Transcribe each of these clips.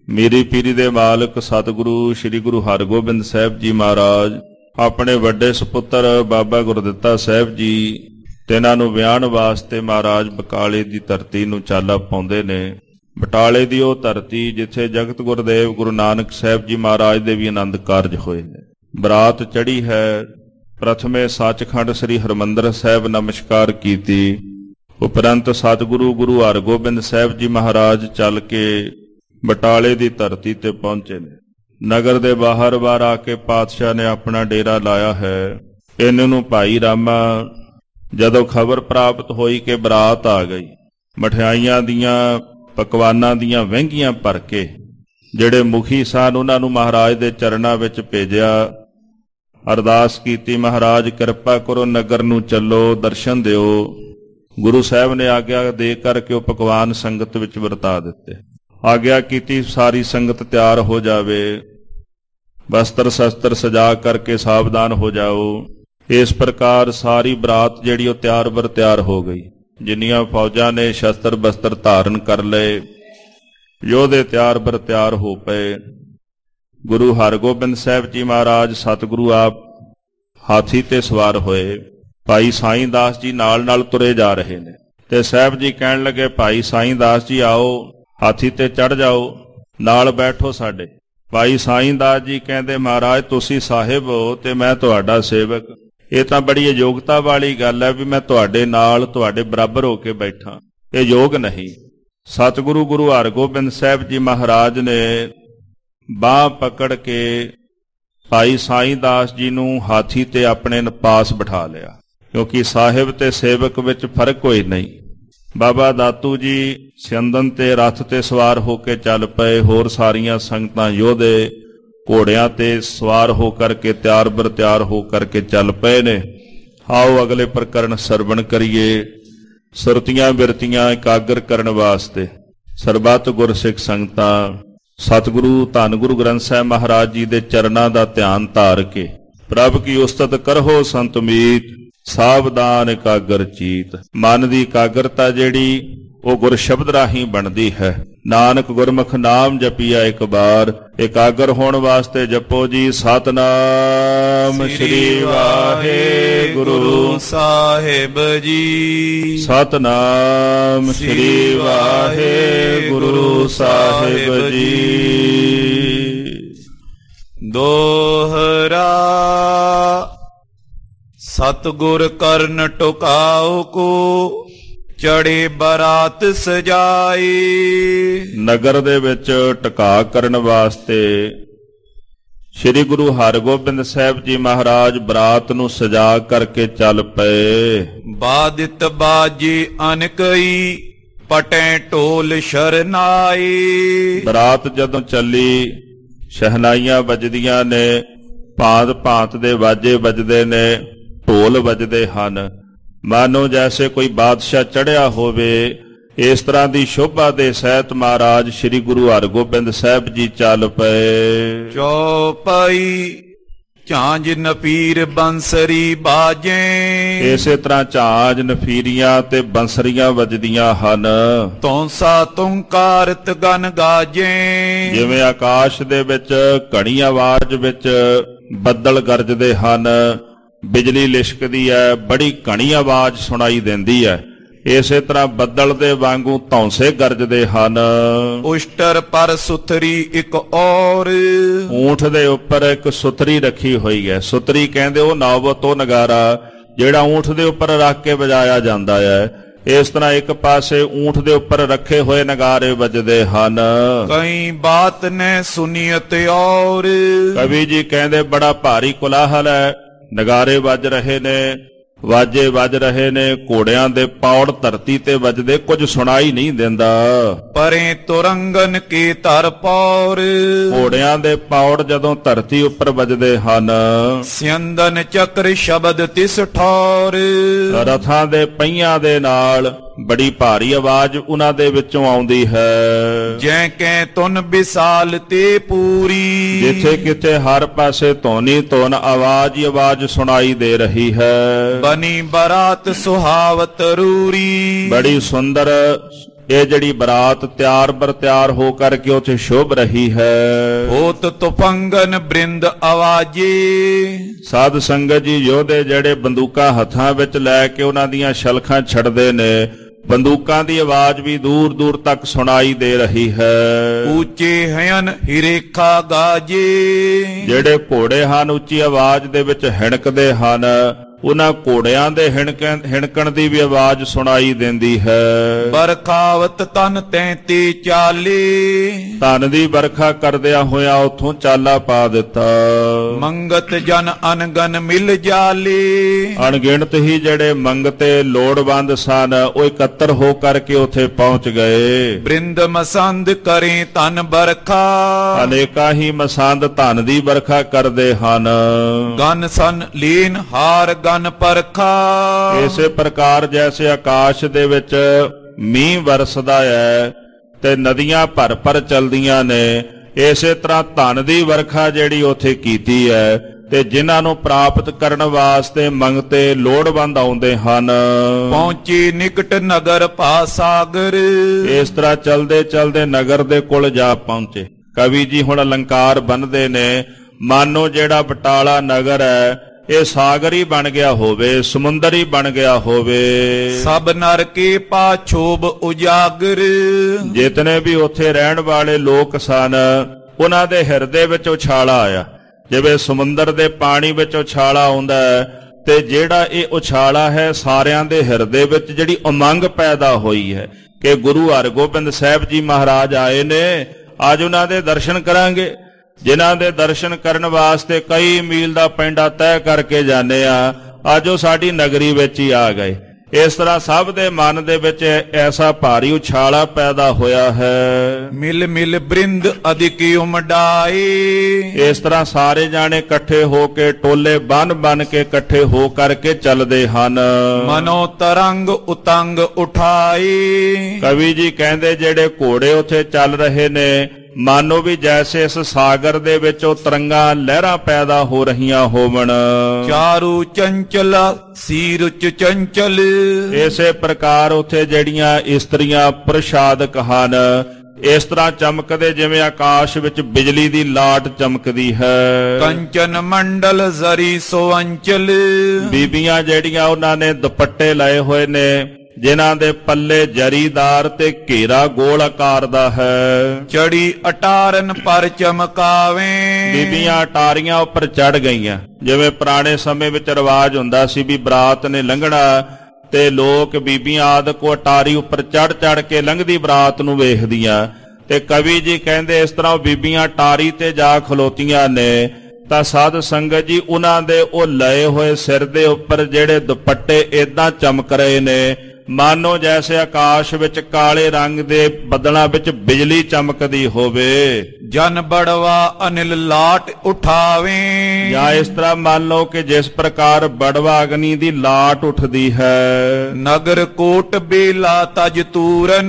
ਮੇਰੀ ਪੀਰੀ ਦੇ ਮਾਲਕ ਸਤਿਗੁਰੂ ਸ੍ਰੀ ਗੁਰੂ ਹਰਗੋਬਿੰਦ ਸਾਹਿਬ ਜੀ ਮਹਾਰਾਜ ਆਪਣੇ ਵੱਡੇ ਸੁਪੁੱਤਰ ਬਾਬਾ ਗੁਰਦਿੱਤਾ ਸਾਹਿਬ ਜੀ ਤਿੰਨਾਂ ਨੂੰ ਵਿਆਹਣ ਵਾਸਤੇ ਮਹਾਰਾਜ ਬਕਾਲੇ ਦੀ ਧਰਤੀ ਨੂੰ ਚਾਲਾ ਪਾਉਂਦੇ ਨੇ। ਬਟਾਲੇ ਦੀ ਉਹ ਧਰਤੀ ਜਿੱਥੇ ਜਗਤ ਗੁਰਦੇਵ ਗੁਰੂ ਨਾਨਕ ਸਾਹਿਬ ਜੀ ਮਹਾਰਾਜ ਦੇ ਵੀ ਆਨੰਦ ਕਾਰਜ ਹੋਏ ਨੇ। ਬਰਾਤ ਚੜ੍ਹੀ ਹੈ। ਪ੍ਰਥਮੇ ਸੱਚਖੰਡ ਸ੍ਰੀ ਹਰਿਮੰਦਰ ਸਾਹਿਬ ਨਮਸਕਾਰ ਕੀਤੀ, ਉਪਰੰਤ ਸਤਿਗੁਰੂ ਗੁਰੂ ਹਰਗੋਬਿੰਦ ਸਾਹਿਬ ਜੀ ਮਹਾਰਾਜ ਚੱਲ ਕੇ ਬਟਾਲੇ ਦੀ ਧਰਤੀ ਤੇ ਪਹੁੰਚੇ ਨੇ। ਨਗਰ ਦੇ ਬਾਹਰ ਆ ਕੇ ਪਾਤਸ਼ਾਹ ਨੇ ਆਪਣਾ ਡੇਰਾ ਲਾਇਆ ਹੈ। ਇਹਨਾਂ ਨੂੰ ਭਾਈ ਰਾਮਾ ਜਦੋਂ ਖਬਰ ਪ੍ਰਾਪਤ ਹੋਈ ਕਿ ਬਰਾਤ ਆ ਗਈ, ਮਠਿਆਈਆਂ ਦੀਆਂ ਪਕਵਾਨਾਂ ਦੀਆਂ ਵਹਿੰਗੀਆਂ ਭਰ ਕੇ ਜਿਹੜੇ ਮੁਖੀ ਸਨ ਉਹਨਾਂ ਨੂੰ ਮਹਾਰਾਜ ਦੇ ਚਰਨਾਂ ਵਿੱਚ ਭੇਜਿਆ। ਅਰਦਾਸ ਕੀਤੀ, ਮਹਾਰਾਜ ਕਿਰਪਾ ਕਰੋ, ਨਗਰ ਨੂੰ ਚੱਲੋ, ਦਰਸ਼ਨ ਦਿਓ। ਗੁਰੂ ਸਾਹਿਬ ਨੇ ਆਗਿਆ ਦੇ ਕਰਕੇ ਉਹ ਪਕਵਾਨ ਸੰਗਤ ਵਿੱਚ ਵਰਤਾ ਦਿੱਤੇ। ਆਗਿਆ ਕੀਤੀ ਸਾਰੀ ਸੰਗਤ ਤਿਆਰ ਹੋ ਜਾਵੇ, ਬਸਤਰ ਸ਼ਸਤਰ ਸਜਾ ਕਰਕੇ ਸਾਵਧਾਨ ਹੋ ਜਾਓ। ਇਸ ਪ੍ਰਕਾਰ ਸਾਰੀ ਬਰਾਤ ਜਿਹੜੀ ਉਹ ਤਿਆਰ ਬਰ ਤਿਆਰ ਹੋ ਗਈ। ਜਿੰਨੀਆਂ ਫੌਜਾਂ ਨੇ ਸ਼ਸਤਰ ਬਸਤਰ ਧਾਰਨ ਕਰ ਲਏ, ਯੋਧੇ ਤਿਆਰ ਬਰ ਤਿਆਰ ਹੋ ਪਏ। ਗੁਰੂ ਹਰਗੋਬਿੰਦ ਸਾਹਿਬ ਜੀ ਮਹਾਰਾਜ ਸਤਿਗੁਰੂ ਆਪ ਹਾਥੀ ਤੇ ਸਵਾਰ ਹੋਏ। ਭਾਈ ਸਾਈਂ ਦਾਸ ਜੀ ਨਾਲ ਤੁਰੇ ਜਾ ਰਹੇ ਨੇ ਤੇ ਸਾਹਿਬ ਜੀ ਕਹਿਣ ਲੱਗੇ, ਭਾਈ ਸਾਈਂ ਦਾਸ ਜੀ ਆਓ, ਹਾਥੀ ਤੇ ਚੜ੍ਹ ਜਾਓ, ਨਾਲ ਬੈਠੋ ਸਾਡੇ। ਭਾਈ ਸਾਈਂ ਦਾਸ ਜੀ ਕਹਿੰਦੇ, ਮਹਾਰਾਜ ਤੁਸੀਂ ਸਾਹਿਬ ਹੋ ਤੇ ਮੈਂ ਤੁਹਾਡਾ ਸੇਵਕ। ਇਹ ਤਾਂ ਬੜੀ ਅਯੋਗਤਾ ਵਾਲੀ ਗੱਲ ਹੈ ਵੀ ਮੈਂ ਤੁਹਾਡੇ ਨਾਲ ਤੁਹਾਡੇ ਬਰਾਬਰ ਹੋ ਕੇ ਬੈਠਾਂ, ਇਹ ਯੋਗ ਨਹੀਂ। ਸਤਿਗੁਰੂ ਗੁਰੂ ਹਰਗੋਬਿੰਦ ਸਾਹਿਬ ਜੀ ਮਹਾਰਾਜ ਨੇ ਬਾਂਹ ਪਕੜ ਕੇ ਭਾਈ ਸਾਈਂ ਦਾਸ ਜੀ ਨੂੰ ਹਾਥੀ ਤੇ ਆਪਣੇ ਪਾਸ ਬਿਠਾ ਲਿਆ, ਕਿਉਂਕਿ ਸਾਹਿਬ ਤੇ ਸੇਵਕ ਵਿੱਚ ਫਰਕ ਕੋਈ ਨਹੀਂ। ਬਾਬਾ ਦਾਤੂ ਜੀ ਸਿਅੰਦਨ ਤੇ ਰੱਥ ਤੇ ਸਵਾਰ ਹੋ ਕੇ ਚੱਲ ਪਏ। ਹੋਰ ਸਾਰੀਆਂ ਸੰਗਤਾਂ ਯੋਧੇ ਘੋੜਿਆਂ ਤੇ ਸਵਾਰ ਹੋ ਕਰਕੇ ਤਿਆਰ ਬਰ ਤਿਆਰ ਹੋ ਕਰਕੇ ਚੱਲ ਪਏ ਨੇ। ਆਓ ਅਗਲੇ ਪ੍ਰਕਰਨ ਸਰਵਣ ਕਰੀਏ। ਸੁਰਤੀਆਂ ਬਿਰਤੀਆਂ ਇਕਾਗਰ ਕਰਨ ਵਾਸਤੇ ਸਰਬੱਤ ਗੁਰਸਿੱਖ ਸੰਗਤਾਂ ਸਤਿਗੁਰੂ ਧੰਨ ਗੁਰੂ ਗ੍ਰੰਥ ਸਾਹਿਬ ਮਹਾਰਾਜ ਜੀ ਦੇ ਚਰਨਾਂ ਦਾ ਧਿਆਨ ਧਾਰ ਕੇ ਪ੍ਰਭ ਕੀ ਉਸਤਤ ਕਰੋ ਸੰਤ ਮੀਤ, ਸਾਵਧਾਨ ਇਕਾਗਰ ਚੀਤ। ਮਨ ਦੀ ਇਕਾਗਰਤਾ ਜਿਹੜੀ ਉਹ ਗੁਰ ਸ਼ਬਦ ਰਾਹੀਂ ਬਣਦੀ ਹੈ। ਨਾਨਕ ਗੁਰਮੁਖ ਨਾਮ ਜਪੀਆ ਇੱਕ ਬਾਰ। ਇਕਾਗਰ ਹੋਣ ਵਾਸਤੇ ਜਪੋ ਜੀ ਸਤਨਾਮ ਸ੍ਰੀ ਵਾਹਿਗੁਰੂ ਸਾਹਿਬ ਜੀ। ਸਤਨਾਮ ਸ੍ਰੀ ਵਾਹਿਗੁਰੂ ਸਾਹਿਬ ਜੀ। ਦੋਹਰਾ ਸਤਿਗੁਰ ਕਰਨ ਟੁਕਾਓ ਕੋ ਚੜੇ ਬਰਾਤ ਸਜਾਈ। ਨਗਰ ਦੇ ਵਿੱਚ ਟਿਕਾ ਕਰਨ ਵਾਸਤੇ ਸ੍ਰੀ ਗੁਰੂ ਹਰਗੋਬਿੰਦ ਸਾਹਿਬ ਜੀ ਮਹਾਰਾਜ ਬਰਾਤ ਨੂੰ ਸਜਾ ਕਰਕੇ ਚੱਲ ਪਏ। ਬਾਦਿਤ ਬਾਜੀ ਅਨਕਈ ਪਟੇ ਢੋਲ ਸ਼ਰਨਾਈ। ਬਰਾਤ ਜਦੋਂ ਚੱਲੀ ਸ਼ਹਿਨਾਈਆਂ ਵੱਜਦੀਆਂ ਨੇ, ਭਾਂਤ ਭਾਂਤ ਦੇ ਵਾਜੇ ਵੱਜਦੇ ਨੇ, ਢੋਲ ਵੱਜਦੇ ਹਨ, ਮਾਨੋ ਜੈਸੇ ਕੋਈ ਬਾਦਸ਼ਾਹ ਚੜ੍ਹਿਆ ਹੋਵੇ। ਇਸ ਤਰ੍ਹਾਂ ਦੀ ਸ਼ੋਭਾ ਦੇ ਸਹਿਤ ਮਹਾਰਾਜ ਸ੍ਰੀ ਗੁਰੂ ਹਰਗੋਬਿੰਦ ਸਾਹਿਬ ਜੀ ਚੱਲ ਪਏ। ਚੌਪਈ ਝਾਂਜ ਨਪੀਰ ਬੰਸਰੀ ਬਾਜੇ। ਇਸੇ ਤਰ੍ਹਾਂ ਝਾਂਜ ਨਫੀਰੀਆਂ ਤੇ ਬੰਸਰੀਆਂ ਵੱਜਦੀਆਂ ਹਨ। ਤੌਂਸਾ ਤੁੰਕਾਰਤ ਗਨ ਗਾਜੇ। ਜਿਵੇਂ ਆਕਾਸ਼ ਦੇ ਵਿੱਚ ਘਣੀ ਆਵਾਜ਼ ਵਿੱਚ ਬੱਦਲ ਗਰਜਦੇ ਹਨ, ਬਿਜਲੀ ਲਿਸ਼ਕਦੀ ਹੈ, ਬੜੀ ਘਣੀ ਆਵਾਜ਼ ਸੁਣਾਈ ਦਿੰਦੀ ਹੈ, ਇਸੇ ਤਰ੍ਹਾਂ ਬੱਦਲ ਦੇ ਵਾਂਗੂ ਧੌਂਸੇ ਗਰਜਦੇ ਹਨ। ਉਸ਼ਟਰ ਪਰ ਸੁਥਰੀ ਇੱਕ ਔਰ। ਊਂਠ ਦੇ ਉੱਪਰ ਇੱਕ ਸੁਥਰੀ ਰੱਖੀ ਹੋਈ ਹੈ। ਸੁਥਰੀ ਕਹਿੰਦੇ ਉਹ ਨਾਵਤ, ਉਹ ਨਗਾਰਾ ਜਿਹੜਾ ਊਂਠ ਦੇ ਉੱਪਰ ਰੱਖ ਕੇ ਵਜਾਇਆ ਜਾਂਦਾ ਹੈ। ਇਸ ਤਰ੍ਹਾਂ ਇੱਕ ਪਾਸੇ ਊਂਠ ਦੇ ਉੱਪਰ ਰੱਖੇ ਹੋਏ ਨਗਾਰੇ ਵੱਜਦੇ ਹਨ। ਕਈ ਬਾਤ ਨੇ ਸੁਨੀਅਤ ਔਰ। ਕਵੀ ਜੀ ਕਹਿੰਦੇ ਬੜਾ ਭਾਰੀ ਕੋਲਾਹਲ ਹੈ, ਨਗਾਰੇ ਵੱਜ ਰਹੇ ਨੇ, ਵਾਜੇ ਵੱਜ ਰਹੇ ਨੇ, ਘੋੜਿਆਂ ਦੇ ਪੌੜ ਧਰਤੀ ਤੇ ਵੱਜਦੇ, ਕੁਝ ਸੁਣਾਈ ਨਹੀਂ ਦਿੰਦਾ। ਪਰੇ ਤੁਰੰਗਨ ਕੀ ਧਰ ਪੌਰ। ਘੋੜਿਆਂ ਦੇ ਪੌੜ ਜਦੋਂ ਧਰਤੀ ਉੱਪਰ ਵੱਜਦੇ ਹਨ। ਸਿਅੰਦਨ ਚੱਕਰ ਸ਼ਬਦ ਤਿਸ ਠੌਰ। ਰਥਾਂ ਦੇ ਪਹੀਆਂ ਦੇ ਨਾਲ ਬੜੀ ਭਾਰੀ ਆਵਾਜ਼ ਉਹਨਾਂ ਦੇ ਵਿੱਚੋਂ ਆਉਂਦੀ ਹੈ। ਜੈ ਕੈ ਤੁਨ ਵਿਸਾਲ ਤੇ ਪੂਰੀ। ਜਿੱਥੇ ਕਿਤੇ ਹਰ ਪਾਸੇ ਧੋਨੀ ਧੁਨ ਆਵਾਜ਼ ਹੀ ਆਵਾਜ਼ ਸੁਣਾਈ ਦੇ ਰਹੀ ਹੈ। ਬਨੀ ਬਰਾਤ ਸੁਹਾਵਤ ਰੂਰੀ। ਬੜੀ ਸੁੰਦਰ ਇਹ ਜਿਹੜੀ ਬਰਾਤ ਤਿਆਰ ਬਰ ਤਿਆਰ ਹੋ ਕਰਕੇ ਉੱਥੇ ਸ਼ੋਭ ਰਹੀ ਹੈ। ਹੋਤ ਤੁਫੰਗਨ ਬ੍ਰਿੰਦ ਆਵਾਜੀ, ਸਾਧ ਸੰਗਤ ਜੀ ਯੋਧੇ ਜਿਹੜੇ ਬੰਦੂਕਾਂ ਹੱਥਾਂ ਵਿੱਚ ਲੈ ਕੇ ਉਹਨਾਂ ਦੀਆਂ ਸ਼ਲਖਾਂ ਛੱਡਦੇ ਨੇ, ਬੰਦੂਕਾਂ ਦੀ ਆਵਾਜ਼ ਵੀ ਦੂਰ ਦੂਰ ਤੱਕ ਸੁਣਾਈ ਦੇ ਰਹੀ ਹੈ। ਉੱਚੇ ਹਯਨ ਹਿਰੇਖਾ ਗਾਜੇ, ਜਿਹੜੇ ਘੋੜੇ ਹਨ ਉੱਚੀ ਆਵਾਜ਼ ਦੇ ਵਿੱਚ ਹਿਣਕਦੇ ਹਨ, ਉਹਨਾਂ ਘੋੜਿਆਂ ਦੇ ਹਿਣਕਣ ਦੀ ਵੀ ਆਵਾਜ਼ ਸੁਣਾਈ ਦਿੰਦੀ ਹੈ। ਬਰਖਾਵਤ ਤਨ 33 40, ਧਨ ਦੀ ਵਰਖਾ ਕਰਦਿਆਂ ਹੋਇਆ ਉਥੋਂ ਚਾਲਾ ਪਾ ਦਿੱਤਾ। ਮੰਗਤ ਜਨ ਅਨਗਨ ਮਿਲ ਜਾਲੇ, ਅਣਗਿਣਤ ਹੀ ਜਿਹੜੇ ਮੰਗਤੇ ਲੋੜਵੰਦ ਸਨ ਉਹ ਇਕੱਤਰ ਹੋ ਕਰਕੇ ਉਥੇ ਪਹੁੰਚ ਗਏ। ਬ੍ਰਿੰਦ ਮਸੰਦ ਕਰੇ ਧਨ ਬਰਖਾ, ਅਨੇਕਾਂ ਹੀ ਮਸੰਦ ਧਨ ਦੀ ਵਰਖਾ ਕਰਦੇ ਹਨ। ਗਨ ਸਨ ਲੀਨ ਹਾਰ ਗਨ ਪਰਖਾ, ਇਸੇ ਪ੍ਰਕਾਰ ਜੈਸੇ ਆਕਾਸ਼ ਦੇ ਵਿੱਚ ਮੀਂਹ ਵਰਸਦਾ ਹੈ ਤੇ ਨਦੀਆਂ ਭਰ ਭਰ ਚਲਦੀਆਂ ਨੇ, ਇਸੇ ਤਰ੍ਹਾਂ ਧਨ ਦੀ ਵਰਖਾ ਜਿਹੜੀ ਉਥੇ ਕੀਤੀ ਹੈ ਤੇ ਜਿਨ੍ਹਾਂ ਨੂੰ ਪ੍ਰਾਪਤ ਕਰਨ ਵਾਸਤੇ ਮੰਗਤੇ ਲੋੜਵੰਦ ਆਉਂਦੇ ਹਨ। ਪਹੁੰਚੀ ਨਿਕਟ ਨਗਰ ਪਾਸਾਗਰ, ਇਸ ਤਰ੍ਹਾਂ ਚਲਦੇ ਚਲਦੇ ਨਗਰ ਦੇ ਕੋਲ ਜਾ ਪਹੁੰਚੇ। ਕਵੀ ਜੀ ਹੁਣ ਅਲੰਕਾਰ ਬੰਨਦੇ ਨੇ, ਮਾਨੋ ਜਿਹੜਾ ਬਟਾਲਾ ਨਗਰ ਹੈ ਇਹ ਸਾਗਰ ਹੀ ਬਣ ਗਿਆ ਹੋਵੇ, ਸਮੁੰਦਰ ਹੀ ਬਣ ਗਿਆ ਹੋਵੇ। ਸਭ ਨਰ ਕੇ ਪਾਛੋਬ ਉਜਾਗਰ, ਜਿਤਨੇ ਵੀ ਉੱਥੇ ਰਹਿਣ ਵਾਲੇ ਲੋਕ ਸਨ ਉਹਨਾਂ ਦੇ ਹਿਰਦੇ ਵਿੱਚ ਉਛਾਲਾ ਆਇਆ, ਜਿਵੇਂ ਸਮੁੰਦਰ ਦੇ ਪਾਣੀ ਵਿੱਚ ਉਛਾਲਾ ਆਉਂਦਾ ਹੈ ਤੇ ਜਿਹੜਾ ਇਹ ਉਛਾਲਾ ਹੈ ਸਾਰਿਆਂ ਦੇ ਹਿਰਦੇ ਵਿੱਚ ਜਿਹੜੀ ਉਮੰਗ ਪੈਦਾ ਹੋਈ ਹੈ ਕਿ ਗੁਰੂ ਹਰਗੋਬਿੰਦ ਸਾਹਿਬ ਜੀ ਮਹਾਰਾਜ ਆਏ ਨੇ, ਅੱਜ ਉਹਨਾਂ ਦੇ ਦਰਸ਼ਨ ਕਰਾਂਗੇ। ਜਿਨ੍ਹਾਂ ਦੇ ਦਰਸ਼ਨ ਕਰਨ ਵਾਸਤੇ ਕਈ ਮੀਲ ਦਾ ਪੈਂਡਾ ਤੈਅ ਕਰਕੇ ਜਾਂਦੇ ਆ, ਅੱਜ ਉਹ ਸਾਡੀ ਨਗਰੀ ਵਿੱਚ ਹੀ ਆ ਗਏ। ਇਸ ਤਰ੍ਹਾਂ ਸਭ ਦੇ ਮਨ ਦੇ ਵਿੱਚ ਐਸਾ ਭਾਰੀ ਉਛਾਲਾ ਪੈਦਾ ਹੋਇਆ ਹੈ। ਮਿਲ ਮਿਲ ਬ੍ਰਿੰਦ ਅਧਿਕੀ ਉਮਡਾਏ, ਇਸ ਤਰ੍ਹਾਂ ਸਾਰੇ ਜਾਣੇ ਇਕੱਠੇ ਹੋ ਕੇ ਟੋਲੇ ਬਨ ਬਨ ਕੇ ਇਕੱਠੇ ਹੋ ਕਰਕੇ ਚੱਲਦੇ ਹਨ। ਮਨੋ ਤਰੰਗ ਉਤੰਗ ਉਠਾਏ, ਕਵੀ ਜੀ ਕਹਿੰਦੇ ਜਿਹੜੇ ਘੋੜੇ ਉੱਥੇ ਚੱਲ ਰਹੇ ਨੇ, ਮਾਨੋ ਵੀ ਜੈਸੇ ਇਸ ਸਾਗਰ ਦੇ ਵਿੱਚ ਉਹ ਤਰੰਗਾਂ ਲਹਿਰਾਂ ਪੈਦਾ ਹੋ ਰਹੀਆਂ ਹੋਵਣ। ਚਾਰੂ ਚੰਚਲ ਸੀਰ ਚ ਚੰਚਲ, ਇਸੇ ਪ੍ਰਕਾਰ ਉੱਥੇ ਜਿਹੜੀਆਂ ਇਸਤਰੀਆਂ ਪ੍ਰਸ਼ਾਦਕ ਹਨ, ਇਸ ਤਰ੍ਹਾਂ ਚਮਕਦੇ ਜਿਵੇਂ ਆਕਾਸ਼ ਵਿੱਚ ਬਿਜਲੀ ਦੀ ਲਾਟ ਚਮਕਦੀ ਹੈ। ਕੰਚਨ ਮੰਡਲ ਜ਼ਰੀ ਸੋਅੰਚਲ, ਬੀਬੀਆਂ ਜਿਹੜੀਆਂ ਉਹਨਾਂ ਨੇ ਦੁਪੱਟੇ ਲਏ ਹੋਏ ਨੇ, ਜਿਨ੍ਹਾਂ ਦੇ ਪੱਲੇ ਜਰੀਦਾਰ ਤੇ ਘੇਰਾ ਗੋਲ ਆਕਾਰ ਦਾ ਹੈ। ਚੜੀ ਅਟਾਰਨ ਪਰ ਚਮਕਾਵੇਂ, ਬੀਬੀਆਂ ਅਟਾਰੀਆਂ ਉੱਪਰ ਚੜ ਗਈਆਂ। ਜਿਵੇਂ ਪੁਰਾਣੇ ਸਮੇਂ ਵਿੱਚ ਰਿਵਾਜ ਹੁੰਦਾ ਸੀ ਵੀ ਬਰਾਤ ਨੇ ਲੰਘਣਾ ਤੇ ਲੋਕ ਬੀਬੀਆਂ ਆਦਿ ਕੋ ਅਟਾਰੀ ਉੱਪਰ ਚੜ ਚੜ ਕੇ ਲੰਘਦੀ ਬਰਾਤ ਨੂੰ ਵੇਖਦੀਆਂ, ਤੇ ਕਵੀ ਜੀ ਕਹਿੰਦੇ ਇਸ ਤਰ੍ਹਾਂ ਬੀਬੀਆਂ ਅਟਾਰੀ ਤੇ ਜਾ ਖਲੋਤੀਆਂ ਨੇ ਤਾਂ ਸਾਧ ਸੰਗਤ ਜੀ ਉਹਨਾਂ ਦੇ ਉਹ ਲਏ ਹੋਏ ਸਿਰ ਦੇ ਉੱਪਰ ਜਿਹੜੇ ਦੁਪੱਟੇ ਏਦਾਂ ਚਮਕ ਰਹੇ ਨੇ, ਮਾਨੋ ਜੈਸੇ ਆਕਾਸ਼ ਵਿੱਚ ਕਾਲੇ ਰੰਗ ਦੇ ਬੱਦਲਾਂ ਵਿੱਚ ਬਿਜਲੀ ਚਮਕਦੀ ਹੋਵੇ। ਜਨ ਬੜਵਾ ਅਨਿਲ ਲਾਟ ਉਠਾਵੇਂ, ਜਾਂ ਇਸ ਤਰ੍ਹਾਂ ਮੰਨ ਲਓ ਕਿ ਜਿਸ ਪ੍ਰਕਾਰ ਬੜਵਾ ਅਗਨੀ ਦੀ ਲਾਟ ਉੱਠਦੀ ਹੈ। ਨਗਰ ਕੋਟ ਬੇਲਾ ਤਜ ਤੂਰਨ,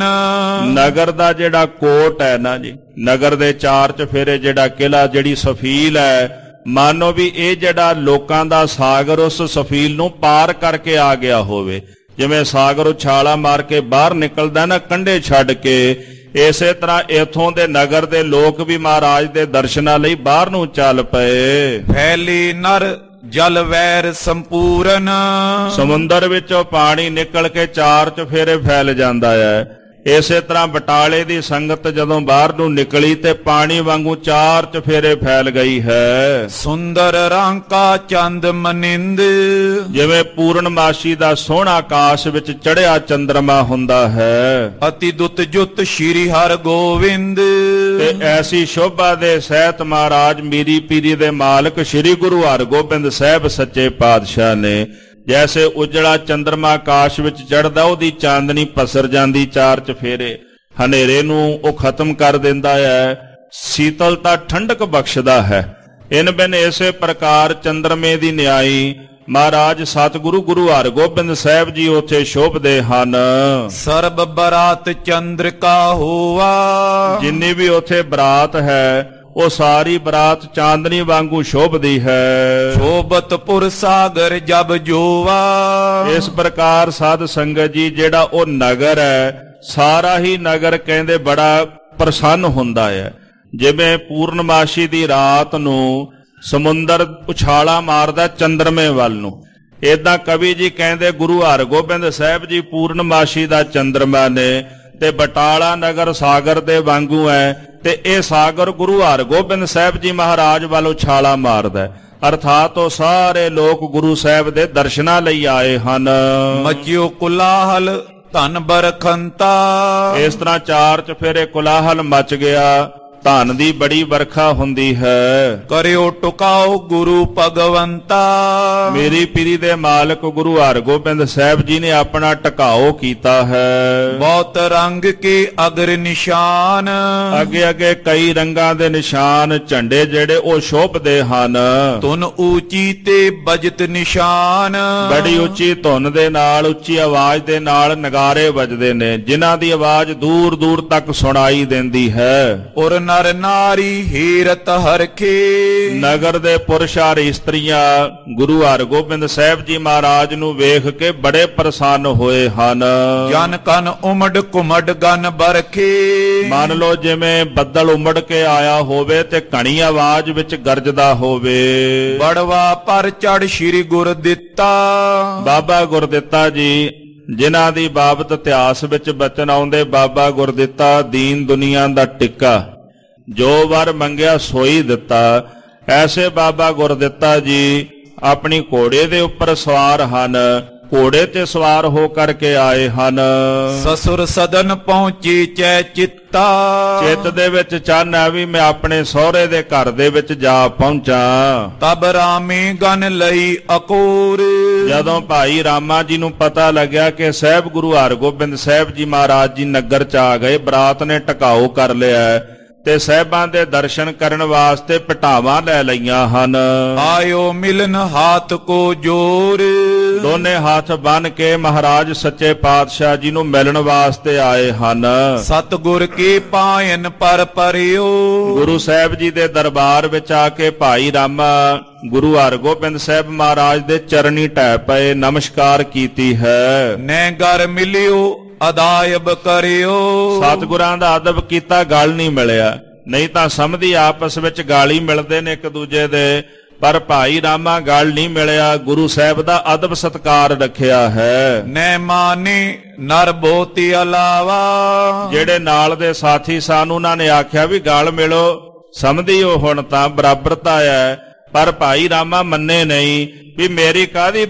ਨਗਰ ਦਾ ਜਿਹੜਾ ਕੋਟ ਹੈ ਨਾ ਜੀ, ਨਗਰ ਦੇ ਚਾਰ ਚਫੇਰੇ ਜਿਹੜਾ ਕਿਲਾ ਜਿਹੜੀ ਸਫੀਲ ਹੈ, ਮਾਨੋ ਵੀ ਇਹ ਜਿਹੜਾ ਲੋਕਾਂ ਦਾ ਸਾਗਰ ਉਸ ਸਫੀਲ ਨੂੰ ਪਾਰ ਕਰਕੇ ਆ ਗਿਆ ਹੋਵੇ। ਜਿਵੇਂ ਸਾਗਰ ਉਛਾਲਾ ਮਾਰ ਕੇ ਬਾਹਰ ਨਿਕਲਦਾ ਨਾ ਕੰਢੇ ਛੱਡ ਕੇ, ਇਸੇ ਤਰ੍ਹਾਂ ਇਥੋਂ ਦੇ ਨਗਰ ਦੇ ਲੋਕ ਵੀ ਮਹਾਰਾਜ ਦੇ ਦਰਸ਼ਨਾਂ ਲਈ ਬਾਹਰ ਨੂੰ ਚੱਲ ਪਏ। ਫੈਲੀ ਨਰ ਜਲ ਵੈਰ ਸੰਪੂਰਨ, ਸਮੁੰਦਰ ਵਿੱਚੋਂ ਪਾਣੀ ਨਿਕਲ ਕੇ ਚਾਰ ਚਫੇਰੇ ਫੈਲ ਜਾਂਦਾ ਹੈ। ਇਸੇ ਤਰ੍ਹਾਂ ਬਟਾਲੇ ਦੀ ਸੰਗਤ ਜਦੋਂ ਬਾਹਰ ਨੂੰ ਨਿਕਲੀ ਤੇ ਪਾਣੀ ਵਾਂਗੂ ਚਾਰ ਚਫੇਰੇ ਫੈਲ ਗਈ ਹੈ। ਸੁੰਦਰ ਰਾਂਕਾ ਚੰਦ ਮਨਿੰਦ, ਜਿਵੇਂ ਪੂਰਨਮਾਸ਼ੀ ਦਾ ਸੋਹਣਾ ਆਕਾਸ਼ ਵਿੱਚ ਚੜ੍ਹਿਆ ਚੰਦਰਮਾ ਹੁੰਦਾ ਹੈ। ਅਤੀ ਦੁੱਤ ਜੁੱਤ ਸ਼੍ਰੀ ਹਰਿ ਗੋਬਿੰਦ, ਤੇ ਐਸੀ ਸ਼ੋਭਾ ਦੇ ਸਹਿਤ ਮਹਾਰਾਜ ਮੀਰੀ ਪੀਰੀ ਦੇ ਮਾਲਕ ਸ੍ਰੀ ਗੁਰੂ ਹਰਗੋਬਿੰਦ ਸਾਹਿਬ ਸੱਚੇ ਪਾਤਸ਼ਾਹ ਨੇ ਜੈਸੇ ਉਜੜਾ ਚੰਦਰਮਾ ਆਕਾਸ਼ ਵਿੱਚ ਚੜ੍ਹਦਾ, ਉਹਦੀ ਚਾਂਦਨੀ ਪਸਰ ਜਾਂਦੀ ਚਾਰ ਚਫੇਰੇ, ਹਨੇਰੇ ਨੂੰ ਉਹ ਖਤਮ ਕਰ ਦਿੰਦਾ ਹੈ, ਸੀਤਲਤਾ ਠੰਡਕ ਬਖਸ਼ਦਾ ਹੈ। ਇਨ ਬਿਨ ਇਸੇ ਪ੍ਰਕਾਰ ਚੰਦਰਮੇ ਦੀ ਨਿਆਈ ਮਹਾਰਾਜ ਸਤਿਗੁਰੂ ਗੁਰੂ ਹਰਗੋਬਿੰਦ ਸਾਹਿਬ ਜੀ ਉੱਥੇ ਸ਼ੋਭਦੇ ਹਨ। ਸਰਬ ਬਰਾਤ ਚੰਦਰਿਕਾ ਹੋਵਾ, ਜਿੰਨੀ ਵੀ ਉੱਥੇ ਬਰਾਤ ਹੈ ਉਹ ਸਾਰੀ ਬਰਾਤ ਚਾਂਦਨੀ ਵਾਂਗੂ ਸ਼ੋਭਦੀ ਹੈ। ਸ਼ੋਭਤਪੁਰ ਸਾਗਰ ਜਬ ਜੋਵਾ, ਇਸ ਪ੍ਰਕਾਰ ਸਾਧ ਸੰਗਤ ਜੀ ਜਿਹੜਾ ਉਹ ਨਗਰ ਹੈ ਸਾਰਾ ਹੀ ਨਗਰ ਕਹਿੰਦੇ ਬੜਾ ਪ੍ਰਸੰਨ ਹੁੰਦਾ ਹੈ। ਜਿਵੇਂ ਪੂਰਨਮਾਸ਼ੀ ਦੀ ਰਾਤ ਨੂੰ ਸਮੁੰਦਰ ਉਛਾਲਾ ਮਾਰਦਾ ਚੰਦਰਮੇ ਵੱਲ ਨੂੰ, ਏਦਾਂ ਕਵੀ ਜੀ ਕਹਿੰਦੇ ਗੁਰੂ ਹਰਗੋਬਿੰਦ ਸਾਹਿਬ ਜੀ ਪੂਰਨਮਾਸ਼ੀ ਦਾ ਚੰਦਰਮਾ ਨੇ ਤੇ ਬਟਾਲਾ ਨਗਰ ਸਾਗਰ ਦੇ ਵਾਂਗੂ ਹੈ, ਤੇ ਇਹ ਸਾਗਰ ਗੁਰੂ ਹਰਗੋਬਿੰਦ ਸਾਹਿਬ ਜੀ ਮਹਾਰਾਜ ਵੱਲ ਉਛਾਲਾ ਮਾਰਦਾ, ਅਰਥਾਤ ਉਹ ਸਾਰੇ ਲੋਕ ਗੁਰੂ ਸਾਹਿਬ ਦੇ ਦਰਸ਼ਨਾਂ ਲਈ ਆਏ ਹਨ। ਮਚਿਓ ਕੁਲਾਹਲ ਧਨ ਬਰਖੰਤਾ। ਇਸ ਤਰ੍ਹਾਂ ਚਾਰ ਚਫੇਰੇ ਕੁਲਾਹਲ ਮਚ ਗਿਆ, ਧਨ ਦੀ ਬੜੀ ਵਰਖਾ ਹੁੰਦੀ ਹੈ। ਕਰਿਓ ਟੁਕਾਓ ਗੁਰੂ ਭਗਵੰਤਾ। ਮੇਰੀ ਪੀਰੀ ਦੇ ਮਾਲਕ ਗੁਰੂ ਹਰਗੋਬਿੰਦ ਸਾਹਿਬ ਜੀ ਨੇ ਆਪਣਾ ਟਿਕਾਓ ਕੀਤਾ ਹੈ। ਬਹੁਤ ਰੰਗ ਕੇ ਅਗਰ ਨਿਸ਼ਾਨ। ਅੱਗੇ ਅੱਗੇ ਕਈ ਰੰਗਾਂ ਦੇ ਨਿਸ਼ਾਨ ਝੰਡੇ ਜਿਹੜੇ ਉਹ ਸ਼ੋਭਦੇ ਹਨ। ਧੁਨ ਉੱਚੀ ਤੇ ਬਜਤ ਨਿਸ਼ਾਨ। ਬੜੀ ਉੱਚੀ ਧੁਨ ਦੇ ਨਾਲ, ਉੱਚੀ ਆਵਾਜ਼ ਦੇ ਨਾਲ ਨਗਾਰੇ ਵੱਜਦੇ ਨੇ, ਜਿਨ੍ਹਾਂ ਦੀ ਆਵਾਜ਼ ਦੂਰ ਦੂਰ ਤੱਕ ਸੁਣਾਈ ਦਿੰਦੀ ਹੈ। ਔਰ ਨਰ ਨਾਰੀ ਹੀਰਤ ਹਰਖੇ। ਨਗਰ ਦੇ ਪੁਰਸ਼ ਔਰ ਇਸਤਰੀਆਂ ਗੁਰੂ ਹਰਗੋਬਿੰਦ ਸਾਹਿਬ ਜੀ ਮਹਾਰਾਜ ਨੂੰ ਵੇਖ ਕੇ ਬੜੇ ਪ੍ਰਸੰਨ ਹੋਏ ਹਨ। ਜਨ ਕਨ ਉਮੜ ਕੁਮੜ ਗਨ ਬਰਖੇ। ਮੰਨ ਲਓ ਜਿਵੇਂ ਬੱਦਲ ਉਮੜ ਕੇ ਆਇਆ ਹੋਵੇ ਤੇ ਘਣੀ ਆਵਾਜ਼ ਵਿੱਚ ਗਰਜਦਾ ਹੋਵੇ। ਬੜਵਾ ਪਰ ਚੜ ਸ੍ਰੀ ਗੁਰ ਦਿੱਤਾ। ਬਾਬਾ ਗੁਰਦਿੱਤਾ ਜੀ ਜਿਨ੍ਹਾਂ ਦੀ ਬਾਬਤ ਇਤਿਹਾਸ ਵਿੱਚ ਬਚਨ ਆਉਂਦੇ, ਬਾਬਾ ਗੁਰਦਿੱਤਾ ਦੀਨ ਦੁਨੀਆ ਦਾ ਟਿੱਕਾ, ਜੋ ਵਰ ਮੰਗਿਆ ਸੋਈ ਦਿੱਤਾ। ਐਸੇ ਬਾਬਾ ਗੁਰਦਿੱਤਾ ਜੀ ਆਪਣੀ ਘੋੜੇ ਦੇ ਉੱਪਰ ਸਵਾਰ ਹਨ, ਘੋੜੇ ਤੇ ਸਵਾਰ ਹੋ ਕਰਕੇ ਆਏ ਹਨ। ਸਸੁਰ ਸਦਨ ਪਹੁੰਚੀ ਚੈ ਚਿੱਤਾ। ਚਿੱਤ ਦੇ ਵਿੱਚ ਚਾਹਨਾ ਹੈ ਵੀ ਮੈਂ ਆਪਣੇ ਸਹੁਰੇ ਦੇ ਘਰ ਦੇ ਵਿੱਚ ਜਾ ਪਹੁੰਚਾਂ। ਤਬ ਰਾਮੇ ਗਨ ਲਈ ਅਕੂਰ। ਜਦੋਂ ਭਾਈ ਰਾਮਾ ਜੀ ਨੂੰ ਪਤਾ ਲੱਗਿਆ ਕਿ ਸਾਹਿਬ ਗੁਰੂ ਹਰਗੋਬਿੰਦ ਸਾਹਿਬ ਜੀ ਮਹਾਰਾਜ ਜੀ ਨਗਰ ਚ ਆ ਗਏ, ਬਰਾਤ ਨੇ ਟਿਕਾਓ ਕਰ ਲਿਆ ਤੇ ਸਾਹਿਬਾਂ ਦੇ ਦਰਸ਼ਨ ਕਰਨ ਵਾਸਤੇ ਪਟਾਵਾਂ ਲੈ ਲਈਆਂ ਹਨ। ਆਇਓ ਮਿਲਨ ਹਾਥ ਕੋ ਜੋਰ। ਦੋਨੇ ਹੱਥ ਬੰਨ ਕੇ ਮਹਾਰਾਜ ਸੱਚੇ ਪਾਤਸ਼ਾਹ ਜੀ ਨੂੰ ਮਿਲਣ ਵਾਸਤੇ ਆਏ ਹਨ। ਸਤਿਗੁਰ ਕੀ ਪਾਇਨ ਪਰ ਪਰਿਓ। ਗੁਰੂ ਸਾਹਿਬ ਜੀ ਦੇ ਦਰਬਾਰ ਵਿੱਚ ਆ ਕੇ ਭਾਈ ਰਾਮਾ ਗੁਰੂ ਹਰਗੋਬਿੰਦ ਸਾਹਿਬ ਮਹਾਰਾਜ ਦੇ ਚਰਨੀ ਢਹਿ ਪਏ, ਨਮਸਕਾਰ ਕੀਤੀ ਹੈ। ਨੈ ਘਰ ਮਿਲਿਓ ਅਦਾਇਬ ਕਰਿਓ। ਸਤਿਗੁਰਾਂ ਦਾ ਅਦਬ ਕੀਤਾ, ਗਲ ਨਹੀਂ ਮਿਲਿਆ, ਨਹੀਂ ਤਾਂ ਸਮਝੀ ਆਪਸ ਵਿੱਚ ਗਾਲੀ ਮਿਲਦੇ ਨੇ ਇੱਕ ਦੂਜੇ ਦੇ, ਪਰ ਭਾਈ ਰਾਮਾ ਗਲ ਨਹੀਂ ਮਿਲਿਆ, ਗੁਰੂ ਸਾਹਿਬ ਦਾ ਅਦਬ ਸਤਕਾਰ ਰੱਖਿਆ ਹੈ। ਨੈ ਮਾਨੇ ਨਰ ਬੋਤੀ ਅਲਾਵਾ। ਜਿਹੜੇ ਨਾਲ ਦੇ ਸਾਥੀ ਸਨ ਉਹਨਾਂ ਨੇ ਆਖਿਆ ਵੀ ਗਲ ਮਿਲੋ, ਸਮਝੀ ਉਹ ਹੁਣ ਤਾਂ ਬਰਾਬਰਤਾ ਹੈ, ਪਰ ਭਾਈ ਰਾਮਾ ਮੰਨੇ ਨਹੀਂ ਵੀ ਮੇਰੀ ਕਾਹਦੀ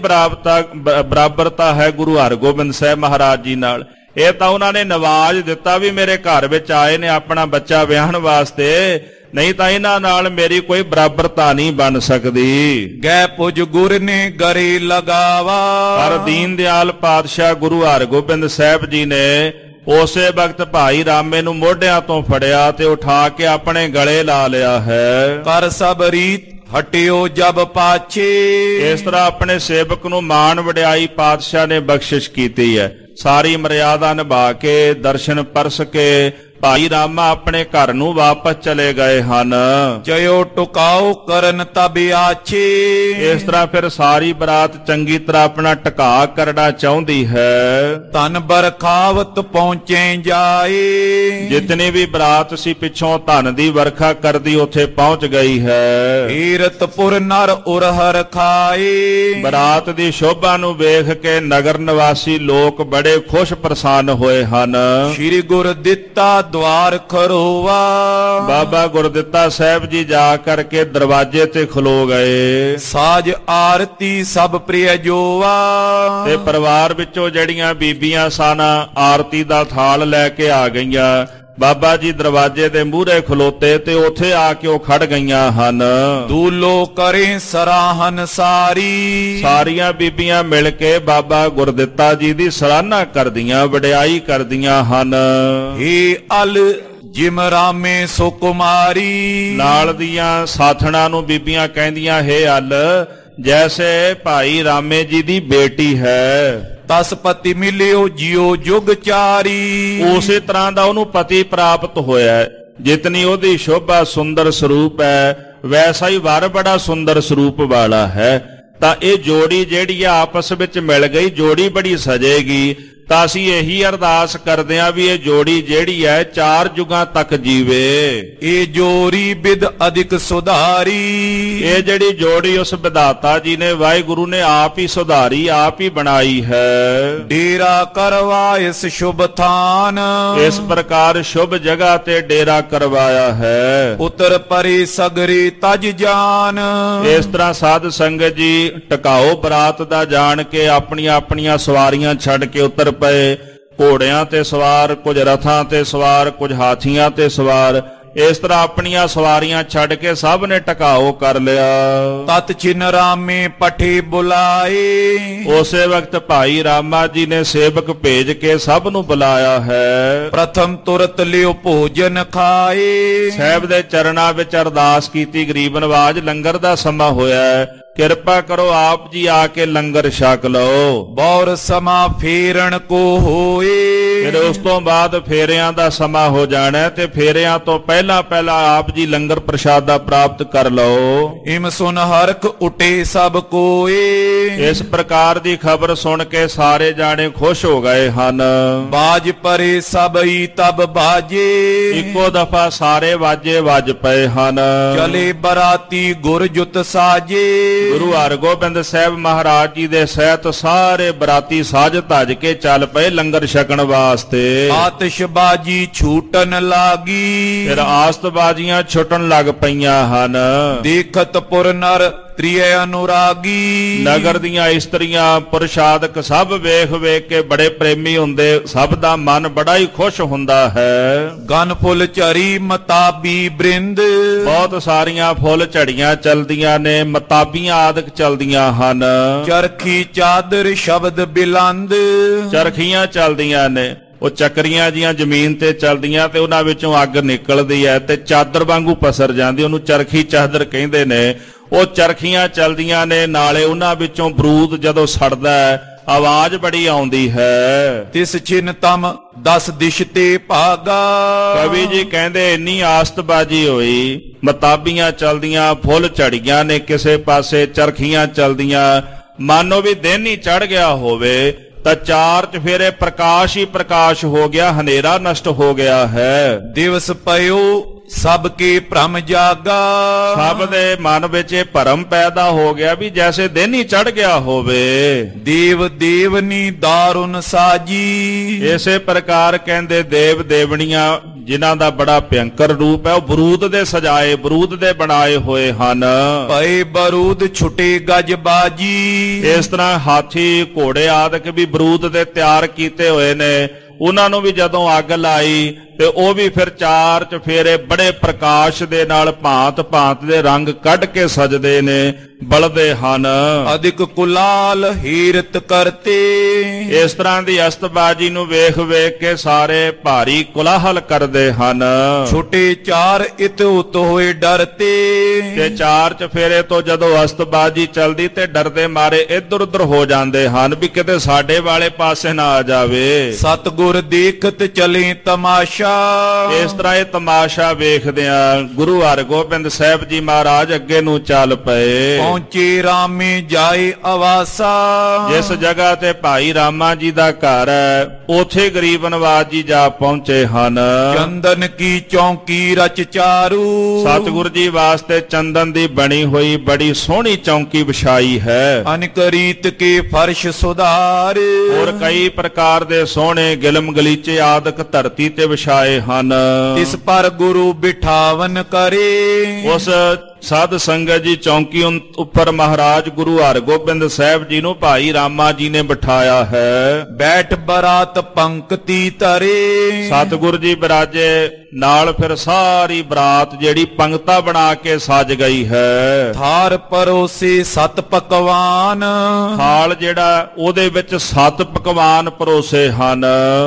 ਬਰਾਬਰਤਾ ਹੈ ਗੁਰੂ ਹਰਗੋਬਿੰਦ ਸਾਹਿਬ ਮਹਾਰਾਜ ਜੀ ਨਾਲ। ਇਹ ਤਾਂ ਉਹਨਾਂ ਨੇ ਨਵਾਜ ਦਿੱਤਾ ਵੀ ਮੇਰੇ ਘਰ ਵਿੱਚ ਆਏ ਨੇ ਆਪਣਾ ਬੱਚਾ ਵਿਆਹਣ ਵਾਸਤੇ, ਨਹੀਂ ਤਾਂ ਇਹਨਾਂ ਨਾਲ ਮੇਰੀ ਕੋਈ ਬਰਾਬਰਤਾ ਨਹੀਂ ਬਣ ਸਕਦੀ। ਗੈ ਪੁਜ ਗੁਰ ਨੇ ਗਰੇ ਲਗਾਵਾ। ਪਰ ਦੀਨ ਦਿਆਲ ਪਾਤਸ਼ਾਹ ਗੁਰੂ ਹਰਗੋਬਿੰਦ ਸਾਹਿਬ ਜੀ ਨੇ ਉਸੇ ਵਕਤ ਭਾਈ ਰਾਮੇ ਨੂੰ ਮੋਢਿਆਂ ਤੋਂ ਫੜਿਆ ਤੇ ਉਠਾ ਕੇ ਆਪਣੇ ਗਲੇ ਲਾ ਲਿਆ ਹੈ। ਕਰ ਸਭ ਰੀਤ ਹਟਿਓ ਜਬ ਪਾਛੇ। ਇਸ ਤਰ੍ਹਾਂ ਆਪਣੇ ਸੇਵਕ ਨੂੰ ਮਾਣ ਵਡਿਆਈ ਪਾਤਸ਼ਾਹ ਨੇ ਬਖਸ਼ਿਸ਼ ਕੀਤੀ ਹੈ। ਸਾਰੀ ਮਰਿਆਦਾ ਨਿਭਾ ਕੇ ਦਰਸ਼ਨ ਪਰਸ ਕੇ ਭਾਈ ਰਾਮਾ ਆਪਣੇ ਘਰ ਨੂੰ ਵਾਪਸ ਚਲੇ ਗਏ ਹਨ। ਜਯੋ ਟੁਕਾਓ ਕਰਨ ਤਬ ਆਛੇ। ਇਸ ਤਰ੍ਹਾਂ ਫਿਰ ਸਾਰੀ ਬਰਾਤ ਚੰਗੀ ਤਰ੍ਹਾਂ ਆਪਣਾ ਟਿਕਾ ਕਰਨਾ ਚਾਹੁੰਦੀ ਹੈ। ਧਨ ਬਰਖਾਵਤ ਪਹੁੰਚੇ ਜਾਏ। ਜਿਤਨੀ ਵੀ ਬਰਾਤ ਸੀ ਪਿੱਛੋਂ ਧਨ ਦੀ ਵਰਖਾ ਕਰਦੀ ਉੱਥੇ ਪਹੁੰਚ ਗਈ ਹੈ। ਈਰਤਪੁਰ ਨਰ ਉਰਹਰ ਖਾਏ। ਬਰਾਤ ਦੀ ਸ਼ੋਭਾ ਨੂੰ ਵੇਖ ਕੇ ਨਗਰ ਨਿਵਾਸੀ ਲੋਕ ਬੜੇ ਖੁਸ਼ ਪ੍ਰਸੰਨ ਹੋਏ ਹਨ। ਸ੍ਰੀ ਗੁਰ ਦਿੱਤਾ ਦਵਾਰ ਖਰੋਵਾ। ਬਾਬਾ ਗੁਰਦਿੱਤਾ ਸਾਹਿਬ ਜੀ ਜਾ ਕਰਕੇ ਦਰਵਾਜ਼ੇ ਤੇ ਖਲੋ ਗਏ। ਸਾਜ ਆਰਤੀ ਸਭ ਪ੍ਰਿਯ ਜੋਵਾ। ਤੇ ਪਰਿਵਾਰ ਵਿੱਚੋਂ ਜਿਹੜੀਆਂ ਬੀਬੀਆਂ ਸਨ ਆਰਤੀ ਦਾ ਥਾਲ ਲੈ ਕੇ ਆ ਗਈਆਂ। ਬਾਬਾ ਜੀ ਦਰਵਾਜ਼ੇ ਦੇ ਮੂਹਰੇ ਖਲੋਤੇ ਤੇ ਉੱਥੇ ਆ ਕੇ ਉਹ ਖੜ ਗਈਆਂ ਹਨ। ਦੂਲੋ ਕਰੇ ਸਰਾਹਨ ਸਾਰੀ। ਸਾਰੀਆਂ ਬੀਬੀਆਂ ਮਿਲ ਕੇ ਬਾਬਾ ਗੁਰਦਿੱਤਾ ਜੀ ਦੀ ਸਰਾਹਨਾ ਕਰਦੀਆਂ, ਵਡਿਆਈ ਕਰਦੀਆਂ ਹਨ। ਹੇ ਅਲ ਜਿਮ ਰਾਮੇ ਸੋ ਕੁਮਾਰੀ। ਨਾਲ ਦੀਆਂ ਸਾਥਣਾਂ ਨੂੰ ਬੀਬੀਆਂ ਕਹਿੰਦੀਆਂ, ਹੇ ਅਲ ਜੈਸੇ ਭਾਈ ਰਾਮੇ ਜੀ ਦੀ ਬੇਟੀ ਹੈ। ਤਸ ਪਤੀ ਮਿਲਿਓ ਜਿਉ ਜੁਗ ਚਾਰੀ। ਉਸੇ ਤਰ੍ਹਾਂ ਦਾ ਉਹਨੂੰ ਪਤੀ ਪ੍ਰਾਪਤ ਹੋਇਆ। ਜਿਤਨੀ ਉਹਦੀ ਸ਼ੋਭਾ ਸੁੰਦਰ ਸਰੂਪ ਹੈ ਵੈਸਾ ਹੀ ਵਰ ਬੜਾ ਸੁੰਦਰ ਸਰੂਪ ਵਾਲਾ ਹੈ। ਤਾਂ ਇਹ ਜੋੜੀ ਜਿਹੜੀ ਆ ਆਪਸ ਵਿੱਚ ਮਿਲ ਗਈ, ਜੋੜੀ ਬੜੀ ਸਜੇਗੀ। ਤਾਂ ਅਸੀਂ ਇਹੀ ਅਰਦਾਸ ਕਰਦੇ ਆਂ ਵੀ ਇਹ ਜੋੜੀ ਜਿਹੜੀ ਹੈ 4 ਯੁਗਾਂ ਤੱਕ ਜੀਵੇ। ਇਹ ਜੋੜੀ ਬਿਦ ਅਧਿਕ ਸੁਧਾਰੀ, ਇਹ ਜਿਹੜੀ ਜੋੜੀ ਉਸ ਵਿਧਾਤਾ ਜੀ ਨੇ ਵਾਹਿਗੁਰੂ ਨੇ ਆਪ ਹੀ ਸੁਧਾਰੀ, ਆਪ ਹੀ ਬਣਾਈ ਹੈ। ਡੇਰਾ ਕਰਵਾ ਇਸ ਸ਼ੁਭ ਥਾਨ, ਇਸ ਪ੍ਰਕਾਰ ਸ਼ੁਭ ਜਗ੍ਹਾ ਤੇ ਡੇਰਾ ਕਰਵਾਇਆ ਹੈ। ਉਤਰ ਪਰੇ ਸਗਰੇ ਤਜ ਜਾਨ, ਇਸ ਤਰ੍ਹਾਂ ਸਾਧ ਸੰਗਤ ਜੀ ਟਿਕਾਓ ਬਰਾਤ ਦਾ ਜਾਣ ਕੇ ਆਪਣੀਆਂ ਆਪਣੀਆਂ ਸਵਾਰੀਆਂ ਛੱਡ ਕੇ ਉਤਰ ਪਏ। ਘੋੜਿਆਂ ਤੇ ਸਵਾਰ, ਕੁਝ ਰਥਾਂ ਤੇ ਸਵਾਰ, ਕੁਝ ਹਾਥੀਆਂ ਤੇ ਸਵਾਰ, ਇਸ ਤਰ੍ਹਾਂ ਆਪਣੀਆਂ ਸਵਾਰੀਆਂ ਛੱਡ ਕੇ ਸਭ ਨੇ ਟਿਕਾਓ ਕਰ ਲਿਆ। ਤਤ ਚਿਨ ਰਾਮੇ ਪਠੇ ਬੁਲਾਏ, ਉਸੇ ਵਕਤ ਭਾਈ ਰਾਮਾ ਜੀ ਨੇ ਸੇਵਕ ਭੇਜ ਕੇ ਸਭ ਨੂੰ ਬੁਲਾਇਆ ਹੈ। ਪ੍ਰਥਮ ਤੁਰਤ ਲਿਓ ਭੋਜਨ ਖਾਏ, ਸਾਹਿਬ ਦੇ ਚਰਨਾਂ ਵਿੱਚ ਅਰਦਾਸ ਕੀਤੀ। ਗਰੀਬ ਨਵਾਜ ਲੰਗਰ ਦਾ ਸਮਾਂ ਹੋਇਆ ਹੈ, ਕਿਰਪਾ ਕਰੋ ਆਪ ਜੀ ਆ ਕੇ ਲੰਗਰ ਛਕ ਲਓ। ਬੌਰ ਸਮਾਂ ਫੇਰਨ ਕੋ ਹੋਏ, ਫਿਰ ਉਸ ਤੋਂ ਬਾਅਦ ਫੇਰਿਆਂ ਦਾ ਸਮਾਂ ਹੋ ਜਾਣਾ ਤੇ ਫੇਰਿਆਂ ਤੋਂ ਪਹਿਲਾਂ ਆਪ ਜੀ ਲੰਗਰ ਪ੍ਰਸ਼ਾਦਾ ਪ੍ਰਾਪਤ ਕਰ ਲਓ। ਇਮ ਸੁਨ ਹਰਖ ਉਟੇ ਸਭ ਕੋਏ, ਇਸ ਪ੍ਰਕਾਰ ਦੀ ਖਬਰ ਸੁਣ ਕੇ ਸਾਰੇ ਜਾਣੇ ਖੁਸ਼ ਹੋ ਗਏ ਹਨ। ਬਾਜ ਪਰੇ ਸਭਈ ਤਬ ਬਾਜੇ, ਇੱਕੋ ਦਫਾ ਸਾਰੇ ਵਾਜੇ ਵੱਜ ਪਏ ਹਨ। ਚਲੇ ਬਰਾਤੀ ਗੁਰ ਜੁਤ ਸਾਜੇ, ਗੁਰੂ ਹਰਗੋਬਿੰਦ ਸਾਹਿਬ ਮਹਾਰਾਜ ਜੀ ਦੇ ਸਹਿਤ ਸਾਰੇ ਬਰਾਤੀ ਸਾਜ ਧੱਜ ਕੇ ਚੱਲ ਪਏ ਲੰਗਰ ਛਕਣ ਵਾਸਤੇ। ਆਤਿਸ਼ਬਾਜੀ ਛੂਟਣ ਲਾਗੀ, ਫਿਰ ਆਸਤਬਾਜ਼ੀਆਂ ਛੁੱਟਣ ਲੱਗ ਪਈਆਂ ਹਨ। ਦੇਖਤ ਪੁਰ ਨਰ ਤ੍ਰਿਯ ਅਨੁਰਾਗੀ, ਨਗਰ ਦੀਆਂ ਇਸਤਰੀਆਂ ਪੁਰਸ਼ਾਦਕ ਸਭ ਵੇਖ ਵੇਖ ਕੇ ਬੜੇ ਪ੍ਰੇਮੀ ਹੁੰਦੇ, ਸਭ ਦਾ ਮਨ ਬੜਾ ਹੀ ਖੁਸ਼ ਹੁੰਦਾ ਹੈ। ਗਨ ਫੁੱਲ ਝਰੀ ਮਤਾਬੀ ਬ੍ਰਿੰਦ, ਬਹੁਤ ਸਾਰੀਆਂ ਫੁੱਲ ਝੜੀਆਂ ਚਲਦੀਆਂ ਨੇ, ਮਤਾਬੀਆਂ ਆਦਿਕ ਚਲਦੀਆਂ ਹਨ। ਚਰਖੀ ਚਾਦਰ ਸ਼ਬਦ ਬਿਲੰਦ, ਚਰਖੀਆਂ ਚਲਦੀਆਂ ਨੇ, ਉਹ ਚੱਕਰੀਆਂ ਜੀਆਂ ਜ਼ਮੀਨ ਤੇ ਚਲਦੀਆਂ ਤੇ ਉਹਨਾਂ ਵਿੱਚੋਂ ਅੱਗ ਨਿਕਲਦੀ ਹੈ ਤੇ ਚਾਦਰ ਵਾਂਗੂ ਪਸਰ ਜਾਂਦੀ, ਉਹਨੂੰ ਚਰਖੀ ਚਾਦਰ ਕਹਿੰਦੇ ਨੇ। ਉਹ ਚਰਖੀਆਂ ਚਲਦੀਆਂ ਨੇ, ਨਾਲੇ ਉਹਨਾਂ ਵਿੱਚੋਂ ਬਰੂਦ ਜਦੋਂ ਸੜਦਾ ਹੈ ਆਵਾਜ਼ ਬੜੀ ਆਉਂਦੀ ਹੈ। ਤਿਸ ਚਿਨ ਤਮ 10 ਦਿਸ਼ ਤੇ ਭਾਗਾ, ਕਵੀ ਜੀ ਕਹਿੰਦੇ ਇੰਨੀ ਆਸਤਬਾਜੀ ਹੋਈ, ਮਤਾਬੀਆਂ ਚਲਦੀਆਂ, ਫੁੱਲ ਝੜੀਆਂ ਨੇ ਕਿਸੇ ਪਾਸੇ, ਚਰਖੀਆਂ ਚਲਦੀਆਂ, ਮਾਨੋ ਵੀ ਦਿਨ ਹੀ ਚੜ ਗਿਆ ਹੋਵੇ। ਤਾਂ 4 ਚਫੇਰੇ ਪ੍ਰਕਾਸ਼ ਹੀ ਪ੍ਰਕਾਸ਼ ਹੋ ਗਿਆ, ਹਨੇਰਾ ਨਸ਼ਟ ਹੋ ਗਿਆ ਹੈ। ਦਿਵਸ ਪਇਓ ਸਭ ਕੇ ਭ੍ਰਮ ਜਾਗਾ, ਸਭ ਦੇ ਮਨ ਵਿੱਚ ਇਹ ਭਰਮ ਪੈਦਾ ਹੋ ਗਿਆ ਵੀ ਜੈਸੇ ਦਿਨ ਹੀ ਚੜ ਗਿਆ ਹੋਵੇ। ਦੇਵ ਦੇਵਨੀ ਦਾਰੁਨ ਸਾਜੀ, ਇਸੇ ਪ੍ਰਕਾਰ ਕਹਿੰਦੇ ਦੇਵ ਦੇਵਣੀਆਂ ਜਿਨ੍ਹਾਂ ਦਾ ਬੜਾ ਭਿਅੰਕਰ ਰੂਪ ਹੈ ਉਹ ਬਰੂਦ ਦੇ ਸਜਾਏ, ਬਰੂਦ ਦੇ ਬਣਾਏ ਹੋਏ ਹਨ। ਭਏ ਬਰੂਦ ਛੁਟੇ ਗਜ ਬਾਜੀ, ਇਸ ਤਰ੍ਹਾਂ ਹਾਥੀ ਘੋੜੇ ਆਦਿਕ ਵੀ ਬਰੂਦ ਦੇ ਤਿਆਰ ਕੀਤੇ ਹੋਏ ਨੇ। ਉਹਨਾਂ ਨੂੰ ਵੀ ਜਦੋਂ ਅੱਗ ਲਾਈ ਤੇ ਉਹ ਵੀ ਫਿਰ 4 ਚਫੇਰੇ ਬੜੇ ਪ੍ਰਕਾਸ਼ ਦੇ ਨਾਲ ਭਾਂਤ ਭਾਂਤ ਦੇ ਰੰਗ ਕੱਢ ਕੇ ਸਜਦੇ ਨੇ, ਬਲਦੇ ਹਨ। ਅਧਿਕ ਕੁਲਾਲ ਹੀਰਤ ਕਰਤੇ, ਇਸ ਤਰ੍ਹਾਂ ਦੀ ਅਸਤਬਾਜੀ ਨੂੰ ਵੇਖ ਵੇਖ ਕੇ ਸਾਰੇ ਭਾਰੀ ਕੁਲਾਹਲ ਕਰਦੇ ਹਨ। ਛੋਟੇ 4 ਇਤ ਉਤ ਹੋਏ ਡਰਤੇ, ਤੇ 4 ਚਫੇਰੇ ਤੋਂ ਜਦੋਂ ਅਸਤਬਾਜੀ ਚਲਦੀ ਤੇ ਡਰਦੇ ਮਾਰੇ ਇੱਧਰ ਉੱਧਰ ਹੋ ਜਾਂਦੇ ਹਨ ਵੀ ਕਿਤੇ ਸਾਡੇ ਵਾਲੇ ਪਾਸੇ ਨਾ ਆ ਜਾਵੇ। ਸਤਿਗੁਰ ਦੇਖਤ ਚਲੇ ਤਮਾਸ਼ਾ, ਇਸ ਤਰ੍ਹਾਂ ਇਹ ਤਮਾਸ਼ਾ ਵੇਖਦਿਆਂ ਗੁਰੂ ਹਰਗੋਬਿੰਦ ਸਾਹਿਬ ਜੀ ਮਹਾਰਾਜ ਅੱਗੇ ਨੂੰ ਚੱਲ ਪਏ। ਪਹੁੰਚੇ ਰਾਮੇ ਜਾਏ ਆਵਾਸਾ, ਜਿਸ ਜਗ੍ਹਾ ਤੇ ਭਾਈ ਰਾਮਾ ਜੀ ਦਾ ਘਰ ਹੈ ਉਥੇ ਗਰੀਬ ਨਵਾਜ ਜੀ ਜਾ ਪਹੁੰਚੇ ਹਨ। ਚੰਦਨ ਕੀ ਚੌਂਕੀ ਰਚ ਚਾਰੂ, ਸਤਿਗੁਰ ਜੀ ਵਾਸਤੇ ਚੰਦਨ ਦੀ ਬਣੀ ਹੋਈ ਬੜੀ ਸੋਹਣੀ ਚੌਂਕੀ ਵਿਛਾਈ ਹੈ। ਅਨਕ ਰੀਤ ਕੇ ਫਰਸ਼ ਸੁਧਾਰ, ਹੋਰ ਕਈ ਪ੍ਰਕਾਰ ਦੇ ਸੋਹਣੇ ਗਿਲਮ ਗਲੀਚੇ ਆਦਿਕ ਧਰਤੀ ਤੇ ਵਿਛਾਏ ਹਨ। ਇਸ ਪਰ ਗੁਰੂ ਬਿਠਾਵਨ ਕਰੇ, ਉਸ ਸਾਧ ਸੰਗਤ ਜੀ ਚੌਂਕੀ ਉੱਪਰ ਮਹਾਰਾਜ ਗੁਰੂ ਹਰਗੋਬਿੰਦ ਸਾਹਿਬ ਜੀ ਨੂੰ ਭਾਈ ਰਾਮਾ ਜੀ ਨੇ ਬਿਠਾਇਆ ਹੈ। ਬੈਠ ਬਰਾਤ ਪੰਕਤੀ ਧਰੇ, ਸਤਿਗੁਰ ਜੀ ਬਿਰਾਜੇ, ਨਾਲ ਫਿਰ ਸਾਰੀ ਬਰਾਤ ਜਿਹੜੀ ਪੰਕਤਾ ਬਣਾ ਕੇ ਸਜ ਗਈ ਹੈ। ਥਾਰ ਪਰੋਸੇ 7 ਪਕਵਾਨ, ਥਾਲ ਜਿਹੜਾ ਉਹਦੇ ਵਿੱਚ 7 ਪਕਵਾਨ ਪਰੋਸੇ ਹਨ।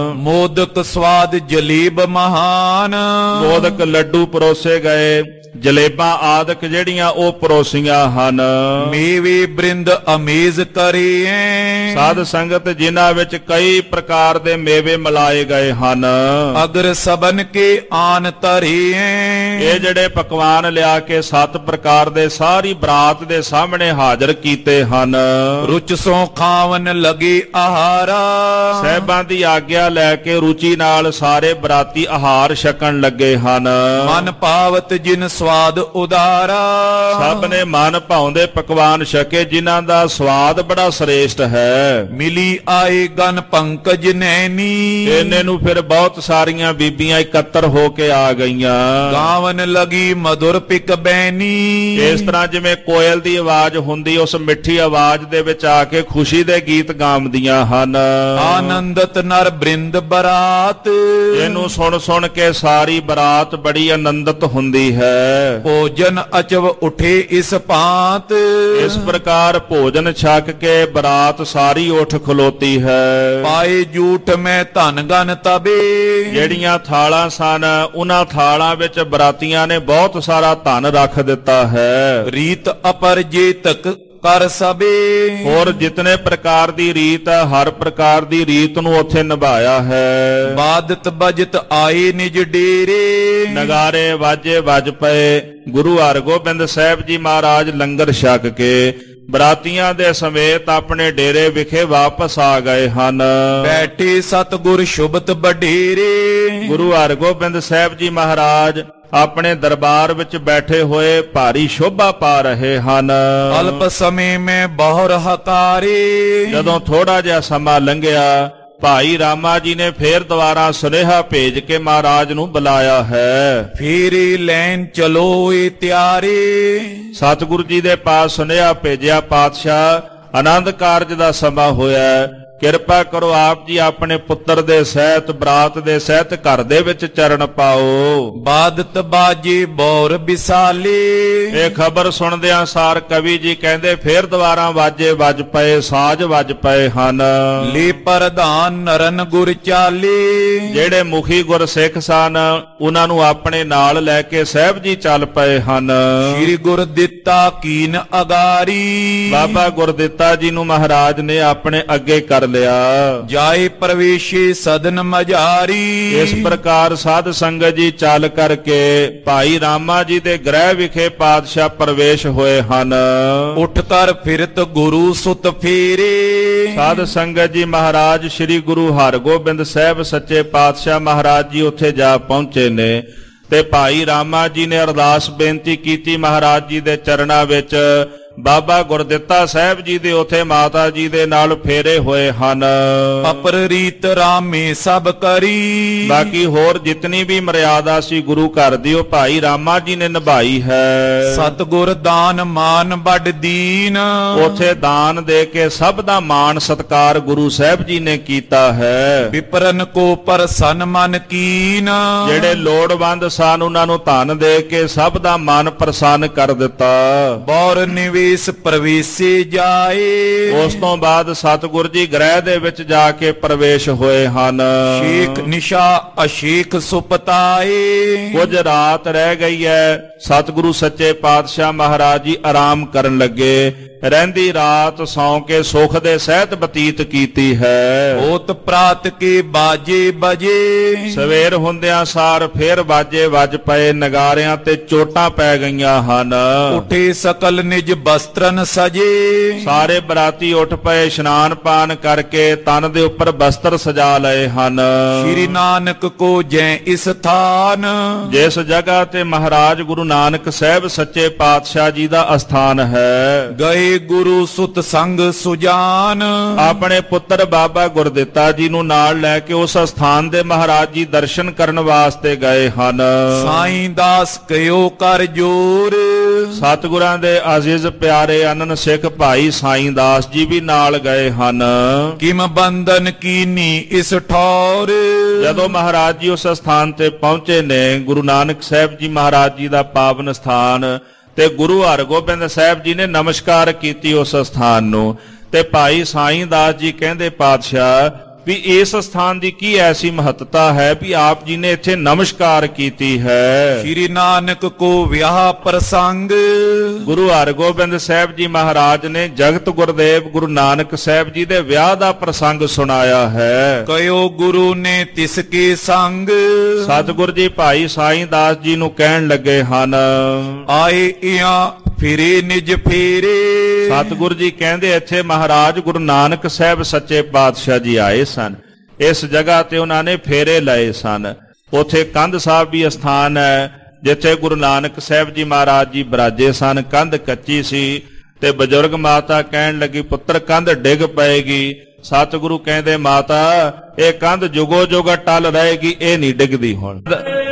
ਮੋਦਕ ਸਵਾਦ ਜਲੇਬ ਮਹਾਨ, ਮੋਦਕ ਲੱਡੂ ਪਰੋਸੇ ਗਏ, ਜਲੇਬਾਂ ਆਦਿਕ ਜਿਹੜੀਆਂ ਉਹ ਪਰੋਸੀਆਂ ਹਨ। ਮੇਵੇ ਬ੍ਰਿੰਦ ਅਮੇਜ਼ ਕਰੀਏ, ਸਾਧ ਸੰਗਤ ਜਿਨ੍ਹਾਂ ਵਿੱਚ ਕਈ ਪ੍ਰਕਾਰ ਦੇ ਮੇਵੇ ਮਿਲਾਏ ਗਏ ਹਨ। ਅਗਰ ਸਬਨ ਕੇ ਆਨ ਧਰੀਏ, ਇਹ ਜਿਹੜੇ ਪਕਵਾਨ ਲਿਆ ਕੇ 7 ਪ੍ਰਕਾਰ ਦੇ ਸਾਰੀ ਬਰਾਤ ਦੇ ਸਾਹਮਣੇ ਹਾਜ਼ਰ ਕੀਤੇ ਹਨ। ਰੁਚ ਸੋ ਖਾਵਨ ਲਗੇ ਆਹਾਰਾ, ਸਹਿਬਾਂ ਦੀ ਆਗਿਆ ਲੈ ਕੇ ਰੁਚੀ ਨਾਲ ਸਾਰੇ ਬਰਾਤੀ ਆਹਾਰ ਛਕਣ ਲੱਗੇ ਹਨ। ਮਨ ਭਾਵਤ ਜਿਨ ਸਵਾਦ ਉਦਾਰਾ, ਸਭ ਨੇ ਮਨ ਭਾਉਂਦੇ ਪਕਵਾਨ ਛਕੇ ਜਿਨ੍ਹਾਂ ਦਾ ਸਵਾਦ ਬੜਾ ਸ੍ਰੇਸ਼ਟ ਹੈ। ਮਿਲੀ ਆਏ ਗਨ ਪੰਕਜ ਨੈਣੀ, ਇਹਨੇ ਨੂੰ ਫਿਰ ਬਹੁਤ ਸਾਰੀਆਂ ਬੀਬੀਆਂ ਇਕੱਤਰ ਹੋ ਕੇ ਆ ਗਈਆਂ। ਗਾਵਨ ਲਗੀ ਮధుਰ ਪਿਕ ਬੈਨੀ, ਇਸ ਤਰ੍ਹਾਂ ਜਿਵੇਂ ਕੋਇਲ ਦੀ ਆਵਾਜ਼ ਹੁੰਦੀ ਉਸ ਮਿੱਠੀ ਆਵਾਜ਼ ਦੇ ਵਿੱਚ ਆ ਕੇ ਖੁਸ਼ੀ ਦੇ ਗੀਤ ਗਾਉਂਦੀਆਂ ਹਨ। ਆਨੰਦਤ ਨਰ ਬ੍ਰਿੰਦ ਬਰਾਤ, ਇਹਨੂੰ ਸੁਣ ਸੁਣ ਕੇ ਸਾਰੀ ਬਰਾਤ ਬੜੀ ਆਨੰਦਿਤ ਹੁੰਦੀ ਹੈ। ਭੋਜਨ ਅਚਵ ਉਠੇ ਇਸ ਭਾਂਤ, ਇਸ ਪ੍ਰਕਾਰ ਭੋਜਨ ਛਕ ਕੇ ਬਰਾਤ ਸਾਰੀ ਉੱਠ ਖਲੋਤੀ ਹੈ। ਪਾਏ ਜੂਠ ਮੈਂ ਧਨ ਗਨ ਤਬੇ, ਜਿਹੜੀਆਂ ਥਾਲਾਂ ਸਨ ਉਹਨਾਂ ਥਾਲਾਂ ਵਿੱਚ ਬਰਾਤੀਆਂ ਨੇ ਬਹੁਤ ਸਾਰਾ ਧਨ ਰੱਖ ਦਿੱਤਾ ਹੈ। ਰੀਤ ਅਪਰ ਜੇ ਤਕ ਕਰ ਸਬੇ, ਹੋਰ ਜਿਤਨੇ ਪ੍ਰਕਾਰ ਦੀ ਰੀਤ ਹੈ ਹਰ ਪ੍ਰਕਾਰ ਦੀ ਰੀਤ ਨੂੰ ਉੱਥੇ ਨਿਭਾਇਆ ਹੈ। ਬਾਦਤ ਬਜਤ ਆਏ ਨਿਜ ਡੇਰੇ, ਨਗਾਰੇ ਵਾਜੇ ਵੱਜ ਪਏ। ਗੁਰੂ ਹਰਗੋਬਿੰਦ ਸਾਹਿਬ ਜੀ ਮਹਾਰਾਜ ਲੰਗਰ ਛਕ ਕੇ ਬਰਾਤੀਆਂ ਦੇ ਸਮੇਤ ਆਪਣੇ ਡੇਰੇ ਵਿਖੇ ਵਾਪਸ ਆ ਗਏ ਹਨ। ਬੈਠੇ ਸਤਿਗੁਰ ਸ਼ੁਭਤ ਬਡੇਰੇ, ਗੁਰੂ ਹਰਗੋਬਿੰਦ ਸਾਹਿਬ ਜੀ ਮਹਾਰਾਜ ਆਪਣੇ ਦਰਬਾਰ ਵਿੱਚ ਬੈਠੇ ਹੋਏ ਭਾਰੀ ਸ਼ੋਭਾ ਪਾ ਰਹੇ ਹਨ। ਅਲਪ ਸਮੇਂ ਮੈਂ ਬਹੁਰ ਹਕਾਰੇ, ਜਦੋਂ ਥੋੜਾ ਜਿਹਾ ਸਮਾਂ ਲੰਘਿਆ ਭਾਈ ਰਾਮਾ ਜੀ ਨੇ ਫੇਰ ਦੁਬਾਰਾ ਸੁਨੇਹਾ ਭੇਜ ਕੇ ਮਹਾਰਾਜ ਨੂੰ ਬੁਲਾਇਆ ਹੈ। ਫੇਰੇ ਲੈਣ ਚਲੋ ਏ ਤਿਆਰੇ, ਸਤਿਗੁਰੂ ਜੀ ਦੇ ਪਾਸ ਸੁਨੇਹਾ ਭੇਜਿਆ, ਪਾਤਸ਼ਾਹ ਆਨੰਦ ਕਾਰਜ ਦਾ ਸਮਾਂ ਹੋਇਆ, ਕਿਰਪਾ ਕਰੋ ਆਪ ਜੀ ਆਪਣੇ ਪੁੱਤਰ ਦੇ ਸਹਿਤ ਬਰਾਤ ਦੇ ਸਹਿਤ ਘਰ ਦੇ ਵਿੱਚ ਚਰਨ ਪਾਓ। ਬਾਦਤ ਬਾਜੇ ਬੌਰ ਬਿਸਾਲੇ, ਇਹ ਖਬਰ ਸੁਣਦਿਆਂ ਸਾਰ ਕਵੀ ਜੀ ਕਹਿੰਦੇ ਫੇਰ ਦੁਬਾਰਾ ਵਾਜੇ ਵੱਜ ਪਏ, ਸਾਜ਼ ਵੱਜ ਪਏ ਹਨ। ਲੇ ਪ੍ਰਧਾਨ ਨਰਨ ਗੁਰ ਚਾਲੇ, ਜਿਹੜੇ ਮੁਖੀ ਗੁਰ ਸਿੱਖ ਸਨ ਉਹਨਾਂ ਨੂੰ ਆਪਣੇ ਨਾਲ ਲੈ ਕੇ ਸਾਹਿਬ ਜੀ ਚੱਲ ਪਏ ਹਨ। ਸ੍ਰੀ ਗੁਰ ਦਿੱਤਾ ਕੀਨ ਅਗਾਰੀ, ਬਾਬਾ ਗੁਰਦਿੱਤਾ ਜੀ ਨੂੰ ਮਹਾਰਾਜ ਨੇ ਆਪਣੇ ਅੱਗੇ ਕਰ ਲਿਆ। ਜਾਏ ਪ੍ਰਵੇਸ਼ੀ ਸਦਨ ਮਝਾਰੀ, ਇਸ ਪ੍ਰਕਾਰ ਸਾਧ ਸੰਗਤ ਜੀ ਚੱਲ ਕਰਕੇ ਭਾਈ ਰਾਮਾ ਜੀ ਦੇ ਗ੍ਰਹਿ ਵਿਖੇ ਪਾਤਸ਼ਾਹ ਪ੍ਰਵੇਸ਼ ਹੋਏ ਹਨ। ਉੱਠ ਕਰ ਫਿਰਤ ਗੁਰੂ ਸੁਤ ਫੇਰੇ, ਸਾਧ ਸੰਗਤ ਜੀ ਮਹਾਰਾਜ ਸ੍ਰੀ ਗੁਰੂ ਹਰਗੋਬਿੰਦ ਸਾਹਿਬ ਸੱਚੇ ਪਾਤਸ਼ਾਹ ਮਹਾਰਾਜ ਜੀ ਉੱਥੇ ਜਾ ਪਹੁੰਚੇ ਨੇ ਤੇ ਭਾਈ ਰਾਮਾ ਜੀ ਨੇ ਅਰਦਾਸ ਬੇਨਤੀ ਕੀਤੀ ਮਹਾਰਾਜ ਜੀ ਦੇ ਚਰਨਾਂ ਵਿੱਚ। ਬਾਬਾ ਗੁਰਦਿੱਤਾ ਸਾਹਿਬ ਜੀ ਦੇ ਉਥੇ ਮਾਤਾ ਜੀ ਦੇ ਨਾਲ ਫੇਰੇ ਹੋਏ ਹਨ। ਅਪਰ ਰੀਤ ਰਾਮੇ ਸਭ ਕਰੀ, ਬਾਕੀ ਹੋਰ ਜਿਤਨੀ ਵੀ ਮਰਿਆਦਾ ਸੀ ਗੁਰੂ ਘਰ ਦੀ ਉਹ ਭਾਈ ਰਾਮਾ ਜੀ ਨੇ ਨਿਭਾਈ ਹੈ। ਸਤਿਗੁਰ ਦਾਨ ਮਾਨ ਵੱਡ ਦੀਨ, ਉਥੇ ਦਾਨ ਦੇ ਕੇ ਸਭ ਦਾ ਮਾਣ ਸਤਕਾਰ ਗੁਰੂ ਸਾਹਿਬ ਜੀ ਨੇ ਕੀਤਾ ਹੈ। ਵਿਪਰਨ ਕੋ ਪ੍ਰਸੰਨ ਮਨ ਕੀਨ, ਜਿਹੜੇ ਲੋੜਵੰਦ ਸਨ ਉਹਨਾਂ ਨੂੰ ਧਨ ਦੇ ਕੇ ਸਭ ਦਾ ਮਨ ਪ੍ਰਸੰਨ ਕਰ ਦਿੱਤਾ। ਬੌਰ ਨਿਵੇ ਪ੍ਰਵੇਸ਼ੇ ਜਾਏ, ਉਸ ਤੋਂ ਬਾਅਦ ਸਤਿਗੁਰ ਜੀ ਗ੍ਰਹਿ ਦੇ ਵਿੱਚ ਜਾ ਕੇ ਪ੍ਰਵੇਸ਼ ਹੋਏ ਹਨ। ਸ਼ੇਖ ਨਿਸ਼ਾ ਅਸ਼ੇਖ ਸੁਪਤਾਏ, ਕੁਝ ਰਾਤ ਰਹਿ ਗਈ ਹੈ। ਸਤਿਗੁਰੂ ਸੱਚੇ ਪਾਤਸ਼ਾਹ ਮਹਾਰਾਜ ਜੀ ਆਰਾਮ ਕਰਨ ਲੱਗੇ। ਰਹਿੰਦੀ ਰਾਤ ਸੌਂ ਕੇ ਸੁਖ ਦੇ ਸਹਿਤ ਬਤੀਤ ਕੀਤੀ ਹੈ। ਹੋਤ ਪ੍ਰਾਤ ਕੇ ਬਾਜੇ ਬਜੇ, ਸਵੇਰ ਹੁੰਦਿਆਂ ਸਾਰ ਫੇਰ ਬਾਜੇ ਵੱਜ ਪਏ, ਨਗਾਰਿਆਂ ਤੇ ਚੋਟਾਂ ਪੈ ਗਈਆਂ ਹਨ। ਉਠੇ ਸਕਲ ਨਿਜ ਬਸਤਰਨ ਸਜੇ, ਸਾਰੇ ਬਰਾਤੀ ਉੱਠ ਪਏ, ਇਸ਼ਨਾਨ ਪਾਨ ਕਰਕੇ ਤਨ ਦੇ ਉੱਪਰ ਬਸਤਰ ਸਜਾ ਲਏ ਹਨ। ਸ਼੍ਰੀ ਨਾਨਕ ਕੋ ਜੈ ਇਸ ਥਾਨ, ਜਿਸ ਜਗ੍ਹਾ ਤੇ ਮਹਾਰਾਜ ਗੁਰੂ ਨਾਨਕ ਸਾਹਿਬ ਸੱਚੇ ਪਾਤਸ਼ਾਹ ਜੀ ਦਾ ਅਸਥਾਨ ਹੈ। ਗਏ ਗੁਰੂ ਸੁਤ ਸੰਗ ਸੁਜਾਨ, ਆਪਣੇ ਪੁੱਤਰ ਬਾਬਾ ਗੁਰਦਿੱਤਾ ਜੀ ਨੂੰ ਨਾਲ ਲੈ ਕੇ ਉਸ ਸਥਾਨ ਦੇ ਮਹਾਰਾਜ ਜੀ ਦਰਸ਼ਨ ਕਰਨ ਵਾਸਤੇ ਗਏ ਹਨ। ਸਾਈਂ ਦਾਸ ਕਹਿਓ ਕਰ ਜੋਰ, ਸਤਿਗੁਰਾਂ ਦੇ ਅਜ਼ੀਜ਼ ਪਿਆਰੇ ਅਨਨ ਸਿੱਖ ਭਾਈ ਸਾਈਂ ਦਾਸ ਜੀ ਵੀ ਨਾਲ ਗਏ ਹਨ। ਕਿਮ ਬੰਧਨ ਕੀਨੀ ਇਸ ਠੌਰ, ਜਦੋਂ ਮਹਾਰਾਜ ਜੀ ਉਸ ਸਥਾਨ ਤੇ ਪਹੁੰਚੇ ਨੇ, ਗੁਰੂ ਨਾਨਕ ਸਾਹਿਬ ਜੀ ਮਹਾਰਾਜ ਜੀ ਦਾ ਪਾਵਨ ਸਥਾਨ, ਤੇ ਗੁਰੂ ਹਰਗੋਬਿੰਦ ਸਾਹਿਬ ਜੀ ਨੇ ਨਮਸਕਾਰ ਕੀਤੀ ਉਸ ਸਥਾਨ ਨੂੰ। ਤੇ ਭਾਈ ਸਾਈਂ ਦਾਸ ਜੀ ਕਹਿੰਦੇ ਪਾਤਸ਼ਾਹ ਵੀ ਇਸ ਸਥਾਨ ਦੀ ਕੀ ਐਸੀ ਮਹੱਤਤਾ ਹੈ ਵੀ ਆਪ ਜੀ ਨੇ ਇੱਥੇ ਨਮਸਕਾਰ ਕੀਤੀ ਹੈ। ਸ਼੍ਰੀ ਨਾਨਕ ਕੋ ਵਿਆਹ ਪ੍ਰਸੰਗ। ਗੁਰੂ ਹਰਗੋਬਿੰਦ ਸਾਹਿਬ ਜੀ ਮਹਾਰਾਜ ਨੇ ਜਗਤ ਗੁਰਦੇਵ ਗੁਰੂ ਨਾਨਕ ਸਾਹਿਬ ਜੀ ਦੇ ਵਿਆਹ ਦਾ ਪ੍ਰਸੰਗ ਸੁਣਾਇਆ ਹੈ। ਕਯੋ ਗੁਰੂ ਨੇ ਤਿਸ ਕੇ ਸੰਗ। ਸਤਿਗੁਰ ਜੀ ਭਾਈ ਸਾਈਂ ਦਾਸ ਜੀ ਨੂੰ ਕਹਿਣ ਲੱਗੇ ਹਨ, ਆਏ ਇਆਂ ਫਿਰੇ ਨਿਜ ਫੇਰੇ। ਸਤਿਗੁਰ ਜੀ ਕਹਿੰਦੇ ਇੱਥੇ ਮਹਾਰਾਜ ਗੁਰੂ ਨਾਨਕ ਸਾਹਿਬ ਸੱਚੇ ਪਾਤਸ਼ਾਹ ਜੀ ਆਏ ਸਨ। ਇਸ ਜਗ੍ਹਾ ਤੇ ਉਹਨਾਂ ਨੇ ਫੇਰੇ ਲਏ ਸਨ। ਉਥੇ ਕੰਧ ਸਾਹਿਬ ਵੀ ਅਸਥਾਨ ਹੈ ਜਿੱਥੇ ਗੁਰੂ ਨਾਨਕ ਸਾਹਿਬ ਜੀ ਮਹਾਰਾਜ ਜੀ ਬਿਰਾਜੇ ਸਨ। ਕੰਧ ਕੱਚੀ ਸੀ ਤੇ ਬਜ਼ੁਰਗ ਮਾਤਾ ਕਹਿਣ ਲੱਗੀ, ਪੁੱਤਰ ਕੰਧ ਡਿੱਗ ਪਏਗੀ। ਸਤਿਗੁਰੂ ਕਹਿੰਦੇ, ਮਾਤਾ ਇਹ ਕੰਧ ਜੁਗੋ ਜੁਗ ਟਲ ਰਹੇਗੀ, ਇਹ ਨਹੀਂ ਡਿੱਗਦੀ। ਹੁਣ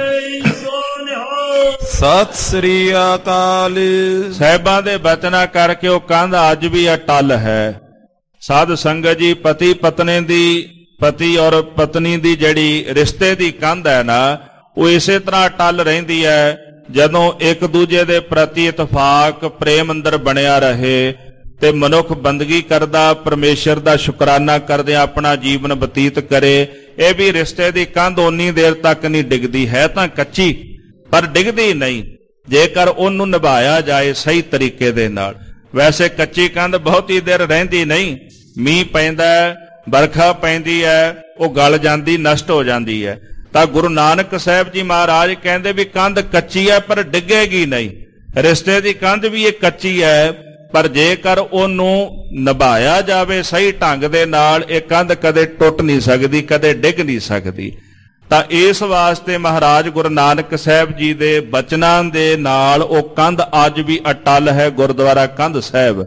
ਸਤਿ ਸ੍ਰੀ ਅਕਾਲ। ਸਾਹਿਬਾਂ ਦੇ ਬਚਨਾਂ ਕਰਕੇ ਉਹ ਕੰਧ ਅੱਜ ਵੀ ਅਟਲ ਹੈ। ਸਾਧ ਸੰਗਤ ਜੀ, ਪਤੀ ਪਤਨੀ ਦੀ, ਪਤੀ ਔਰ ਪਤਨੀ ਦੀ ਜਿਹੜੀ ਰਿਸ਼ਤੇ ਦੀ ਕੰਧ ਹੈ ਨਾ, ਉਹ ਇਸੇ ਤਰ੍ਹਾਂ ਅਟਲ ਰਹਿੰਦੀ ਹੈ ਜਦੋਂ ਇੱਕ ਦੂਜੇ ਦੇ ਪ੍ਰਤੀ ਇਤਫਾਕ ਪ੍ਰੇਮ ਅੰਦਰ ਬਣਿਆ ਰਹੇ ਤੇ ਮਨੁੱਖ ਬੰਦਗੀ ਕਰਦਾ, ਪਰਮੇਸ਼ਰ ਦਾ ਸ਼ੁਕਰਾਨਾ ਕਰਦੇ ਆਪਣਾ ਜੀਵਨ ਬਤੀਤ ਕਰੇ। ਇਹ ਵੀ ਰਿਸ਼ਤੇ ਦੀ ਕੰਧ ਓਨੀ ਦੇਰ ਤੱਕ ਨਹੀਂ ਡਿੱਗਦੀ, ਹੈ ਤਾਂ ਕੱਚੀ ਪਰ ਡਿੱਗਦੀ ਨਹੀਂ ਜੇਕਰ ਉਹਨੂੰ ਨਿਭਾਇਆ ਜਾਏ ਸਹੀ ਤਰੀਕੇ ਦੇ ਨਾਲ। ਵੈਸੇ ਕੱਚੀ ਕੰਧ ਬਹੁਤੀ ਦੇਰ ਰਹਿੰਦੀ ਨਹੀਂ, ਮੀਂਹ ਪੈਂਦਾ, ਬਰਖਾ ਪੈਂਦੀ ਹੈ, ਉਹ ਗਲ ਜਾਂਦੀ, ਨਸ਼ਟ ਹੋ ਜਾਂਦੀ ਹੈ। ਤਾਂ ਗੁਰੂ ਨਾਨਕ ਸਾਹਿਬ ਜੀ ਮਹਾਰਾਜ ਕਹਿੰਦੇ ਵੀ ਕੰਧ ਕੱਚੀ ਹੈ ਪਰ ਡਿੱਗੇਗੀ ਨਹੀਂ। ਰਿਸ਼ਤੇ ਦੀ ਕੰਧ ਵੀ ਇਹ ਕੱਚੀ ਹੈ ਪਰ ਜੇਕਰ ਉਹਨੂੰ ਨਿਭਾਇਆ ਜਾਵੇ ਸਹੀ ਢੰਗ ਦੇ ਨਾਲ, ਇਹ ਕੰਧ ਕਦੇ ਟੁੱਟ ਨਹੀਂ ਸਕਦੀ, ਕਦੇ ਡਿੱਗ ਨਹੀਂ ਸਕਦੀ। ਤਾਂ ਇਸ ਵਾਸਤੇ ਮਹਾਰਾਜ ਗੁਰੂ ਨਾਨਕ ਸਾਹਿਬ ਜੀ ਦੇ ਬਚਨਾਂ ਦੇ ਨਾਲ ਉਹ ਕੰਧ ਅੱਜ ਵੀ ਅਟਲ ਹੈ। ਗੁਰਦੁਆਰਾ ਕੰਧ ਸਾਹਿਬ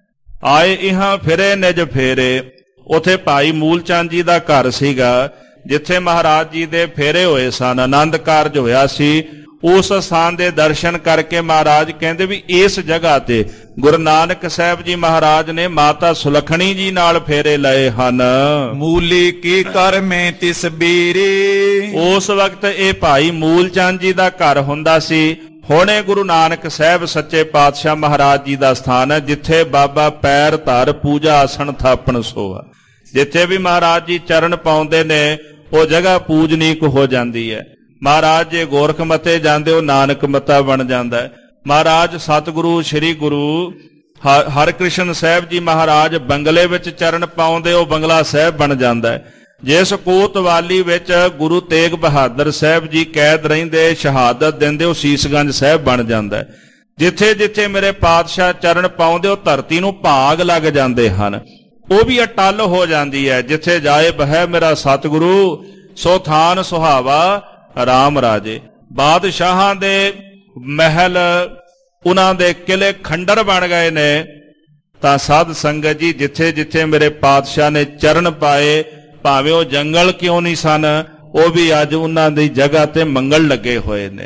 ਆਏ ਇਹਾਂ ਫਿਰੇ ਨਿਜ ਫੇਰੇ। ਉਥੇ ਭਾਈ ਮੂਲ ਚੰਦ ਜੀ ਦਾ ਘਰ ਸੀਗਾ ਜਿੱਥੇ ਮਹਾਰਾਜ ਜੀ ਦੇ ਫੇਰੇ ਹੋਏ ਸਨ, ਆਨੰਦ ਕਾਰਜ ਹੋਇਆ ਸੀ। ਉਸ ਸਥਾਨ ਦੇ ਦਰਸ਼ਨ ਕਰਕੇ ਮਹਾਰਾਜ ਕਹਿੰਦੇ ਵੀ ਇਸ ਜਗ੍ਹਾ ਤੇ ਗੁਰੂ ਨਾਨਕ ਸਾਹਿਬ ਜੀ ਮਹਾਰਾਜ ਨੇ ਮਾਤਾ ਸੁਲੱਖਣੀ ਜੀ ਨਾਲ ਫੇਰੇ ਲਏ ਹਨ। ਮੂਲੇ ਕੀ ਕਰ ਮੈਂ ਤਿਸ ਬੀਰੇ। ਉਸ ਵਕਤ ਇਹ ਭਾਈ ਮੂਲ ਚੰਦ ਜੀ ਦਾ ਘਰ ਹੁੰਦਾ ਸੀ। ਹੁਣੇ ਗੁਰੂ ਨਾਨਕ ਸਾਹਿਬ ਸੱਚੇ ਪਾਤਸ਼ਾਹ ਮਹਾਰਾਜ ਜੀ ਦਾ ਸਥਾਨ ਹੈ ਜਿੱਥੇ ਬਾਬਾ ਪੈਰ ਧਰ ਪੂਜਾ ਆਸਣ ਥਾਪਣ ਸੋਆ। ਜਿੱਥੇ ਵੀ ਮਹਾਰਾਜ ਜੀ ਚਰਨ ਪਾਉਂਦੇ ਨੇ ਉਹ ਜਗ੍ਹਾ ਪੂਜਨੀਕ ਹੋ ਜਾਂਦੀ ਹੈ। ਮਹਾਰਾਜ ਜੇ ਗੋਰਖ ਮੱਤੇ ਜਾਂਦੇ ਉਹ ਨਾਨਕ ਮੱਤਾ ਬਣ ਜਾਂਦਾ ਹੈ। ਮਹਾਰਾਜ ਸਤਿਗੁਰੂ ਸ੍ਰੀ ਗੁਰੂ ਹਰਿਕ੍ਰਿਸ਼ਨ ਸਾਹਿਬ ਜੀ ਮਹਾਰਾਜ ਬੰਗਲੇ ਵਿੱਚ ਚਰਨ ਪਾਉਂਦੇ ਉਹ ਬੰਗਲਾ ਸਾਹਿਬ ਬਣ ਜਾਂਦਾ ਹੈ। ਜਿਸ ਕੋਤਵਾਲੀ ਵਿੱਚ ਗੁਰੂ ਤੇਗ ਬਹਾਦਰ ਸਾਹਿਬ ਜੀ ਕੈਦ ਰਹਿੰਦੇ ਸ਼ਹਾਦਤ ਦਿੰਦੇ ਉਹ ਸੀਸਗੰਜ ਸਾਹਿਬ ਬਣ ਜਾਂਦਾ ਹੈ। ਜਿੱਥੇ ਜਿੱਥੇ ਮੇਰੇ ਪਾਤਸ਼ਾਹ ਚਰਨ ਪਾਉਂਦੇ ਉਹ ਧਰਤੀ ਨੂੰ ਭਾਗ ਲੱਗ ਜਾਂਦੇ ਹਨ, ਉਹ ਵੀ ਅਟਲ ਹੋ ਜਾਂਦੀ ਹੈ। ਜਿੱਥੇ ਜਾਏ ਬਹਿ ਮੇਰਾ ਸਤਿਗੁਰੂ ਸੋ ਥਾਨ ਸੁਹਾਵਾ ਰਾਮ ਰਾਜੇ। ਬਾਦਸ਼ਾਹਾਂ ਦੇ ਮਹਿਲ, ਉਹਨਾਂ ਦੇ ਕਿਲੇ ਖੰਡਰ ਬਣ ਗਏ ਨੇ। ਤਾਂ ਸਾਧ ਸੰਗਤ ਜੀ, ਜਿੱਥੇ ਜਿੱਥੇ ਮੇਰੇ ਪਾਤਸ਼ਾਹ ਨੇ ਚਰਨ ਪਾਏ, ਭਾਵੇਂ ਉਹ ਜੰਗਲ ਕਿਉਂ ਨਹੀਂ ਸਨ, ਉਹ ਵੀ ਅੱਜ ਉਹਨਾਂ ਦੀ ਜਗ੍ਹਾ ਤੇ ਮੰਗਲ ਲੱਗੇ ਹੋਏ ਨੇ।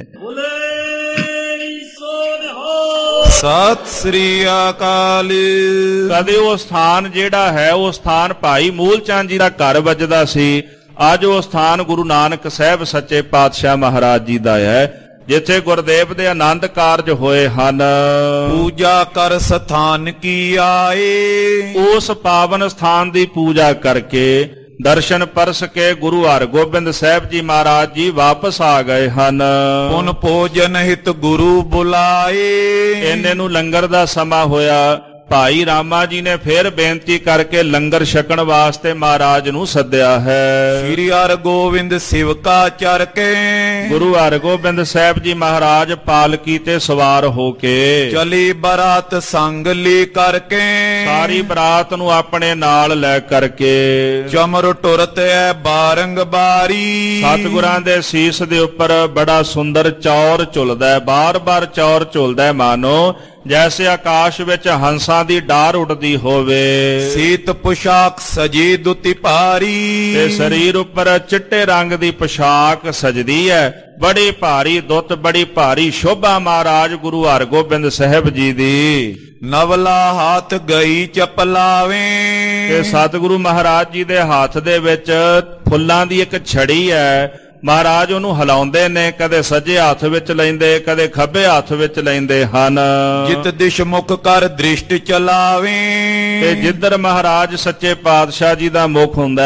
ਸਤਿ ਸ੍ਰੀ ਅਕਾਲ। ਕਦੇ ਉਹ ਸਥਾਨ ਜਿਹੜਾ ਹੈ ਉਹ ਸਥਾਨ ਭਾਈ ਮੂਲ ਚੰਦ ਜੀ ਦਾ ਘਰ ਵੱਜਦਾ ਸੀ। ਅੱਜ ਉਹ ਸਥਾਨ ਗੁਰੂ ਨਾਨਕ ਸਾਹਿਬ ਸੱਚੇ ਪਾਤਸ਼ਾਹ ਮਹਾਰਾਜ ਜੀ ਦਾ ਹੈ ਜਿੱਥੇ ਗੁਰਦੇਵ ਦੇ ਆਨੰਦ ਕਾਰਜ ਹੋਏ ਹਨ। ਪੂਜਾ ਕਰ ਸਥਾਨ ਕੀ ਆਏ। ਉਸ ਪਾਵਨ ਸਥਾਨ ਦੀ ਪੂਜਾ ਕਰਕੇ ਦਰਸ਼ਨ ਪਰਸ ਕੇ ਗੁਰੂ ਹਰਗੋਬਿੰਦ ਸਾਹਿਬ ਜੀ ਮਹਾਰਾਜ ਜੀ ਵਾਪਸ ਆ ਗਏ ਹਨ। ਪੁਨ ਭੋਜਨ ਹਿਤ ਗੁਰੂ ਬੁਲਾਏ। ਇੰਨੇ ਨੂੰ ਲੰਗਰ ਦਾ ਸਮਾਂ ਹੋਇਆ। ਭਾਈ ਰਾਮਾ ਜੀ ਨੇ ਫਿਰ ਬੇਨਤੀ ਕਰਕੇ ਲੰਗਰ ਛਕਣ ਵਾਸਤੇ ਮਹਾਰਾਜ ਨੂੰ ਸੱਦਿਆ ਹੈ। ਸ੍ਰੀ ਹਰਗੋਬਿੰਦ ਸਿਵਕਾ ਚਰ ਕੇ। ਗੁਰੂ ਹਰਗੋਬਿੰਦ ਸਾਹਿਬ ਜੀ ਮਹਾਰਾਜ ਪਾਲਕੀ ਤੇ ਸਵਾਰ ਹੋ ਕੇ ਚਲੀ ਬਰਾਤ ਸੰਗ ਲੈ ਕਰਕੇ। ਸਾਰੀ ਬਰਾਤ ਨੂੰ ਆਪਣੇ ਨਾਲ ਲੈ ਕਰਕੇ ਚਮਰ ਟੁਰਤ ਹੈ ਬਾਰੰਗਬਾਰੀ। ਸਤਿਗੁਰਾਂ ਦੇ ਸੀਸ ਦੇ ਉੱਪਰ ਬੜਾ ਸੁੰਦਰ ਚੌਰ ਝੁਲਦਾ ਹੈ, ਬਾਰ-ਬਾਰ ਚੌਰ ਝੁਲਦਾ ਹੈ, ਮਾਨੋ ਜੈਸੇ ਆਕਾਸ਼ ਵਿੱਚ ਹੰਸਾਂ ਦੀ ਡਾਰ ਉੱਡਦੀ ਹੋਵੇ। ਸੀਤ ਪੁਸ਼ਾਕ ਸਜੀ ਦੁਤੀ ਭਾਰੀ। ਤੇ ਸਰੀਰ ਉੱਪਰ ਚਿੱਟੇ ਰੰਗ ਦੀ ਪੁਸ਼ਾਕ ਸਜਦੀ ਹੈ, ਬੜੀ ਭਾਰੀ ਦੁੱਤ, ਬੜੀ ਭਾਰੀ ਸ਼ੋਭਾ ਮਹਾਰਾਜ ਗੁਰੂ ਹਰਗੋਬਿੰਦ ਸਾਹਿਬ ਜੀ ਦੀ। ਨਵਲਾ ਹੱਥ ਗਈ ਚਪਲਾਵੇ। ਤੇ ਸਤਿਗੁਰੂ ਮਹਾਰਾਜ ਜੀ ਦੇ ਹੱਥ ਦੇ ਵਿੱਚ ਫੁੱਲਾਂ ਦੀ ਇੱਕ ਛੜੀ ਹੈ। ਮਹਾਰਾਜ ਉਹਨੂੰ ਹਿਲਾਉਂਦੇ ਨੇ, ਕਦੇ ਸੱਜੇ ਹੱਥ ਵਿੱਚ ਲੈਂਦੇ, ਕਦੇ ਖੱਬੇ ਹੱਥ ਵਿੱਚ ਲੈਂਦੇ ਹਨ। ਜਿਤ ਦਿਸ਼ ਮੁਖ ਕਰ ਦ੍ਰਿਸ਼ਟ ਚਲਾਵੇ। ਤੇ ਜਿੱਧਰ ਮਹਾਰਾਜ ਸੱਚੇ ਪਾਤਸ਼ਾਹ ਜੀ ਦਾ ਮੁਖ ਹੁੰਦਾ ਹੈ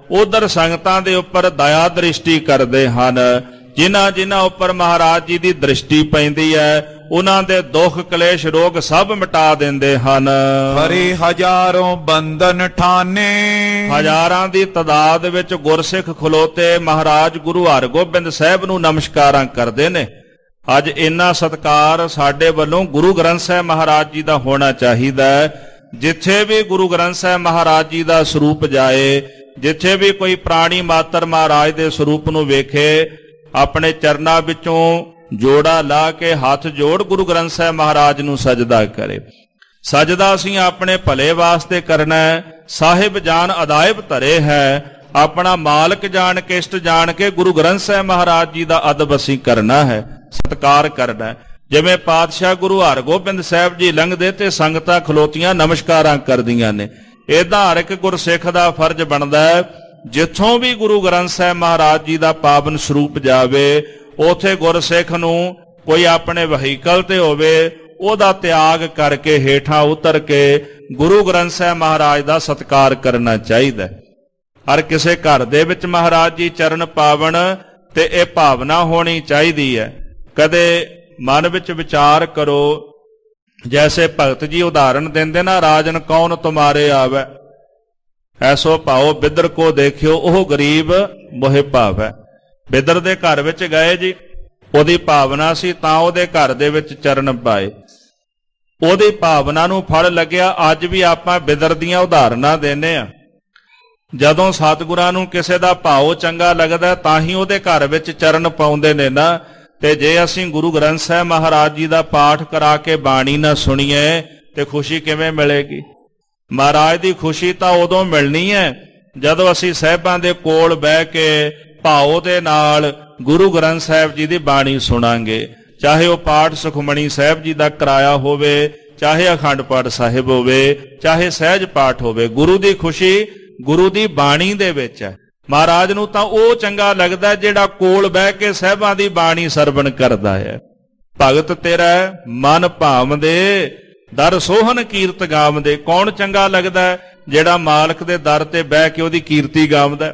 ਉਧਰ ਸੰਗਤਾਂ ਦੇ ਉੱਪਰ ਦਇਆ ਦ੍ਰਿਸ਼ਟੀ ਕਰਦੇ ਹਨ। ਜਿਨ੍ਹਾਂ ਜਿਨ੍ਹਾਂ ਉੱਪਰ ਮਹਾਰਾਜ ਜੀ ਦੀ ਦ੍ਰਿਸ਼ਟੀ ਪੈਂਦੀ ਹੈ ਉਹਨਾਂ ਦੇ ਦੁੱਖ ਕਲੇਸ਼ ਰੋਗ ਸਭ ਮਿਟਾ ਦਿੰਦੇ ਹਨ। ਹਰੀ ਹਜ਼ਾਰੋਂ ਬੰਧਨ ਠਾਨੇ, ਹਜ਼ਾਰਾਂ ਦੀ ਤਾਦਾਦ ਵਿੱਚ ਗੁਰਸਿੱਖ ਖਲੋਤੇ ਮਹਾਰਾਜ ਗੁਰੂ ਹਰਗੋਬਿੰਦ ਸਾਹਿਬ ਨੂੰ ਨਮਸਕਾਰਾਂ ਕਰਦੇ ਨੇ। ਅੱਜ ਇੰਨਾ ਸਤਿਕਾਰ ਸਾਡੇ ਵੱਲੋਂ ਗੁਰੂ ਗ੍ਰੰਥ ਸਾਹਿਬ ਮਹਾਰਾਜ ਜੀ ਦਾ ਹੋਣਾ ਚਾਹੀਦਾ ਹੈ। ਜਿੱਥੇ ਵੀ ਗੁਰੂ ਗ੍ਰੰਥ ਸਾਹਿਬ ਮਹਾਰਾਜ ਜੀ ਦਾ ਸਰੂਪ ਜਾਏ, ਜਿੱਥੇ ਵੀ ਕੋਈ ਪ੍ਰਾਣੀ ਮਾਤਰ ਮਹਾਰਾਜ ਦੇ ਸਰੂਪ ਨੂੰ ਵੇਖੇ, ਆਪਣੇ ਚਰਨਾਂ ਵਿੱਚੋਂ ਜੋੜਾ ਲਾ ਕੇ ਹੱਥ ਜੋੜ ਗੁਰੂ ਗ੍ਰੰਥ ਸਾਹਿਬ ਮਹਾਰਾਜ ਨੂੰ ਸਜਦਾ ਕਰੇ। ਸਜਦਾ ਅਸੀਂ ਆਪਣੇ ਭਲੇ ਵਾਸਤੇ ਕਰਨਾ ਹੈ। ਸਾਹਿਬ ਜਾਨ ਅਦਾਇਬ ਧਰੇ ਹੈ, ਆਪਣਾ ਮਾਲਕ ਜਾਣ ਕੇ ਇਸ਼ਟ ਜਾਣ ਕੇ ਗੁਰੂ ਗ੍ਰੰਥ ਸਾਹਿਬ ਮਹਾਰਾਜ ਜੀ ਦਾ ਅਦਬ ਅਸੀਂ ਕਰਨਾ ਹੈ, ਸਤਿਕਾਰ ਕਰਨਾ ਹੈ। ਜਿਵੇਂ ਪਾਤਸ਼ਾਹ ਗੁਰੂ ਹਰਗੋਬਿੰਦ ਸਾਹਿਬ ਜੀ ਲੰਘਦੇ ਤੇ ਸੰਗਤਾਂ ਖਲੋਤੀਆਂ ਨਮਸਕਾਰਾਂ ਕਰਦੀਆਂ ਨੇ, ਏਦਾਂ ਹਰ ਇੱਕ ਗੁਰਸਿੱਖ ਦਾ ਫਰਜ਼ ਬਣਦਾ ਹੈ ਜਿੱਥੋਂ ਵੀ ਗੁਰੂ ਗ੍ਰੰਥ ਸਾਹਿਬ ਮਹਾਰਾਜ ਜੀ ਦਾ ਪਾਵਨ ਸਰੂਪ ਜਾਵੇ, ਉਥੇ ਗੁਰਸਿੱਖ ਨੂੰ ਕੋਈ ਆਪਣੇ ਵਹੀਕਲ ਤੇ ਹੋਵੇ, ਉਹਦਾ ਤਿਆਗ ਕਰਕੇ ਹੇਠਾਂ ਉਤਰ ਕੇ ਗੁਰੂ ਗ੍ਰੰਥ ਸਾਹਿਬ ਮਹਾਰਾਜ ਦਾ ਸਤਿਕਾਰ ਕਰਨਾ ਚਾਹੀਦਾ। ਹਰ ਕਿਸੇ ਘਰ ਦੇ ਵਿੱਚ ਮਹਾਰਾਜ ਜੀ ਚਰਨ ਪਾਵਨ ਤੇ ਇਹ ਭਾਵਨਾ ਹੋਣੀ ਚਾਹੀਦੀ ਹੈ। ਕਦੇ ਮਨ ਵਿੱਚ ਵਿਚਾਰ ਕਰੋ, ਜੈਸੇ ਭਗਤ ਜੀ ਉਦਾਹਰਣ ਦਿੰਦੇ ਨਾ, ਰਾਜਨ ਕੌਣ ਤੁਮਾਰੇ ਆਵੈ, ਐਸੋ ਭਾਓ ਬਿਦਰ ਕੋ ਦੇਖਿਓ ਉਹ ਗਰੀਬ ਮੋਹਿ ਭਾਵੈ। ਬਿਦਰ ਦੇ ਘਰ ਵਿੱਚ ਗਏ ਜੀ, ਉਹਦੀ ਭਾਵਨਾ ਸੀ ਤਾਂ ਉਹਦੇ ਘਰ ਦੇ ਵਿੱਚ ਚਰਨ ਪਾਏ, ਉਹਦੀ ਭਾਵਨਾ ਨੂੰ ਫਲ ਲੱਗਿਆ। ਅੱਜ ਵੀ ਆਪਾਂ ਬਿਦਰ ਦੀਆਂ ਉਦਾਹਰਨਾਂ ਦਿੰਦੇ ਆ। ਜਦੋਂ ਸਤਿਗੁਰਾਂ ਨੂੰ ਕਿਸੇ ਦਾ ਭਾਉ ਚੰਗਾ ਲੱਗਦਾ ਤਾਂ ਹੀ ਉਹਦੇ ਘਰ ਵਿੱਚ ਚਰਨ ਪਾਉਂਦੇ ਨੇ ਨਾ। ਤੇ ਜੇ ਅਸੀਂ ਗੁਰੂ ਗ੍ਰੰਥ ਸਾਹਿਬ ਮਹਾਰਾਜ ਜੀ ਦਾ ਪਾਠ ਕਰਾ ਕੇ ਬਾਣੀ ਨਾ ਸੁਣੀਏ ਤੇ ਖੁਸ਼ੀ ਕਿਵੇਂ ਮਿਲੇਗੀ? ਮਹਾਰਾਜ ਦੀ ਖੁਸ਼ੀ ਤਾਂ ਉਦੋਂ ਮਿਲਣੀ ਹੈ ਜਦੋਂ ਅਸੀਂ ਸਾਹਿਬਾਂ ਦੇ ਕੋਲ ਬਹਿ ਕੇ ਭਾਉ ਦੇ ਨਾਲ ਗੁਰੂ ਗ੍ਰੰਥ ਸਾਹਿਬ ਜੀ ਦੀ ਬਾਣੀ ਸੁਣਾਂਗੇ। ਚਾਹੇ ਉਹ ਪਾਠ ਸੁਖਮਣੀ ਸਾਹਿਬ ਜੀ ਦਾ ਕਰਾਇਆ ਹੋਵੇ, ਚਾਹੇ ਅਖੰਡ ਪਾਠ ਸਾਹਿਬ ਹੋਵੇ, ਚਾਹੇ ਸਹਿਜ ਪਾਠ ਹੋਵੇ, ਗੁਰੂ ਦੀ ਖੁਸ਼ੀ ਗੁਰੂ ਦੀ ਬਾਣੀ ਦੇ ਵਿੱਚ ਹੈ। ਮਹਾਰਾਜ ਨੂੰ ਤਾਂ ਉਹ ਚੰਗਾ ਲੱਗਦਾ ਜਿਹੜਾ ਕੋਲ ਬਹਿ ਕੇ ਸਾਹਿਬਾਂ ਦੀ ਬਾਣੀ ਸਰਵਣ ਕਰਦਾ ਹੈ। ਭਗਤ ਤੇਰਾ ਮਨ ਭਾਵਦੇ, ਦਰ ਸੋਹਣ ਕੀਰਤ ਗਾਵਦੇ। ਕੌਣ ਚੰਗਾ ਲੱਗਦਾ? ਜਿਹੜਾ ਮਾਲਕ ਦੇ ਦਰ ਤੇ ਬਹਿ ਕੇ ਉਹਦੀ ਕੀਰਤੀ ਗਾਵਦਾ,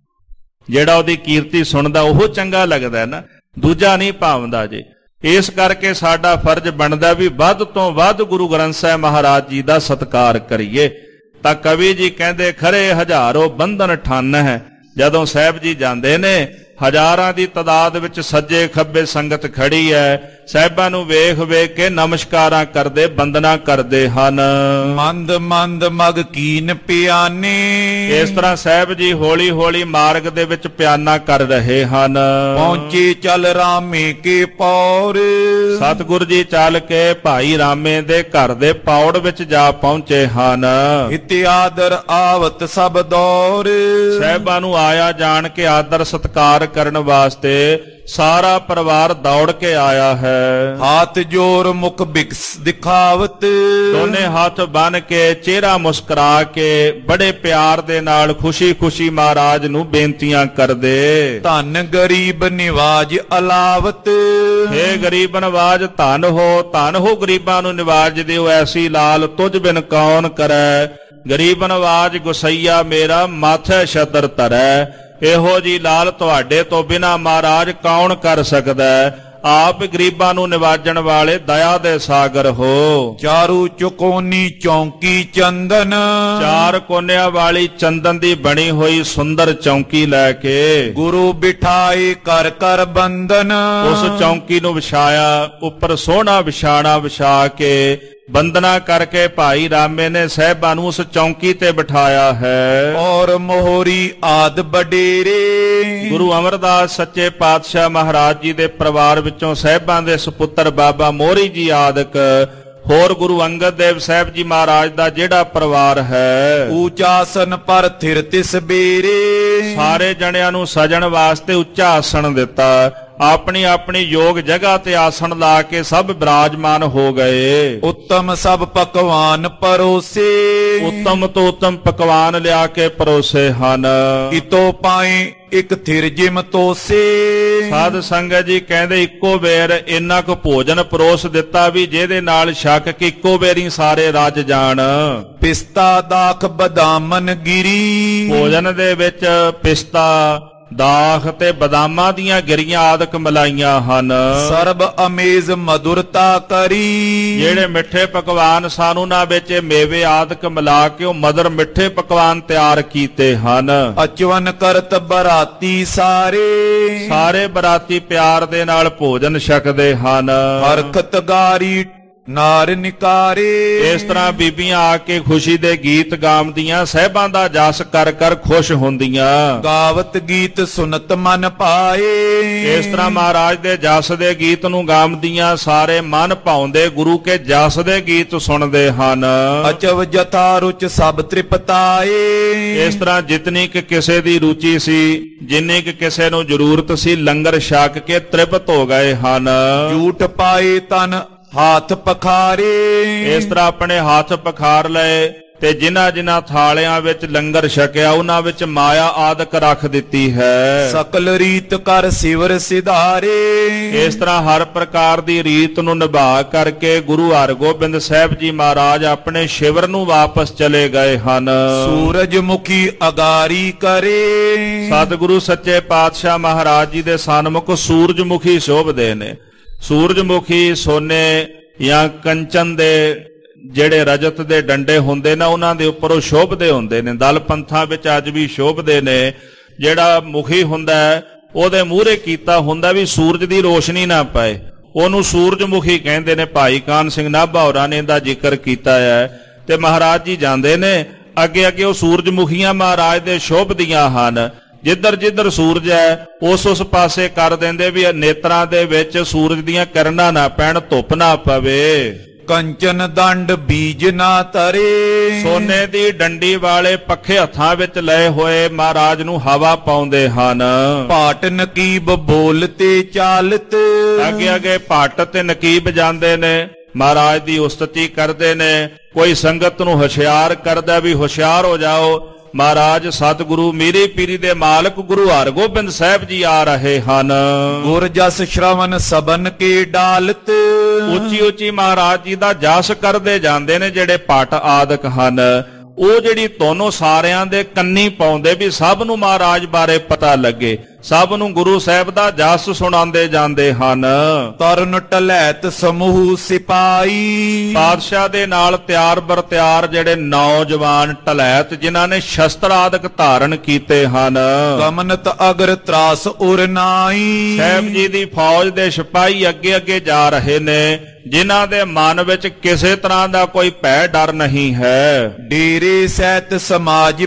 ਜਿਹੜਾ ਉਹਦੀ ਕੀਰਤੀ ਸੁਣਦਾ ਉਹ ਚੰਗਾ ਲੱਗਦਾ ਨਾ, ਦੂਜਾ ਨਹੀਂ ਭਾਵਦਾ ਜੀ। ਇਸ ਕਰਕੇ ਸਾਡਾ ਫਰਜ਼ ਬਣਦਾ ਵੀ ਵੱਧ ਤੋਂ ਵੱਧ ਗੁਰੂ ਗ੍ਰੰਥ ਸਾਹਿਬ ਮਹਾਰਾਜ ਜੀ ਦਾ ਸਤਿਕਾਰ ਕਰੀਏ। ਤਾਂ ਕਵੀ ਜੀ ਕਹਿੰਦੇ ਖਰੇ ਹਜ਼ਾਰੋਂ ਬੰਧਨ ਠੰਨ ਹੈ। ਜਦੋਂ ਸਾਹਿਬ ਜੀ ਜਾਂਦੇ ਨੇ, ਹਜ਼ਾਰਾਂ ਦੀ ਤਾਦਾਦ ਵਿੱਚ ਸੱਜੇ ਖੱਬੇ ਸੰਗਤ ਖੜੀ ਹੈ, ਸਾਹਿਬਾਂ ਨੂੰ ਵੇਖ ਵੇਖ ਕੇ ਨਮਸਕਾਰਾਂ ਕਰਦੇ, ਬੰਦਨਾ ਕਰਦੇ ਹਨ। ਮੰਦ ਮੰਦ ਮਗ ਕੀਨ ਪਿਆਨੇ, ਇਸ ਤਰ੍ਹਾਂ ਸਾਹਿਬ ਜੀ ਹੌਲੀ ਹੌਲੀ ਮਾਰਗ ਦੇ ਵਿੱਚ ਪਿਆਨਾ ਕਰ ਰਹੇ ਹਨ। ਪਹੁੰਚੇ ਚੱਲ ਰਾਮੇ ਕੇ ਪੌੜ, ਸਤਿਗੁਰ ਜੀ ਚੱਲ ਕੇ ਭਾਈ ਰਾਮੇ ਦੇ ਘਰ ਦੇ ਪੌੜ ਵਿੱਚ ਜਾ ਪਹੁੰਚੇ ਹਨ। ਇਤਿ ਆਦਰ ਆਵਤ ਸਭ ਦੌਰ, ਸਾਹਿਬਾਂ ਨੂੰ ਆਇਆ ਜਾਣ ਕੇ ਆਦਰ ਸਤਿਕਾਰ ਕਰਨ ਵਾਸਤੇ ਸਾਰਾ ਪਰਿਵਾਰ ਦੌੜ ਕੇ ਆਇਆ ਹੈ। ਹੱਥ ਜੋਰ ਮੁਖ ਬਿਕਸ ਦਿਖਾਵਤ, ਦੋਨੇ ਹੱਥ ਬੰਨ ਕੇ ਚਿਹਰਾ ਮੁਸਕਰਾ ਕੇ ਬੜੇ ਪਿਆਰ ਦੇ ਨਾਲ ਖੁਸ਼ੀ ਖੁਸ਼ੀ ਮਹਾਰਾਜ ਨੂੰ ਬੇਨਤੀਆਂ ਕਰਦੇ। ਧੰਨ ਗਰੀਬ ਨਿਵਾਜ ਅਲਾਵਤ, ਹੇ ਗਰੀਬ ਨਿਵਾਜ ਧੰਨ ਹੋ ਗਰੀਬਾਂ ਨੂੰ ਨਿਵਾਜ ਦਿਓ। ਐਸੀ ਲਾਲ ਤੁਝ ਬਿਨ ਕੌਣ ਕਰੈ, ਗਰੀਬ ਨਿਵਾਜ ਗੁਸਈਆ ਮੇਰਾ ਮਾਥੇ ਛਤਰ ਧਰੈ। ਇਹੋ ਜੀ ਲਾਲ ਤੁਹਾਡੇ ਤੋਂ ਬਿਨਾਂ ਮਹਾਰਾਜ ਕੌਣ ਕਰ ਸਕਦਾ? ਆਪ ਗਰੀਬਾਂ ਨੂੰ ਨਿਵਾਜਣ ਵਾਲੇ ਦਇਆ ਦੇ ਸਾਗਰ ਹੋ। ਚਾਰੂ ਚੁਕੋਨੀ ਚੌਂਕੀ ਚੰਦਨ, ਚਾਰ ਕੋਨਿਆਂ ਵਾਲੀ ਚੰਦਨ ਦੀ ਬਣੀ ਹੋਈ ਸੁੰਦਰ ਚੌਂਕੀ ਲੈ ਕੇ ਗੁਰੂ ਬਿਠਾਏ ਕਰ ਕਰ ਬੰਦਨ, ਉਸ ਚੌਂਕੀ ਨੂੰ ਵਿਛਾਇਆ, ਉੱਪਰ ਸੋਹਣਾ ਵਿਛਾਣਾ ਵਿਛਾ ਕੇ ਬੰਦਨਾ ਕਰਕੇ ਭਾਈ ਰਾਮੇ ਨੇ ਸਾਹਿਬਾਂ ਨੂੰ ਉਸ ਚੌਂਕੀ ਤੇ ਬਿਠਾਇਆ ਹੈ। ਔਰ ਮੋਹਰੀ ਆਦ ਬਡੇਰੇ, ਗੁਰੂ ਅਮਰਦਾਸ ਸੱਚੇ ਪਾਤਸ਼ਾਹ ਮਹਾਰਾਜ ਜੀ ਦੇ ਪਰਿਵਾਰ ਵਿੱਚੋਂ ਸਾਹਿਬਾਂ ਦੇ ਸੁਪੁੱਤਰ ਬਾਬਾ ਮੋਹਰੀ ਜੀ ਆਦਿਕ, ਹੋਰ ਗੁਰੂ ਅੰਗਦ ਦੇਵ ਸਾਹਿਬ ਜੀ ਮਹਾਰਾਜ ਦਾ ਜਿਹੜਾ ਪਰਿਵਾਰ ਹੈ, ਉੱਚਾ ਆਸਨ ਪਰ ਥਿਰ ਤਿਸ ਬੇਰੇ, ਸਾਰੇ ਜਣਿਆਂ ਨੂੰ ਸਜਣ ਵਾਸਤੇ ਉੱਚਾ ਆਸਣ ਦਿੱਤਾ। ਆਪਣੀ ਆਪਣੀ ਯੋਗ ਜਗ੍ਹਾ ਤੇ ਆਸਣ ਲਾ ਕੇ ਸਭ ਬਿਰਾਜਮਾਨ ਹੋ ਗਏ। ਉੱਤਮ ਸਭ ਪਕਵਾਨ ਪਰੋਸੇ, ਉੱਤਮ ਤੋਂ ਉੱਤਮ ਪਕਵਾਨ ਲਿਆ ਕੇ ਪਰੋਸੇ ਹਨ। ਇਤੋ ਪਾਏ ਇਕ ਥਿਰ ਜਿਮ ਤੋਸੇ। ਸਾਧ ਸੰਗਤ ਜੀ ਕਹਿੰਦੇ ਇੱਕੋ ਵੇਰ ਇੰਨਾ ਕੁ ਭੋਜਨ ਪਰੋਸ ਦਿੱਤਾ ਵੀ ਜਿਹਦੇ ਨਾਲ ਸ਼ੱਕ ਕਿ ਇੱਕੋ ਵੇਰੀ ਸਾਰੇ ਰੱਜ ਜਾਣ। ਪਿਸਤਾ ਦਾਖ ਬਦਾਮਨ ਗਿਰੀ। ਭੋਜਨ ਦੇ ਵਿੱਚ ਪਿਸਤਾ ਦਾਖ ਤੇ ਬਦਾਮਾਂ ਦੀਆਂ ਗਿਰੀਆਂ ਆਦਿਕ ਮਲਾਈਆਂ ਹਨ। ਸਰਬ ਅਮੇਜ਼ ਮధుਰਤਾ ਕਰੀ। ਜਿਹੜੇ ਮਿੱਠੇ ਪਕਵਾਨ ਸਾਨੂੰ ਨਾ ਵਿੱਚ ਮੇਵੇ ਆਦਿਕ ਮਿਲਾ ਕੇ ਉਹ ਮਦਰ ਮਿੱਠੇ ਪਕਵਾਨ ਤਿਆਰ ਕੀਤੇ ਹਨ। ਅਚਵਨ ਕਰਤ ਬਰਾਤੀ ਸਾਰੇ ਬਰਾਤੀ ਪਿਆਰ ਦੇ ਨਾਲ ਭੋਜਨ ਛਕਦੇ ਹਨ। ਹਰਖਤ ਗਾਰੀ ਨਾਰ ਨਿਕਾਰੇ। ਇਸ ਤਰ੍ਹਾਂ ਬੀਬੀਆਂ ਆ ਕੇ ਖੁਸ਼ੀ ਦੇ ਗੀਤ ਗਾਉਂਦੀਆਂ, ਸਾਹਿਬਾਂ ਦਾ ਜਸ ਕਰ ਕਰ ਖੁਸ਼ ਹੁੰਦੀਆਂ। ਗਾਵਤ ਗੀਤ ਸੁਨਤ ਮਨ ਪਾਏ। ਇਸ ਤਰ੍ਹਾਂ ਮਹਾਰਾਜ ਦੇ ਜਸ ਦੇ ਗੀਤ ਨੂੰ ਗਾਉਂਦੀਆਂ, ਸਾਰੇ ਮਨ ਭਾਉਂਦੇ ਗੁਰੂ ਕੇ ਜਸ ਦੇ ਗੀਤ ਸੁਣਦੇ ਹਨ। ਅਚਵ ਜਥਾ ਰੁਚ ਸਭ ਤ੍ਰਿਪਤਾਏ। ਇਸ ਤਰ੍ਹਾਂ ਜਿਤਨੀ ਕਿ ਕਿਸੇ ਦੀ ਰੁਚੀ ਸੀ, ਜਿੰਨੀ ਕਿ ਕਿਸੇ ਨੂੰ ਜ਼ਰੂਰਤ ਸੀ, ਲੰਗਰ ਛਕ ਕੇ ਤ੍ਰਿਪਤ ਹੋ ਗਏ ਹਨ। ਝੂਠ ਪਾਏ ਤਨ ਹਾਥ ਪਖਾਰੇ। ਇਸ ਤਰ੍ਹਾਂ ਆਪਣੇ ਹੱਥ ਪਖਾਰ ਲਏ ਤੇ ਜਿਨ੍ਹਾਂ ਜਿਨ੍ਹਾਂ ਥਾਲਿਆਂ ਵਿੱਚ ਲੰਗਰ ਛਕਿਆ ਉਹਨਾਂ ਵਿੱਚ ਮਾਇਆ ਆਦਿਕ ਰੱਖ ਦਿੱਤੀ ਹੈ। ਸਕਲ ਰੀਤ ਕਰ ਸਿਵਰ ਸਿਧਾਰੇ। ਇਸ ਤਰ੍ਹਾਂ ਹਰ ਪ੍ਰਕਾਰ ਦੀ ਰੀਤ ਨੂੰ ਨਿਭਾ ਕਰਕੇ ਗੁਰੂ ਹਰਗੋਬਿੰਦ ਸਾਹਿਬ ਜੀ ਮਹਾਰਾਜ ਆਪਣੇ ਸ਼ਿਵਰ ਨੂੰ ਵਾਪਸ ਚਲੇ ਗਏ ਹਨ। ਸੂਰਜਮੁਖੀ ਅਗਾਰੀ ਕਰੇ। ਸਤਿਗੁਰੂ ਸੱਚੇ ਪਾਤਸ਼ਾਹ ਮਹਾਰਾਜ ਜੀ ਦੇ ਸਨਮੁਖ ਸੂਰਜਮੁਖੀ ਸ਼ੋਭਦੇ ਨੇ। ਸੂਰਜਮੁਖੀ ਸੋਨੇ ਜਾਂ ਕੰਚਨ ਦੇ ਜਿਹੜੇ ਰਜਤ ਦੇ ਡੰਡੇ ਹੁੰਦੇ ਨੇ ਉਹਨਾਂ ਦੇ ਉੱਪਰ ਉਹ ਸ਼ੋਭਦੇ ਹੁੰਦੇ ਨੇ। ਦਲ ਪੰਥਾਂ ਵਿੱਚ ਅੱਜ ਵੀ ਸ਼ੋਭਦੇ ਨੇ। ਜਿਹੜਾ ਮੁਖੀ ਹੁੰਦਾ ਉਹਦੇ ਮੂਹਰੇ ਕੀਤਾ ਹੁੰਦਾ ਵੀ ਸੂਰਜ ਦੀ ਰੋਸ਼ਨੀ ਨਾ ਪਏ, ਉਹਨੂੰ ਸੂਰਜਮੁਖੀ ਕਹਿੰਦੇ ਨੇ। ਭਾਈ ਕਾਨ ਸਿੰਘ ਨਾਭਾ ਹੋਰਾਂ ਨੇ ਇਹਦਾ ਜ਼ਿਕਰ ਕੀਤਾ ਹੈ। ਤੇ ਮਹਾਰਾਜ ਜੀ ਜਾਂਦੇ ਨੇ ਅੱਗੇ ਅੱਗੇ, ਉਹ ਸੂਰਜਮੁਖੀਆਂ ਮਹਾਰਾਜ ਦੇ ਸ਼ੋਭਦੀਆਂ ਹਨ। ਜਿੱਧਰ ਜਿੱਧਰ ਸੂਰਜ ਹੈ ਉਸ ਪਾਸੇ ਕਰ ਦਿੰਦੇ ਵੀ ਨੇਤਰਾਂ ਦੇ ਵਿੱਚ ਸੂਰਜ ਦੀਆਂ ਕਿਰਨਾਂ ਨਾ ਪੈਣ, ਧੁੱਪ ਨਾ ਪਵੇ। ਕੰਚਨ ਦੰਡ ਬੀਜ ਨਾ ਤਰੇ। ਸੋਨੇ ਦੀ ਡੰਡੀ ਵਾਲੇ ਪੱਖੇ ਹੱਥਾਂ ਵਿੱਚ ਲਏ ਹੋਏ ਮਹਾਰਾਜ ਨੂੰ ਹਵਾ ਪਾਉਂਦੇ ਹਨ। ਪਾਟ ਨਕੀਬ ਬੋਲ ਤੇ ਚਾਲਤ। ਅੱਗੇ ਅੱਗੇ ਪੱਟ ਤੇ ਨਕੀਬ ਜਾਂਦੇ ਨੇ, ਮਹਾਰਾਜ ਦੀ ਉਸਤਤੀ ਕਰਦੇ ਨੇ। ਕੋਈ ਸੰਗਤ ਨੂੰ ਹੁਸ਼ਿਆਰ ਕਰਦਾ ਵੀ ਹੁਸ਼ਿਆਰ ਹੋ ਜਾਓ, ਮਹਾਰਾਜ ਸਤਿਗੁਰੂ ਮੀਰੀ ਪੀਰੀ ਦੇ ਮਾਲਕ ਗੁਰੂ ਹਰਗੋਬਿੰਦ ਸਾਹਿਬ ਜੀ ਆ ਰਹੇ ਹਨ। ਗੁਰ ਜਸ ਸ਼੍ਰਵਨ ਸਬਨ ਕੇ ਡਾਲਤ। ਉੱਚੀ ਉੱਚੀ ਮਹਾਰਾਜ ਜੀ ਦਾ ਜਸ ਕਰਦੇ ਜਾਂਦੇ ਨੇ ਜਿਹੜੇ ਪਟ ਆਦਿਕ ਹਨ। ਉਹ ਜਿਹੜੀ ਤੁਹਾਨੂੰ ਸਾਰਿਆਂ ਦੇ ਕੰਨੀ ਪਾਉਂਦੇ ਵੀ ਸਭ ਨੂੰ ਮਹਾਰਾਜ ਬਾਰੇ ਪਤਾ ਲੱਗੇ, ਸਭ ਨੂੰ ਗੁਰੂ ਸਾਹਿਬ ਦਾ ਜਸ ਸੁਣਾਉਂਦੇ ਜਾਂਦੇ ਹਨ। ਤਰਨ ਟਲੈਤ ਸਮੂਹ ਸਿਪਾਈ। ਪਾਤਸ਼ਾਹ ਦੇ ਨਾਲ ਤਿਆਰ ਬਰ ਤਿਆਰ ਜਿਹੜੇ ਨੌਜਵਾਨ ਟਲੈਤ ਜਿਨ੍ਹਾਂ ਨੇ ਸ਼ਸਤਰ ਆਦਿਕ ਧਾਰਨ ਕੀਤੇ ਹਨ। ਗਮਨਤ ਅਗਰ ਤਰਾਸ ਉਰ ਨਾਈ। ਸਾਹਿਬ ਜੀ ਦੀ ਫੌਜ ਦੇ ਸਿਪਾਹੀ ਅੱਗੇ ਅੱਗੇ ਜਾ ਰਹੇ ਨੇ, ਜਿਨ੍ਹਾਂ ਦੇ ਮਨ ਵਿੱਚ ਕਿਸੇ ਤਰ੍ਹਾਂ ਦਾ ਕੋਈ ਭੈ ਡਰ ਨਹੀਂ ਹੈ। ਡੇਰੇ ਸਹਿਤ ਸਮਾਜ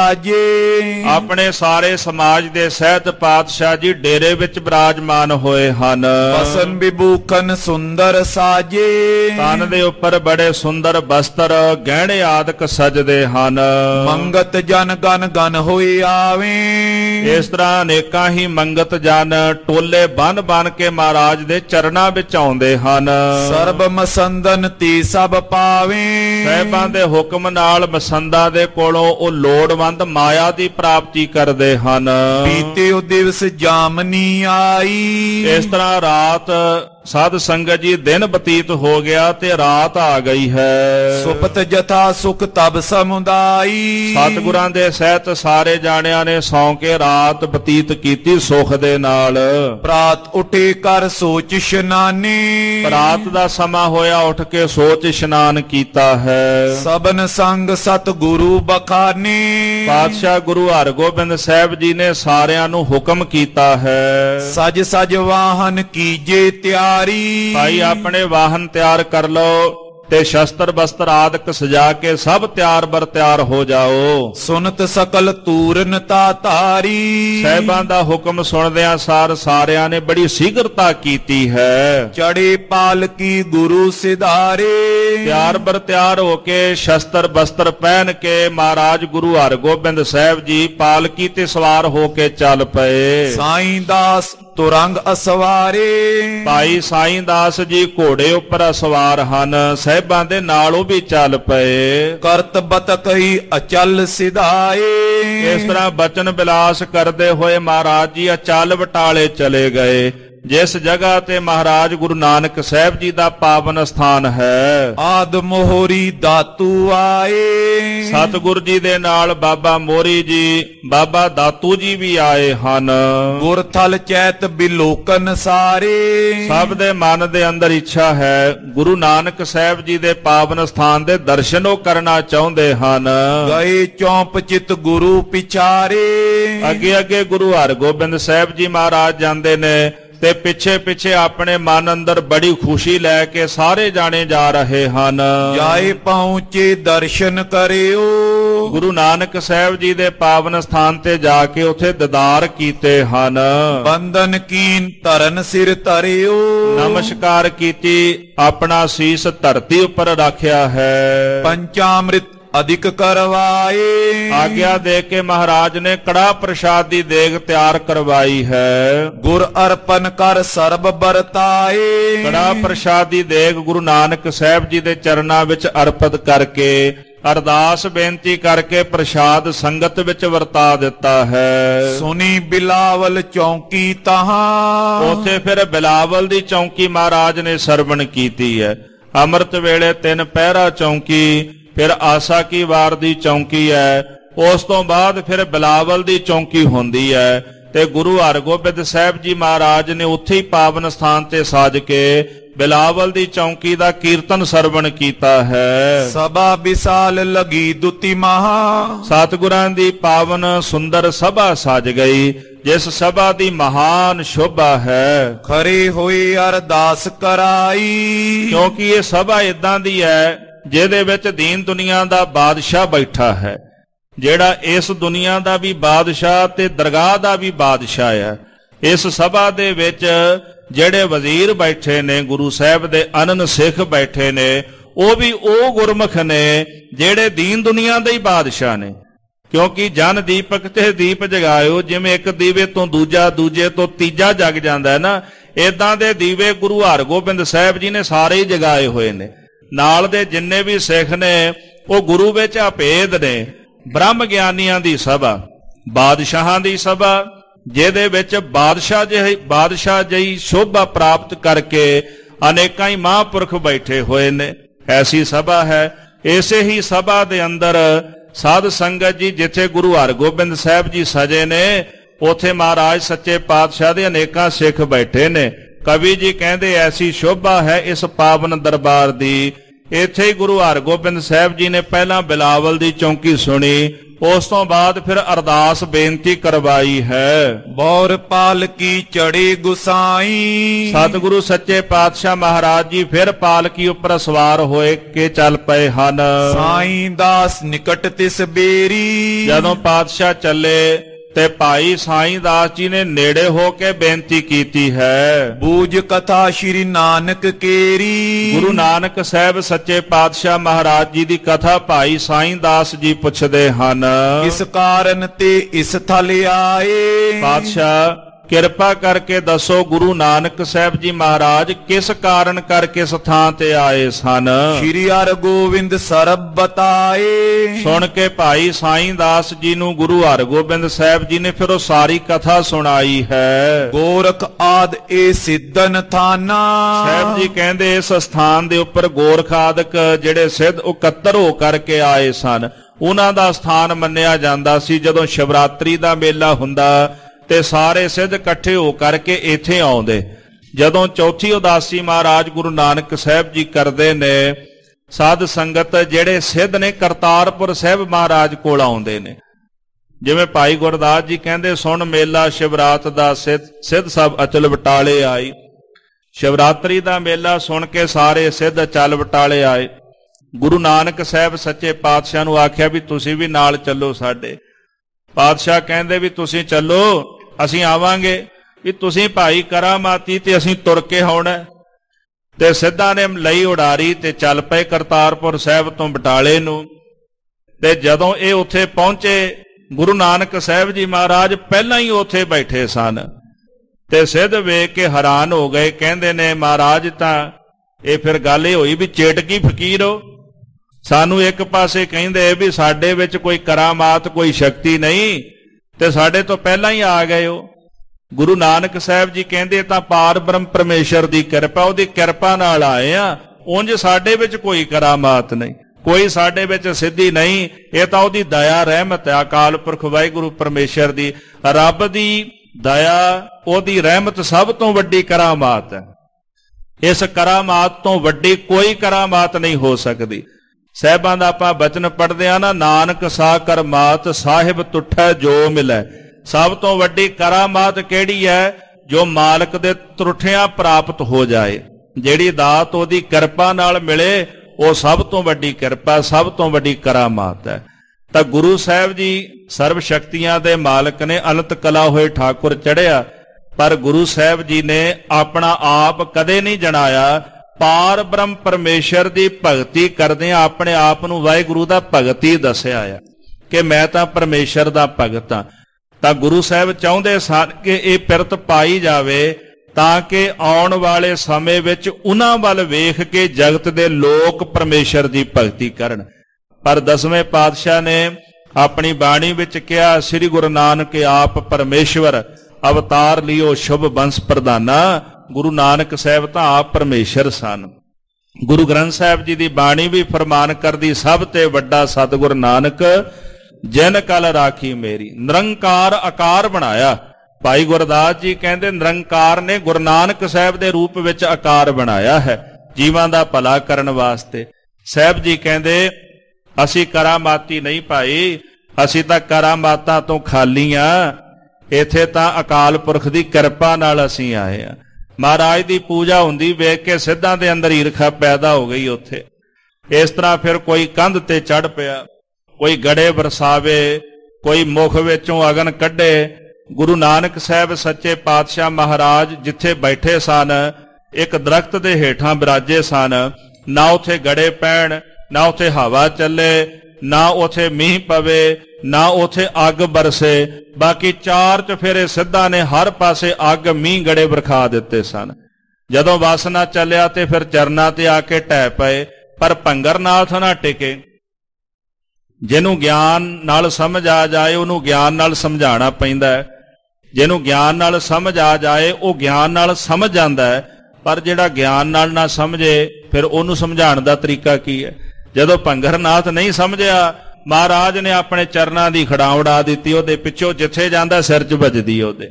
ਬਿਰਾਜੇ। ਆਪਣੇ ਸਾਰੇ ਸਮਾਜ ਦੇ ਸਹਿਤ ਪਾਤਸ਼ਾਹ ਜੀ ਡੇਰੇ ਵਿੱਚ ਬਿਰਾਜਮਾਨ ਹੋਏ ਹਨ। ਬਸਨ ਵਿਭੂਖਨ ਸੁੰਦਰ ਸਾਜੇ। ਤਨ ਦੇ ਉੱਪਰ ਬੜੇ ਸੁੰਦਰ ਬਸਤਰ ਗਹਿਣੇ ਆਦਿਕ ਸਜਦੇ ਹਨ। ਮੰਗਤ ਜਨ ਗਨ ਗਨ ਹੋਏ ਆਵੇ। ਇਸ ਤਰ੍ਹਾਂ ਅਨੇਕਾਂ ਹੀ ਮੰਗਤ ਜਨ ਟੋਲੇ ਬਨ ਬਨ ਕੇ ਮਹਾਰਾਜ ਦੇ ਚਰਨਾਂ ਵਿੱਚ ਆਉਂਦੇ ਹਨ। ਸਰਬ ਮਸੰਦਨ ਤੇ ਸਭ ਪਾਵੇ। ਸਾਹਿਬਾਂ ਦੇ ਹੁਕਮ ਨਾਲ ਮਸੰਦਾਂ ਦੇ ਕੋਲੋਂ ਉਹ ਲੋੜਵੰਦ ਮਾਇਆ ਦੀ ਪ੍ਰਾਪਤੀ ਕਰਦੇ ਹਨ। ਬੀਤੇ ਉਹ ਦਿਵਸ ਜਾਮਨੀ ਆਈ। ਇਸ ਤਰ੍ਹਾਂ ਰਾਤ ਸਾਧ ਸੰਗਤ ਜੀ ਦਿਨ ਬਤੀਤ ਹੋ ਗਿਆ ਤੇ ਰਾਤ ਆ ਗਈ ਹੈ। ਸੁਪਤ ਜਥਾ ਸੁਖ ਤਬ ਸਮੁਦਾਈ। ਸਤਿਗੁਰਾਂ ਦੇ ਸਹਿਤ ਸਾਰੇ ਜਾਣਿਆਂ ਨੇ ਸੌਂ ਕੇ ਰਾਤ ਬਤੀਤ ਕੀਤੀ ਸੁਖ ਦੇ ਨਾਲ। ਪ੍ਰਾਤ ਉਠੇ ਕਰ ਸੋਚ ਇਸ਼ਨਾਨੀ। ਰਾਤ ਦਾ ਸਮਾਂ ਹੋਇਆ, ਉੱਠ ਕੇ ਸੋਚ ਇਸ਼ਨਾਨ ਕੀਤਾ ਹੈ। ਸਬਨ ਸੰਗ ਸਤ ਗੁਰੂ ਬਖਾਨੇ। ਪਾਤਸ਼ਾਹ ਗੁਰੂ ਹਰਗੋਬਿੰਦ ਸਾਹਿਬ ਜੀ ਨੇ ਸਾਰਿਆਂ ਨੂੰ ਹੁਕਮ ਕੀਤਾ ਹੈ। ਸਜ ਸਜ ਵਾਹਨ ਕੀਜੇ ਤਿਆਰ। ਭਾਈ ਆਪਣੇ ਵਾਹਨ ਤਿਆਰ ਕਰ ਲਓ ਤੇ ਸ਼ਸਤਰ ਬਸਤਰ ਆਦਿਕ ਸਜਾ ਕੇ ਸਭ ਤਿਆਰ ਬਰ ਤਿਆਰ ਹੋ ਜਾਓ। ਸੁਨਤ ਸਕਲ ਤੂਰਨ ਤਾ ਧਾਰੀ। ਸਾਹਿਬਾਂ ਦਾ ਹੁਕਮ ਸੁਣਦਿਆਂ ਸਾਰਿਆਂ ਨੇ ਬੜੀ ਸ਼ੀਘਰਤਾ ਕੀਤੀ ਹੈ। ਚੜੇ ਪਾਲਕੀ ਗੁਰੂ ਸਿਧਾਰੇ। ਤਿਆਰ ਬਰ ਤਿਆਰ ਹੋ ਕੇ ਸ਼ਸਤਰ ਬਸਤਰ ਪਹਿਨ ਕੇ ਮਹਾਰਾਜ ਗੁਰੂ ਹਰਗੋਬਿੰਦ ਸਾਹਿਬ ਜੀ ਪਾਲਕੀ ਤੇ ਸਵਾਰ ਹੋ ਕੇ ਚੱਲ ਪਏ। ਸਾਈਂ ਦਾਸ ਤੁਰੰਗ ਅਸਵਾਰੇ। ਭਾਈ ਸਾਈਂ ਦਾਸ ਜੀ ਘੋੜੇ ਉੱਪਰ ਅਸਵਾਰ ਹਨ, ਸਾਹਿਬਾਂ ਦੇ ਨਾਲ ਉਹ ਵੀ ਚੱਲ ਪਏ। ਕਰਤ ਬਤਕ ਹੀ ਅਚਲ ਸਿਧਾਏ। ਇਸ ਤਰ੍ਹਾਂ ਬਚਨ ਬਿਲਾਸ ਕਰਦੇ ਹੋਏ ਮਹਾਰਾਜ ਜੀ ਅਚਲ ਬਟਾਲੇ ਚਲੇ ਗਏ, ਜਿਸ ਜਗ੍ਹਾ ਤੇ ਮਹਾਰਾਜ ਗੁਰੂ ਨਾਨਕ ਸਾਹਿਬ ਜੀ ਦਾ ਪਾਵਨ ਸਥਾਨ ਹੈ। ਆਦ ਮੋਹਰੀ ਦਾਤੂ ਆਏ। ਸਤਿਗੁਰ ਜੀ ਦੇ ਨਾਲ ਬਾਬਾ ਮੋਹਰੀ ਜੀ, ਬਾਬਾ ਦਾਤੂ ਜੀ ਵੀ ਆਏ ਹਨ। ਗੁਰਥਲ ਚੈਤ ਬਿਲੋਕਨ ਸਾਰੇ। ਸਭ ਦੇ ਮਨ ਦੇ ਅੰਦਰ ਇੱਛਾ ਹੈ, ਗੁਰੂ ਨਾਨਕ ਸਾਹਿਬ ਜੀ ਦੇ ਪਾਵਨ ਸਥਾਨ ਦੇ ਦਰਸ਼ਨ ਉਹ ਕਰਨਾ ਚਾਹੁੰਦੇ ਹਨ। ਗਏ ਚੌਂਪ ਚਿਤ ਗੁਰੂ ਪਿਛਾਰੇ। ਅੱਗੇ ਅੱਗੇ ਗੁਰੂ ਹਰਗੋਬਿੰਦ ਸਾਹਿਬ ਜੀ ਮਹਾਰਾਜ ਜਾਂਦੇ ਨੇ ਤੇ ਪਿੱਛੇ ਪਿੱਛੇ ਆਪਣੇ ਮਨ ਅੰਦਰ ਬੜੀ ਖੁਸ਼ੀ ਲੈ ਕੇ ਸਾਰੇ ਜਾਣੇ ਜਾ ਰਹੇ ਹਨ। ਜਾਏ ਪਹੁੰਚੇ ਦਰਸ਼ਨ ਕਰਿਓ। ਗੁਰੂ ਨਾਨਕ ਸਾਹਿਬ ਜੀ ਦੇ ਪਾਵਨ ਸਥਾਨ ਤੇ ਜਾ ਕੇ ਉੱਥੇ ਦੀਦਾਰ ਕੀਤੇ ਹਨ। ਬੰਧਨ ਕੀਨ ਧਰਨ ਸਿਰ ਧਰਿਓ। ਨਮਸਕਾਰ ਕੀਤੀ, ਆਪਣਾ ਸੀਸ ਧਰਤੀ ਉੱਪਰ ਰੱਖਿਆ ਹੈ। ਪੰਚਾਮ੍ਰਿਤ ਅਧਿਕ ਕਰਵਾਏ। ਆਗਿਆ ਦੇ ਕੇ ਮਹਾਰਾਜ ਨੇ ਕੜਾ ਪ੍ਰਸ਼ਾਦ ਦੀ ਦੇਗ ਤਿਆਰ ਕਰਵਾਈ ਹੈ। ਗੁਰ ਅਰਪਨ ਕਰ ਸਰਬ ਵਰਤਾਏ। ਕੜਾ ਪ੍ਰਸ਼ਾਦ ਦੀ ਦੇਗ ਗੁਰੂ ਨਾਨਕ ਸਾਹਿਬ ਜੀ ਦੇ ਚਰਨਾਂ ਵਿੱਚ ਅਰਪਿਤ ਕਰਕੇ ਅਰਦਾਸ ਬੇਨਤੀ ਕਰਕੇ ਪ੍ਰਸ਼ਾਦ ਸੰਗਤ ਵਿੱਚ ਵਰਤਾ ਦਿੱਤਾ ਹੈ। ਸੁਨੀ ਬਿਲਾਵਲ ਚੌਂਕੀ ਤਹਾਂ। ਉੱਥੇ ਫਿਰ ਬਿਲਾਵਲ ਦੀ ਚੌਂਕੀ ਮਹਾਰਾਜ ਨੇ ਸਰਵਣ ਕੀਤੀ ਹੈ। ਅੰਮ੍ਰਿਤ ਵੇਲੇ 3 ਪਹਿਰਾ ਚੌਂਕੀ, ਫਿਰ ਆਸਾ ਕੀ ਵਾਰ ਦੀ ਚੌਂਕੀ ਹੈ। ਉਸ ਤੋਂ ਬਾਅਦ ਫਿਰ ਬਿਲਾਵਲ ਦੀ ਚੌਂਕੀ ਹੁੰਦੀ ਹੈ ਤੇ ਗੁਰੂ ਹਰਗੋਬਿੰਦ ਸਾਹਿਬ ਜੀ ਮਹਾਰਾਜ ਨੇ ਉੱਥੇ ਹੀ ਪਾਵਨ ਸਥਾਨ ਤੇ ਸਾਜ ਕੇ ਬਿਲਾਵਲ ਦੀ ਚੌਂਕੀ ਦਾ ਕੀਰਤਨ ਸਰਵਣ ਕੀਤਾ ਹੈ। ਸਭਾ ਵਿਸਾਲ ਲਗੀ ਦੁਤੀ ਮਹਾ। ਸਤਿਗੁਰਾਂ ਦੀ ਪਾਵਨ ਸੁੰਦਰ ਸਭਾ ਸਜ ਗਈ, ਜਿਸ ਸਭਾ ਦੀ ਮਹਾਨ ਸ਼ੋਭਾ ਹੈ। ਖਰੇ ਹੋਏ ਅਰਦਾਸ ਕਰਾਈ। ਕਿਉਂਕਿ ਇਹ ਸਭਾ ਇਦਾਂ ਦੀ ਹੈ ਜਿਹਦੇ ਵਿੱਚ ਦੀਨ ਦੁਨੀਆ ਦਾ ਬਾਦਸ਼ਾਹ ਬੈਠਾ ਹੈ, ਜਿਹੜਾ ਇਸ ਦੁਨੀਆ ਦਾ ਵੀ ਬਾਦਸ਼ਾਹ ਤੇ ਦਰਗਾਹ ਦਾ ਵੀ ਬਾਦਸ਼ਾਹ ਹੈ। ਇਸ ਸਭਾ ਦੇ ਵਿੱਚ ਜਿਹੜੇ ਵਜ਼ੀਰ ਬੈਠੇ ਨੇ, ਗੁਰੂ ਸਾਹਿਬ ਦੇ ਅਨਨ ਸਿੱਖ ਬੈਠੇ ਨੇ, ਉਹ ਵੀ ਉਹ ਗੁਰਮੁਖ ਨੇ ਜਿਹੜੇ ਦੀਨ ਦੁਨੀਆ ਦੇ ਹੀ ਬਾਦਸ਼ਾਹ ਨੇ। ਕਿਉਂਕਿ ਜਨ ਦੀਪਕ ਤੇ ਦੀਪ ਜਗਾਇਓ, ਜਿਵੇਂ ਇੱਕ ਦੀਵੇ ਤੋਂ ਦੂਜਾ, ਦੂਜੇ ਤੋਂ ਤੀਜਾ ਜਗ ਜਾਂਦਾ ਹੈ ਨਾ, ਇਦਾਂ ਦੇ ਦੀਵੇ ਗੁਰੂ ਹਰਗੋਬਿੰਦ ਸਾਹਿਬ ਜੀ ਨੇ ਸਾਰੇ ਹੀ ਜਗਾਏ ਹੋਏ ਨੇ। ਨਾਲ ਦੇ ਜਿੰਨੇ ਵੀ ਸਿੱਖ ਨੇ ਉਹ ਗੁਰੂ ਵਿੱਚ ਅਭੇਦ ਨੇ। ਬ੍ਰਹਮ ਗਿਆਨੀਆਂ ਦੀ ਸਭਾ, ਬਾਦਸ਼ਾਹਾਂ ਦੀ ਸਭਾ, ਜਿਹਦੇ ਵਿੱਚ ਬਾਦਸ਼ਾਹ ਜਿਹੀ ਸ਼ੋਭਾ ਪ੍ਰਾਪਤ ਕਰਕੇ ਅਨੇਕਾਂ ਹੀ ਮਹਾਂਪੁਰਖ ਬੈਠੇ ਹੋਏ ਨੇ, ਐਸੀ ਸਭਾ ਹੈ। ਇਸੇ ਹੀ ਸਭਾ ਦੇ ਅੰਦਰ ਸਾਧ ਸੰਗਤ ਜੀ, ਜਿੱਥੇ ਗੁਰੂ ਹਰਗੋਬਿੰਦ ਸਾਹਿਬ ਜੀ ਸਜੇ ਨੇ, ਉਥੇ ਮਹਾਰਾਜ ਸੱਚੇ ਪਾਤਸ਼ਾਹ ਦੇ ਅਨੇਕਾਂ ਸਿੱਖ ਬੈਠੇ ਨੇ। ਕਵੀ ਜੀ ਕਹਿੰਦੇ ਐਸੀ ਸ਼ੋਭਾ ਹੈ ਇਸ ਪਾਵਨ ਦਰਬਾਰ ਦੀ। ਇੱਥੇ ਹੀ ਗੁਰੂ ਹਰਗੋਬਿੰਦ ਸਾਹਿਬ ਜੀ ਨੇ ਪਹਿਲਾਂ ਬਿਲਾਵਲ ਦੀ ਚੌਂਕੀ ਸੁਣੀ, ਉਸ ਤੋਂ ਬਾਅਦ ਫਿਰ ਅਰਦਾਸ ਬੇਨਤੀ ਕਰਵਾਈ ਹੈ। ਬੌਰ ਪਾਲਕੀ ਚੜੇ ਗੁਸਾਈ। ਸਤਿਗੁਰੂ ਸੱਚੇ ਪਾਤਸ਼ਾਹ ਮਹਾਰਾਜ ਜੀ ਫਿਰ ਪਾਲਕੀ ਉੱਪਰ ਸਵਾਰ ਹੋਏ ਕੇ ਚੱਲ ਪਏ ਹਨ। ਸਾਈਂ ਦਾਸ ਨਿਕਟ ਤਿਸ ਬੇਰੀ। ਜਦੋਂ ਪਾਤਸ਼ਾਹ ਚੱਲੇ ਤੇ ਭਾਈ ਸਾਈਂ ਦਾਸ ਜੀ ਨੇ ਨੇੜੇ ਹੋ ਕੇ ਬੇਨਤੀ ਕੀਤੀ ਹੈ। ਬੂਝ ਕਥਾ ਸ਼੍ਰੀ ਨਾਨਕ ਕੇਰੀ। ਗੁਰੂ ਨਾਨਕ ਸਾਹਿਬ ਸੱਚੇ ਪਾਤਸ਼ਾਹ ਮਹਾਰਾਜ ਜੀ ਦੀ ਕਥਾ ਭਾਈ ਸਾਈਂ ਦਾਸ ਜੀ ਪੁੱਛਦੇ ਹਨ। ਕਿਸ ਕਾਰਨ ਤੇ ਇਸ ਥਲ ਆਏ। ਪਾਤਸ਼ਾਹ ਕਿਰਪਾ ਕਰਕੇ ਦੱਸੋ, ਗੁਰੂ ਨਾਨਕ ਸਾਹਿਬ ਜੀ ਮਹਾਰਾਜ ਕਿਸ ਕਾਰਨ ਕਰਕੇ ਇਸ ਥਾਂ ਤੇ ਆਏ ਸਨ। ਸ਼੍ਰੀ ਹਰਗੋਬਿੰਦ ਸਰਬ ਬਤਾਏ। ਸੁਣ ਕੇ ਭਾਈ ਸਾਈਂ ਦਾਸ ਜੀ ਨੂੰ ਗੁਰੂ ਹਰਗੋਬਿੰਦ ਸਾਹਿਬ ਜੀ ਨੇ ਫਿਰ ਉਹ ਸਾਰੀ ਕਥਾ ਸੁਣਾਈ ਹੈ। ਗੋਰਖ ਆਦ ਇਹ ਸਿੱਧਨ ਥਾਨਾ। ਸਾਹਿਬ ਜੀ ਕਹਿੰਦੇ ਇਸ ਸਥਾਨ ਦੇ ਉੱਪਰ ਗੋਰਖ ਆਦਿਕ ਜਿਹੜੇ ਸਿੱਧ ਇਕੱਤਰ ਹੋ ਕਰਕੇ ਆਏ ਸਨ, ਉਹਨਾਂ ਦਾ ਸਥਾਨ ਮੰਨਿਆ ਜਾਂਦਾ ਸੀ। ਜਦੋਂ ਸ਼ਿਵਰਾਤਰੀ ਦਾ ਮੇਲਾ ਹੁੰਦਾ ਤੇ ਸਾਰੇ ਸਿੱਧ ਇਕੱਠੇ ਹੋ ਕਰਕੇ ਇੱਥੇ ਆਉਂਦੇ। ਜਦੋਂ ਚੌਥੀ ਉਦਾਸੀ ਮਹਾਰਾਜ ਗੁਰੂ ਨਾਨਕ ਸਾਹਿਬ ਜੀ ਕਰਦੇ ਨੇ, ਸਾਧ ਸੰਗਤ ਜਿਹੜੇ ਸਿੱਧ ਨੇ ਕਰਤਾਰਪੁਰ ਸਾਹਿਬ ਮਹਾਰਾਜ ਕੋਲ ਆਉਂਦੇ ਨੇ। ਜਿਵੇਂ ਭਾਈ ਗੁਰਦਾਸ ਜੀ ਕਹਿੰਦੇ, ਸੁਣ ਮੇਲਾ ਸ਼ਿਵਰਾਤ ਦਾ ਸਿੱਧ ਸਭ ਅਚਲ ਬਟਾਲੇ ਆਈ। ਸ਼ਿਵਰਾਤਰੀ ਦਾ ਮੇਲਾ ਸੁਣ ਕੇ ਸਾਰੇ ਸਿੱਧ ਅਚਲ ਬਟਾਲੇ ਆਏ। ਗੁਰੂ ਨਾਨਕ ਸਾਹਿਬ ਸੱਚੇ ਪਾਤਸ਼ਾਹ ਨੂੰ ਆਖਿਆ ਵੀ ਤੁਸੀਂ ਵੀ ਨਾਲ ਚੱਲੋ ਸਾਡੇ। ਪਾਤਸ਼ਾਹ ਕਹਿੰਦੇ ਵੀ ਤੁਸੀਂ ਚੱਲੋ, ਅਸੀਂ ਆਵਾਂਗੇ। ਵੀ ਤੁਸੀਂ ਭਾਈ ਕਰਾਮਾਤੀ ਤੇ ਅਸੀਂ ਤੁਰ ਕੇ ਆਉਣਾ। ਤੇ ਸਿੱਧਾਂ ਨੇ ਲਈ ਉਡਾਰੀ ਤੇ ਚੱਲ ਪਏ ਕਰਤਾਰਪੁਰ ਸਾਹਿਬ ਤੋਂ ਬਟਾਲੇ ਨੂੰ। ਤੇ ਜਦੋਂ ਇਹ ਉੱਥੇ ਪਹੁੰਚੇ, ਗੁਰੂ ਨਾਨਕ ਸਾਹਿਬ ਜੀ ਮਹਾਰਾਜ ਪਹਿਲਾਂ ਹੀ ਉੱਥੇ ਬੈਠੇ ਸਨ। ਤੇ ਸਿੱਧ ਵੇਖ ਕੇ ਹੈਰਾਨ ਹੋ ਗਏ। ਕਹਿੰਦੇ ਨੇ ਮਹਾਰਾਜ ਤਾਂ ਇਹ ਫਿਰ ਗੱਲ ਇਹ ਹੋਈ ਵੀ ਚੇਟਕੀ ਫਕੀਰ ਹੋ। ਸਾਨੂੰ ਇੱਕ ਪਾਸੇ ਕਹਿੰਦੇ ਵੀ ਸਾਡੇ ਵਿੱਚ ਕੋਈ ਕਰਾਮਾਤ ਕੋਈ ਸ਼ਕਤੀ ਨਹੀਂ ਤੇ ਸਾਡੇ ਤੋਂ ਪਹਿਲਾਂ ਹੀ ਆ ਗਏ ਹੋ। ਗੁਰੂ ਨਾਨਕ ਸਾਹਿਬ ਜੀ ਕਹਿੰਦੇ ਤਾਂ ਪਾਰ ਬ੍ਰਹਮ ਪਰਮੇਸ਼ਰ ਦੀ ਕਿਰਪਾ, ਉਹਦੀ ਕਿਰਪਾ ਨਾਲ ਆਏ ਆ। ਉਂਝ ਸਾਡੇ ਵਿੱਚ ਕੋਈ ਕਰਾਮਾਤ ਨਹੀਂ, ਕੋਈ ਸਾਡੇ ਵਿੱਚ ਸਿੱਧੀ ਨਹੀਂ। ਇਹ ਤਾਂ ਉਹਦੀ ਦਇਆ ਰਹਿਮਤ ਹੈ, ਅਕਾਲ ਪੁਰਖ ਵਾਹਿਗੁਰੂ ਪਰਮੇਸ਼ਰ ਦੀ, ਰੱਬ ਦੀ ਦਇਆ, ਉਹਦੀ ਰਹਿਮਤ ਸਭ ਤੋਂ ਵੱਡੀ ਕਰਾਮਾਤ ਹੈ। ਇਸ ਕਰਾਮਾਤ ਤੋਂ ਵੱਡੀ ਕੋਈ ਕਰਾਮਾਤ ਨਹੀਂ ਹੋ ਸਕਦੀ। ਸਾਹਿਬਾਂ ਦਾ ਆਪਾਂ ਬਚਨ ਪੜ੍ਹਦੇ ਆ ਨਾ, ਨਾਨਕ ਸਾ ਕਰਮਾਤ ਸਾਹਿਬ ਤੁਠੈ ਜੋ ਮਿਲੈ। ਸਭ ਤੋਂ ਵੱਡੀ ਕਰਾਮਾਤ ਕਿਹੜੀ ਹੈ? ਜੋ ਮਾਲਕ ਦੇ ਤੁਰਠਿਆਂ ਪ੍ਰਾਪਤ ਹੋ ਜਾਏ, ਜਿਹੜੀ ਦਾਤ ਉਹਦੀ ਕਿਰਪਾ ਨਾਲ ਮਿਲੇ, ਉਹ ਸਭ ਤੋਂ ਵੱਡੀ ਕਿਰਪਾ, ਸਭ ਤੋਂ ਵੱਡੀ ਕਰਾਮਾਤ ਹੈ। ਤਾਂ ਗੁਰੂ ਸਾਹਿਬ ਜੀ ਸਰਬ ਸ਼ਕਤੀਆਂ ਦੇ ਮਾਲਕ ਨੇ, ਅਨੰਤ ਕਲਾ ਹੋਏ ਠਾਕੁਰ ਚੜ੍ਹਿਆ, ਪਰ ਗੁਰੂ ਸਾਹਿਬ ਜੀ ਨੇ ਆਪਣਾ ਆਪ ਕਦੇ ਨਹੀਂ ਜਣਾਇਆ। ਪਾਰ ਬ੍ਰਹਮ ਪਰਮੇਸ਼ਰ ਦੀ ਭਗਤੀ ਕਰਦਿਆਂ ਆਪਣੇ ਆਪ ਨੂੰ ਵਾਹਿਗੁਰੂ ਦਾ ਭਗਤ ਹੀ ਦੱਸਿਆ ਆ ਕਿ ਮੈਂ ਤਾਂ ਪਰਮੇਸ਼ਰ ਦਾ ਭਗਤ ਹਾਂ। ਤਾਂ ਗੁਰੂ ਸਾਹਿਬ ਚਾਹੁੰਦੇ ਸਨ ਕਿ ਇਹ ਪਿਰਤ ਪਾਈ ਜਾਵੇ ਤਾਂ ਕਿ ਆਉਣ ਵਾਲੇ ਸਮੇਂ ਵਿੱਚ ਉਹਨਾਂ ਵੱਲ ਵੇਖ ਕੇ ਜਗਤ ਦੇ ਲੋਕ ਪਰਮੇਸ਼ਰ ਦੀ ਭਗਤੀ ਕਰਨ। ਪਰ ਦਸਵੇਂ ਪਾਤਸ਼ਾਹ ਨੇ ਆਪਣੀ ਬਾਣੀ ਵਿੱਚ ਕਿਹਾ, ਸ੍ਰੀ ਗੁਰੂ ਨਾਨਕ ਆਪ ਪਰਮੇਸ਼ਵਰ ਅਵਤਾਰ ਲਿਓ ਸ਼ੁਭ ਬੰਸ ਪ੍ਰਧਾਨਾ। ਗੁਰੂ ਨਾਨਕ ਸਾਹਿਬ ਤਾਂ ਆਪ ਪਰਮੇਸ਼ਰ ਸਨ। ਗੁਰੂ ਗ੍ਰੰਥ ਸਾਹਿਬ ਜੀ ਦੀ ਬਾਣੀ ਵੀ ਫਰਮਾਨ ਕਰਦੀ, ਸਭ ਤੇ ਵੱਡਾ ਸਤਿਗੁਰ ਨਾਨਕ ਜਿਨ ਕਲ ਰਾਖੀ ਮੇਰੀ। ਨਿਰੰਕਾਰ ਆਕਾਰ ਬਣਾਇਆ। ਭਾਈ ਗੁਰਦਾਸ ਜੀ ਕਹਿੰਦੇ ਨਿਰੰਕਾਰ ਨੇ ਗੁਰੂ ਨਾਨਕ ਸਾਹਿਬ ਦੇ ਰੂਪ ਵਿੱਚ ਆਕਾਰ ਬਣਾਇਆ ਹੈ ਜੀਵਾਂ ਦਾ ਭਲਾ ਕਰਨ ਵਾਸਤੇ। ਸਾਹਿਬ ਜੀ ਕਹਿੰਦੇ ਅਸੀਂ ਕਰਾਮਾਤੀ ਨਹੀਂ ਭਾਈ, ਅਸੀਂ ਤਾਂ ਕਰਾਮਾਤਾਂ ਤੋਂ ਖਾਲੀ ਆ। ਇੱਥੇ ਤਾਂ ਅਕਾਲ ਪੁਰਖ ਦੀ ਕਿਰਪਾ ਨਾਲ ਅਸੀਂ ਆਏ ਆ। ਮਹਾਰਾਜ ਦੀ ਪੂਜਾ ਹੁੰਦੀ ਵੇਖ ਕੇ ਸਿੱਧਾਂ ਦੇ ਅੰਦਰ ਈਰਖਾ ਪੈਦਾ ਹੋ ਗਈ ਉੱਥੇ। ਇਸ ਤਰ੍ਹਾਂ ਫਿਰ ਕੋਈ ਕੰਧ ਤੇ ਚੜ ਪਿਆ, ਕੋਈ ਗੜੇ ਵਰਸਾਵੇ, ਕੋਈ ਮੁਖ ਵਿੱਚੋਂ ਅਗਨ ਕੱਢੇ। ਗੁਰੂ ਨਾਨਕ ਸਾਹਿਬ ਸੱਚੇ ਪਾਤਸ਼ਾਹ ਮਹਾਰਾਜ ਜਿੱਥੇ ਬੈਠੇ ਸਨ, ਇੱਕ ਦਰਖਤ ਦੇ ਹੇਠਾਂ ਬਿਰਾਜੇ ਸਨ। ਨਾ ਉੱਥੇ ਗੜੇ ਪੈਣ, ਨਾ ਉੱਥੇ ਹਵਾ ਚੱਲੇ, ਨਾ ਉੱਥੇ ਮੀਂਹ ਪਵੇ, ਨਾ ਉੱਥੇ ਅੱਗ ਬਰਸੇ। ਬਾਕੀ ਚਾਰ ਚਫੇਰੇ ਸਿੱਧਾਂ ਨੇ ਹਰ ਪਾਸੇ ਅੱਗ ਮੀਂਹ ਗੜੇ ਵਰਖਾ ਦਿੱਤੇ ਸਨ। ਜਦੋਂ ਵਸ ਨਾ ਚੱਲਿਆ ਤੇ ਫਿਰ ਚਰਨਾਂ ਤੇ ਆ ਕੇ ਢਹਿ ਪਏ। ਪਰ ਭੰਗਰਨਾਥ ਨਾ ਟਿਕੇ। ਜਿਹਨੂੰ ਗਿਆਨ ਨਾਲ ਸਮਝ ਆ ਜਾਏ ਉਹਨੂੰ ਗਿਆਨ ਨਾਲ ਸਮਝਾਉਣਾ ਪੈਂਦਾ ਹੈ। ਜਿਹਨੂੰ ਗਿਆਨ ਨਾਲ ਸਮਝ ਆ ਜਾਏ ਉਹ ਗਿਆਨ ਨਾਲ ਸਮਝ ਜਾਂਦਾ ਹੈ। ਪਰ ਜਿਹੜਾ ਗਿਆਨ ਨਾਲ ਨਾ ਸਮਝੇ ਫਿਰ ਉਹਨੂੰ ਸਮਝਾਉਣ ਦਾ ਤਰੀਕਾ ਕੀ ਹੈ? ਜਦੋਂ ਭੰਗਰਨਾਥ ਨਹੀਂ ਸਮਝਿਆ, ਮਹਾਰਾਜ ਨੇ ਆਪਣੇ ਚਰਨਾਂ ਦੀ ਖੜਾਂ ਉਡਾ ਦਿੱਤੀ। ਉਹਦੇ ਪਿੱਛੋਂ ਜਿੱਥੇ ਜਾਂਦਾ ਸਿਰ 'ਚ ਵੱਜਦੀ ਉਹਦੇ।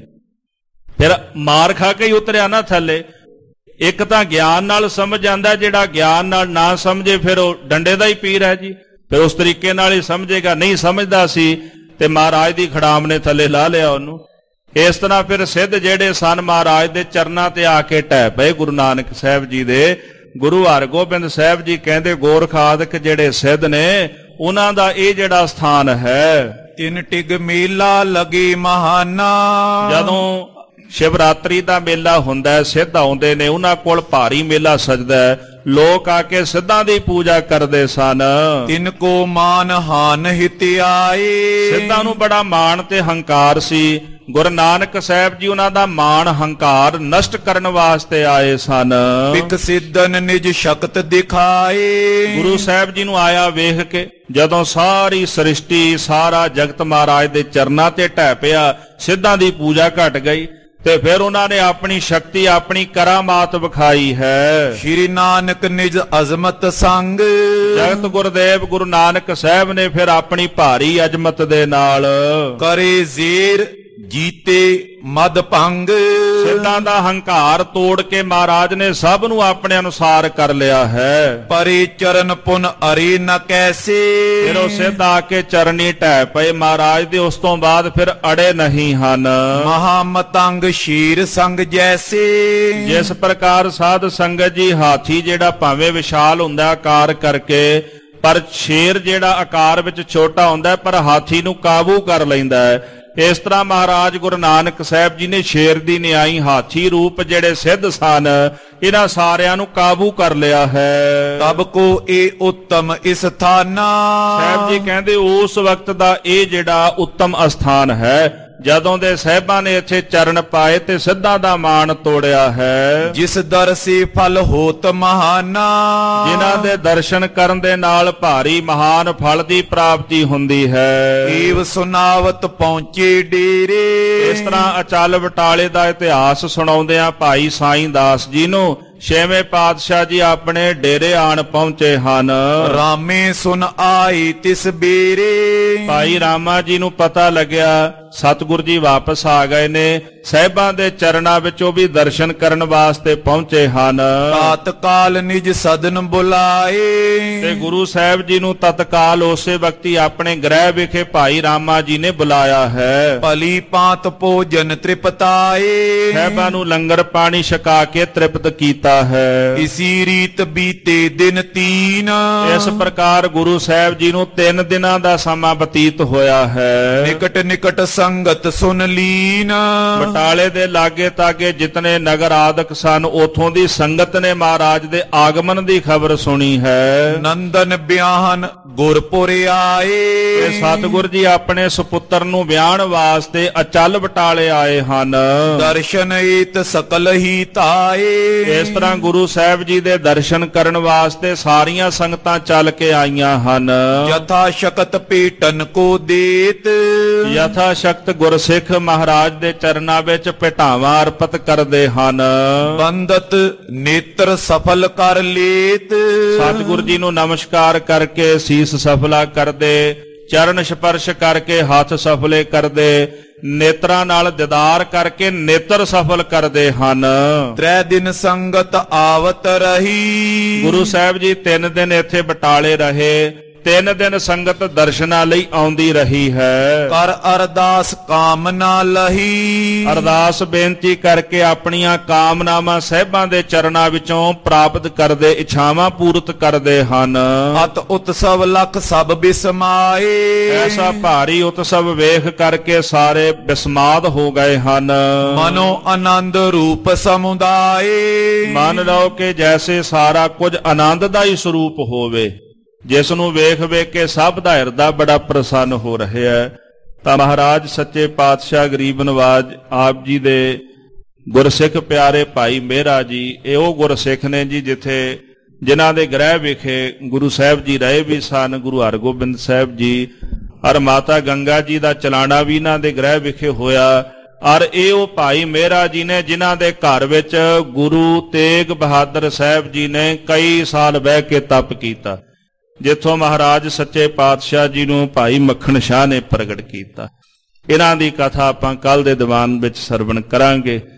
ਫਿਰ ਮਾਰ ਖਾ ਕੇ ਹੀ ਉਤਰਿਆ ਨਾ ਥੱਲੇ। ਇੱਕ ਤਾਂ ਗਿਆਨ ਨਾਲ ਸਮਝ ਜਾਂਦਾ, ਜਿਹੜਾ ਗਿਆਨ ਨਾਲ ਨਾ ਸਮਝੇ ਫਿਰ ਉਹ ਡੰਡੇ ਦਾ ਹੀ ਪੀਰ ਹੈ ਜੀ। ਫਿਰ ਉਸ ਤਰੀਕੇ ਨਾਲ ਹੀ ਸਮਝੇਗਾ। ਨਹੀਂ ਸਮਝਦਾ ਸੀ ਤੇ ਮਹਾਰਾਜ ਦੀ ਖੜਾਮ ਨੇ ਥੱਲੇ ਲਾ ਲਿਆ ਉਹਨੂੰ। ਇਸ ਤਰ੍ਹਾਂ ਫਿਰ ਸਿੱਧ ਜਿਹੜੇ ਸਨ ਮਹਾਰਾਜ ਦੇ ਚਰਨਾਂ ਤੇ ਆ ਕੇ ਢਹਿ ਪਏ ਗੁਰੂ ਨਾਨਕ ਸਾਹਿਬ ਜੀ ਦੇ। ਗੁਰੂ ਹਰਗੋਬਿੰਦ ਸਾਹਿਬ ਜੀ ਕਹਿੰਦੇ ਗੋਰਖ ਆਦਿਕ ਜਿਹੜੇ ਸਿੱਧ ਨੇ ਉਹਨਾਂ ਦਾ ਇਹ ਜਿਹੜਾ ਸਥਾਨ ਹੈ, ਤਿੰਨ ਟਿਗ ਮੇਲਾ ਲਗੀ ਮਹਾਨਾ। ਜਦੋਂ ਸ਼ਿਵਰਾਤਰੀ ਦਾ ਮੇਲਾ ਹੁੰਦਾ, ਸਿੱਧ ਆਉਂਦੇ ਨੇ, ਉਹਨਾਂ ਕੋਲ ਭਾਰੀ ਮੇਲਾ ਸਜਦਾ ਹੈ। ਲੋਕ ਆ ਕੇ ਸਿੱਧਾਂ ਦੀ ਪੂਜਾ ਕਰਦੇ ਸਨ। ਤਿੰਨ ਕੋ ਮਾਨ ਹਾਨ ਹਿਤਿਆਏ। ਸਿੱਧਾਂ ਨੂੰ ਬੜਾ ਮਾਣ ਤੇ ਹੰਕਾਰ ਸੀ। ਗੁਰੂ ਨਾਨਕ ਸਾਹਿਬ ਜੀ ਉਹਨਾਂ ਦਾ ਮਾਣ ਹੰਕਾਰ ਨਸ਼ਟ ਕਰਨ ਵਾਸਤੇ ਆਏ ਸਨ। ਬਿਕ ਸਿੱਧਨ ਨਿਜ ਸ਼ਕਤ ਦਿਖਾਏ। ਗੁਰੂ ਸਾਹਿਬ ਜੀ ਨੂੰ ਆਇਆ ਵੇਖ ਕੇ ਜਦੋਂ ਸਾਰੀ ਸ੍ਰਿਸ਼ਟੀ ਸਾਰਾ ਜਗਤ ਮਹਾਰਾਜ ਦੇ ਚਰਨਾਂ ਤੇ ਢਹਿ ਪਿਆ, ਸਿੱਧਾਂ ਦੀ ਪੂਜਾ ਘਟ ਗਈ ਤੇ ਫਿਰ ਉਹਨਾਂ ਨੇ ਆਪਣੀ ਸ਼ਕਤੀ ਆਪਣੀ ਕਰਾਮਾਤ ਵਿਖਾਈ ਹੈ। ਸ਼੍ਰੀ ਨਾਨਕ ਨਿਜ ਅਜ਼ਮਤ ਸੰਗ। ਜਗਤ ਗੁਰਦੇਵ ਗੁਰੂ ਨਾਨਕ ਸਾਹਿਬ ਨੇ ਫਿਰ ਆਪਣੀ ਭਾਰੀ ਅਜ਼ਮਤ ਦੇ ਨਾਲ ਕਰੇ ਜ਼ੇਰ ਜੀਤੇ ਮਦ ਭੰਗ। ਸਿੱਧਾਂ ਦਾ ਹੰਕਾਰ ਤੋੜ ਕੇ ਮਹਾਰਾਜ ਨੇ ਸਭ ਨੂੰ ਆਪਣੇ ਅਨੁਸਾਰ ਕਰ ਲਿਆ ਹੈ। ਪਰੇ ਚਰਨ ਪੁਨ ਅਰੇ ਨ ਕੈਸੇ। ਫਿਰ ਉਹ ਸਿੱਧ ਆ ਕੇ ਚਰਨੀ ਢਹਿ ਪਏ ਮਹਾਰਾਜ ਦੇ। ਉਸ ਤੋਂ ਬਾਅਦ ਫਿਰ ਅੜੇ ਨਹੀਂ ਹਨ। ਮਹਾਮਤੰਗ ਸ਼ੀਰ ਸੰਗ ਜੈਸੇ। ਜਿਸ ਪ੍ਰਕਾਰ ਸਾਧ ਸੰਗਤ ਜੀ ਹਾਥੀ ਜਿਹੜਾ ਭਾਵੇਂ ਵਿਸ਼ਾਲ ਹੁੰਦਾ ਆਕਾਰ ਕਰਕੇ, ਪਰ ਸ਼ੇਰ ਜਿਹੜਾ ਆਕਾਰ ਵਿੱਚ ਛੋਟਾ ਹੁੰਦਾ ਪਰ ਹਾਥੀ ਨੂੰ ਕਾਬੂ ਕਰ ਲੈਂਦਾ ਹੈ, ਇਸ ਤਰ੍ਹਾਂ ਮਹਾਰਾਜ ਗੁਰੂ ਨਾਨਕ ਸਾਹਿਬ ਜੀ ਨੇ ਸ਼ੇਰ ਦੀ ਨਿਆਈ ਹਾਥੀ ਰੂਪ ਜਿਹੜੇ ਸਿੱਧ ਸਨ ਇਹਨਾਂ ਸਾਰਿਆਂ ਨੂੰ ਕਾਬੂ ਕਰ ਲਿਆ ਹੈ। ਤਬ ਕੋ ਇਹ ਉੱਤਮ ਸਥਾਨਾ। ਸਾਹਿਬ ਜੀ ਕਹਿੰਦੇ ਉਸ ਵਕਤ ਦਾ ਇਹ ਜਿਹੜਾ ਉੱਤਮ ਅਸਥਾਨ ਹੈ, ਜਦੋਂ ਦੇ ਸਾਹਿਬਾਂ ਨੇ ਇੱਥੇ ਚਰਨ ਪਾਏ ਤੇ ਸਿੱਧਾਂ ਦਾ ਮਾਣ ਤੋੜਿਆ ਹੈ। ਜਿਸ ਦਰਸੀ ਫਲ ਹੋਤ ਮਹਾਨਾ, ਜਿਨ੍ਹਾਂ ਦੇ ਦਰਸ਼ਨ ਕਰਨ ਦੇ ਨਾਲ ਭਾਰੀ ਮਹਾਨ ਫਲ ਦੀ ਪ੍ਰਾਪਤੀ ਹੁੰਦੀ ਹੈ। ਏਵ ਸੁਨਾਵਤ ਪਹੁੰਚੇ ਡੇਰੇ, ਇਸ ਤਰ੍ਹਾਂ ਅਚਲ ਬਟਾਲੇ ਦਾ ਇਤਿਹਾਸ ਸੁਣਾਉਂਦਿਆਂ ਭਾਈ ਸਾਈਂ ਦਾਸ ਜੀ ਨੂੰ ਛੇਵੇਂ ਪਾਤਸ਼ਾਹ ਜੀ ਆਪਣੇ ਡੇਰੇ ਆਣ ਪਹੁੰਚੇ ਹਨ। ਰਾਮੇ ਸੁਨ ਆਈ ਤਿਸ ਬੇਰੇ, ਭਾਈ ਰਾਮਾ ਜੀ ਨੂੰ ਪਤਾ ਲੱਗਿਆ ਸਤਿਗੁਰ ਜੀ ਵਾਪਸ ਆ ਗਏ ਨੇ, ਸਾਹਿਬਾਂ ਦੇ ਚਰਨਾਂ ਵਿੱਚ ਉਹ ਵੀ ਦਰਸ਼ਨ ਕਰਨ ਵਾਸਤੇ ਪਹੁੰਚੇ ਹਨ। ਤਤਕਾਲ ਨਿਜ ਸਦਨ ਬੁਲਾਏ, ਤੇ ਗੁਰੂ ਸਾਹਿਬ ਜੀ ਨੂੰ ਤਤਕਾਲ ਉਸੇ ਵਕਤੀ ਆਪਣੇ ਗ੍ਰਹਿ ਵਿਖੇ ਭਾਈ ਰਾਮਾ ਜੀ ਨੇ ਬੁਲਾਇਆ ਹੈ। ਭਲੀ ਪਾਤ ਭੋਜਨ ਤ੍ਰਿਪਤਾਏ, ਸਾਹਿਬਾਂ ਨੂੰ ਲੰਗਰ ਪਾਣੀ ਛਕਾ ਕੇ ਤ੍ਰਿਪਤ ਕੀਤਾ ਹੈ। ਇਸੀ ਰੀਤ ਬੀਤੇ ਦਿਨ 3, ਇਸ ਪ੍ਰਕਾਰ ਗੁਰੂ ਸਾਹਿਬ ਜੀ ਨੂੰ 3 ਦਿਨਾਂ ਦਾ ਸਮਾਂ ਬਤੀਤ ਹੋਇਆ ਹੈ। ਨਿਕਟ ਨਿਕਟ ਸੰਗਤ ਸੁਨ ਲੀਨ, ਬਟਾਲੇ ਦੇ ਲਾਗੇ ਤਾਗੇ ਜਿਤਨੇ ਨਗਰ ਆਦਿਕ ਸਨ ਉਥੋਂ ਦੀ ਸੰਗਤ ਨੇ ਮਹਾਰਾਜ ਦੇ ਆਗਮਨ ਦੀ ਖਬਰ ਸੁਣੀ ਹੈ। ਨੰਦਨ ਬਿਆਹਨ ਗੁਰਪੁਰ ਆਏ, ਤੇ ਸਤਿਗੁਰ ਜੀ ਆਪਣੇ ਸੁਪੁੱਤਰ ਨੂੰ ਵਿਆਹਣ ਵਾਸਤੇ ਅਚਲ ਬਟਾਲੇ ਆਏ ਹਨ। ਦਰਸ਼ਨ ਏਤ ਸਕਲ ਹੀ ਧਾਏ, ਇਸ ਤਰ੍ਹਾਂ ਗੁਰੂ ਸਾਹਿਬ ਜੀ ਦੇ ਦਰਸ਼ਨ ਕਰਨ ਵਾਸਤੇ ਸਾਰੀਆਂ ਸੰਗਤਾਂ ਚੱਲ ਕੇ ਆਈਆਂ ਹਨ। ਯਥਾ ਸ਼ਕਤ ਭੇਟਨ ਕੋ ਦੇਤ, ਯਥਾ ਸ਼ਕਤ ਗੁਰਸਿੱਖ ਮਹਾਰਾਜ ਦੇ ਚਰਨਾਂ ਵਿੱਚ ਭੇਟਾਵਾਂ ਅਰਪਿਤ ਕਰਦੇ ਹਨ। ਬੰਦਤ ਨੇਤਰ ਸਫਲ ਕਰ ਲੇਤ, ਸਤਿਗੁਰ ਜੀ ਨੂੰ ਨਮਸਕਾਰ ਕਰਕੇ ਸੀਸ ਸਫਲਾ ਕਰਦੇ, ਚਰਨ ਸਪਰਸ਼ ਕਰਕੇ ਹੱਥ ਸਫਲੇ ਕਰਦੇ, ਨੇਤਰਾਂ ਨਾਲ ਦੀਦਾਰ ਕਰਕੇ ਨੇਤਰ ਸਫਲ ਕਰਦੇ ਹਨ। 3 ਦਿਨ ਸੰਗਤ ਆਵਤ ਰਹੀ, ਗੁਰੂ ਸਾਹਿਬ ਜੀ 3 ਦਿਨ ਇੱਥੇ ਬਟਾਲੇ ਰਹੇ। 3 ਦਿਨ ਸੰਗਤ ਦਰਸ਼ਨਾਂ ਲਈ ਆਉਂਦੀ ਰਹੀ ਹੈ। ਕਰ ਅਰਦਾਸ ਕਾਮਨਾ ਲਹੀ, ਅਰਦਾਸ ਬੇਨਤੀ ਕਰਕੇ ਆਪਣੀਆਂ ਕਾਮਨਾਵਾਂ ਸਾਹਿਬਾਂ ਦੇ ਚਰਨਾਂ ਵਿੱਚੋਂ ਪ੍ਰਾਪਤ ਕਰਦੇ, ਇੱਛਾਵਾਂ ਪੂਰਤ ਕਰਦੇ ਹਨ। ਅਤ ਉਤਸਵ ਲਖ ਸਭ ਬਿਸਮਾਏ, ਐਸਾ ਭਾਰੀ ਉਤਸਵ ਵੇਖ ਕਰਕੇ ਸਾਰੇ ਬਿਸਮਾਦ ਹੋ ਗਏ ਹਨ। ਮਨੋ ਆਨੰਦ ਰੂਪ ਸਮੁਦਾਏ, ਮੰਨ ਲਓ ਕਿ ਜੈਸੇ ਸਾਰਾ ਕੁਝ ਆਨੰਦ ਦਾ ਹੀ ਸਰੂਪ ਹੋਵੇ, ਜਿਸ ਨੂੰ ਵੇਖ ਵੇਖ ਕੇ ਸਭ ਦਾ ਹਿਰਦਾ ਬੜਾ ਪ੍ਰਸੰਨ ਹੋ ਰਿਹਾ ਹੈ। ਤਾਂ ਮਹਾਰਾਜ ਸੱਚੇ ਪਾਤਸ਼ਾਹ ਗਰੀਬ ਨਵਾਜ ਆਪ ਜੀ ਦੇ ਗੁਰਸਿੱਖ ਪਿਆਰੇ ਭਾਈ ਮਹਿਰਾ ਜੀ, ਇਹ ਉਹ ਗੁਰਸਿੱਖ ਨੇ ਜੀ ਜਿਨ੍ਹਾਂ ਦੇ ਗ੍ਰਹਿ ਵਿਖੇ ਗੁਰੂ ਸਾਹਿਬ ਜੀ ਰਹੇ ਵੀ ਸਨ। ਗੁਰੂ ਹਰਗੋਬਿੰਦ ਸਾਹਿਬ ਜੀ ਔਰ ਮਾਤਾ ਗੰਗਾ ਜੀ ਦਾ ਚਲਾਣਾ ਵੀ ਇਹਨਾਂ ਦੇ ਗ੍ਰਹਿ ਵਿਖੇ ਹੋਇਆ। ਔਰ ਇਹ ਉਹ ਭਾਈ ਮਹਿਰਾ ਜੀ ਨੇ ਜਿਨ੍ਹਾਂ ਦੇ ਘਰ ਵਿੱਚ ਗੁਰੂ ਤੇਗ ਬਹਾਦਰ ਸਾਹਿਬ ਜੀ ਨੇ ਕਈ ਸਾਲ ਬਹਿ ਕੇ ਤਪ ਕੀਤਾ, ਜਿੱਥੋਂ ਮਹਾਰਾਜ ਸੱਚੇ ਪਾਤਸ਼ਾਹ ਜੀ ਨੂੰ ਭਾਈ ਮੱਖਣ ਸ਼ਾਹ ਨੇ ਪ੍ਰਗਟ ਕੀਤਾ। ਇਹਨਾਂ ਦੀ ਕਥਾ ਆਪਾਂ ਕੱਲ ਦੇ ਦੀਵਾਨ ਵਿੱਚ ਸਰਵਣ ਕਰਾਂਗੇ।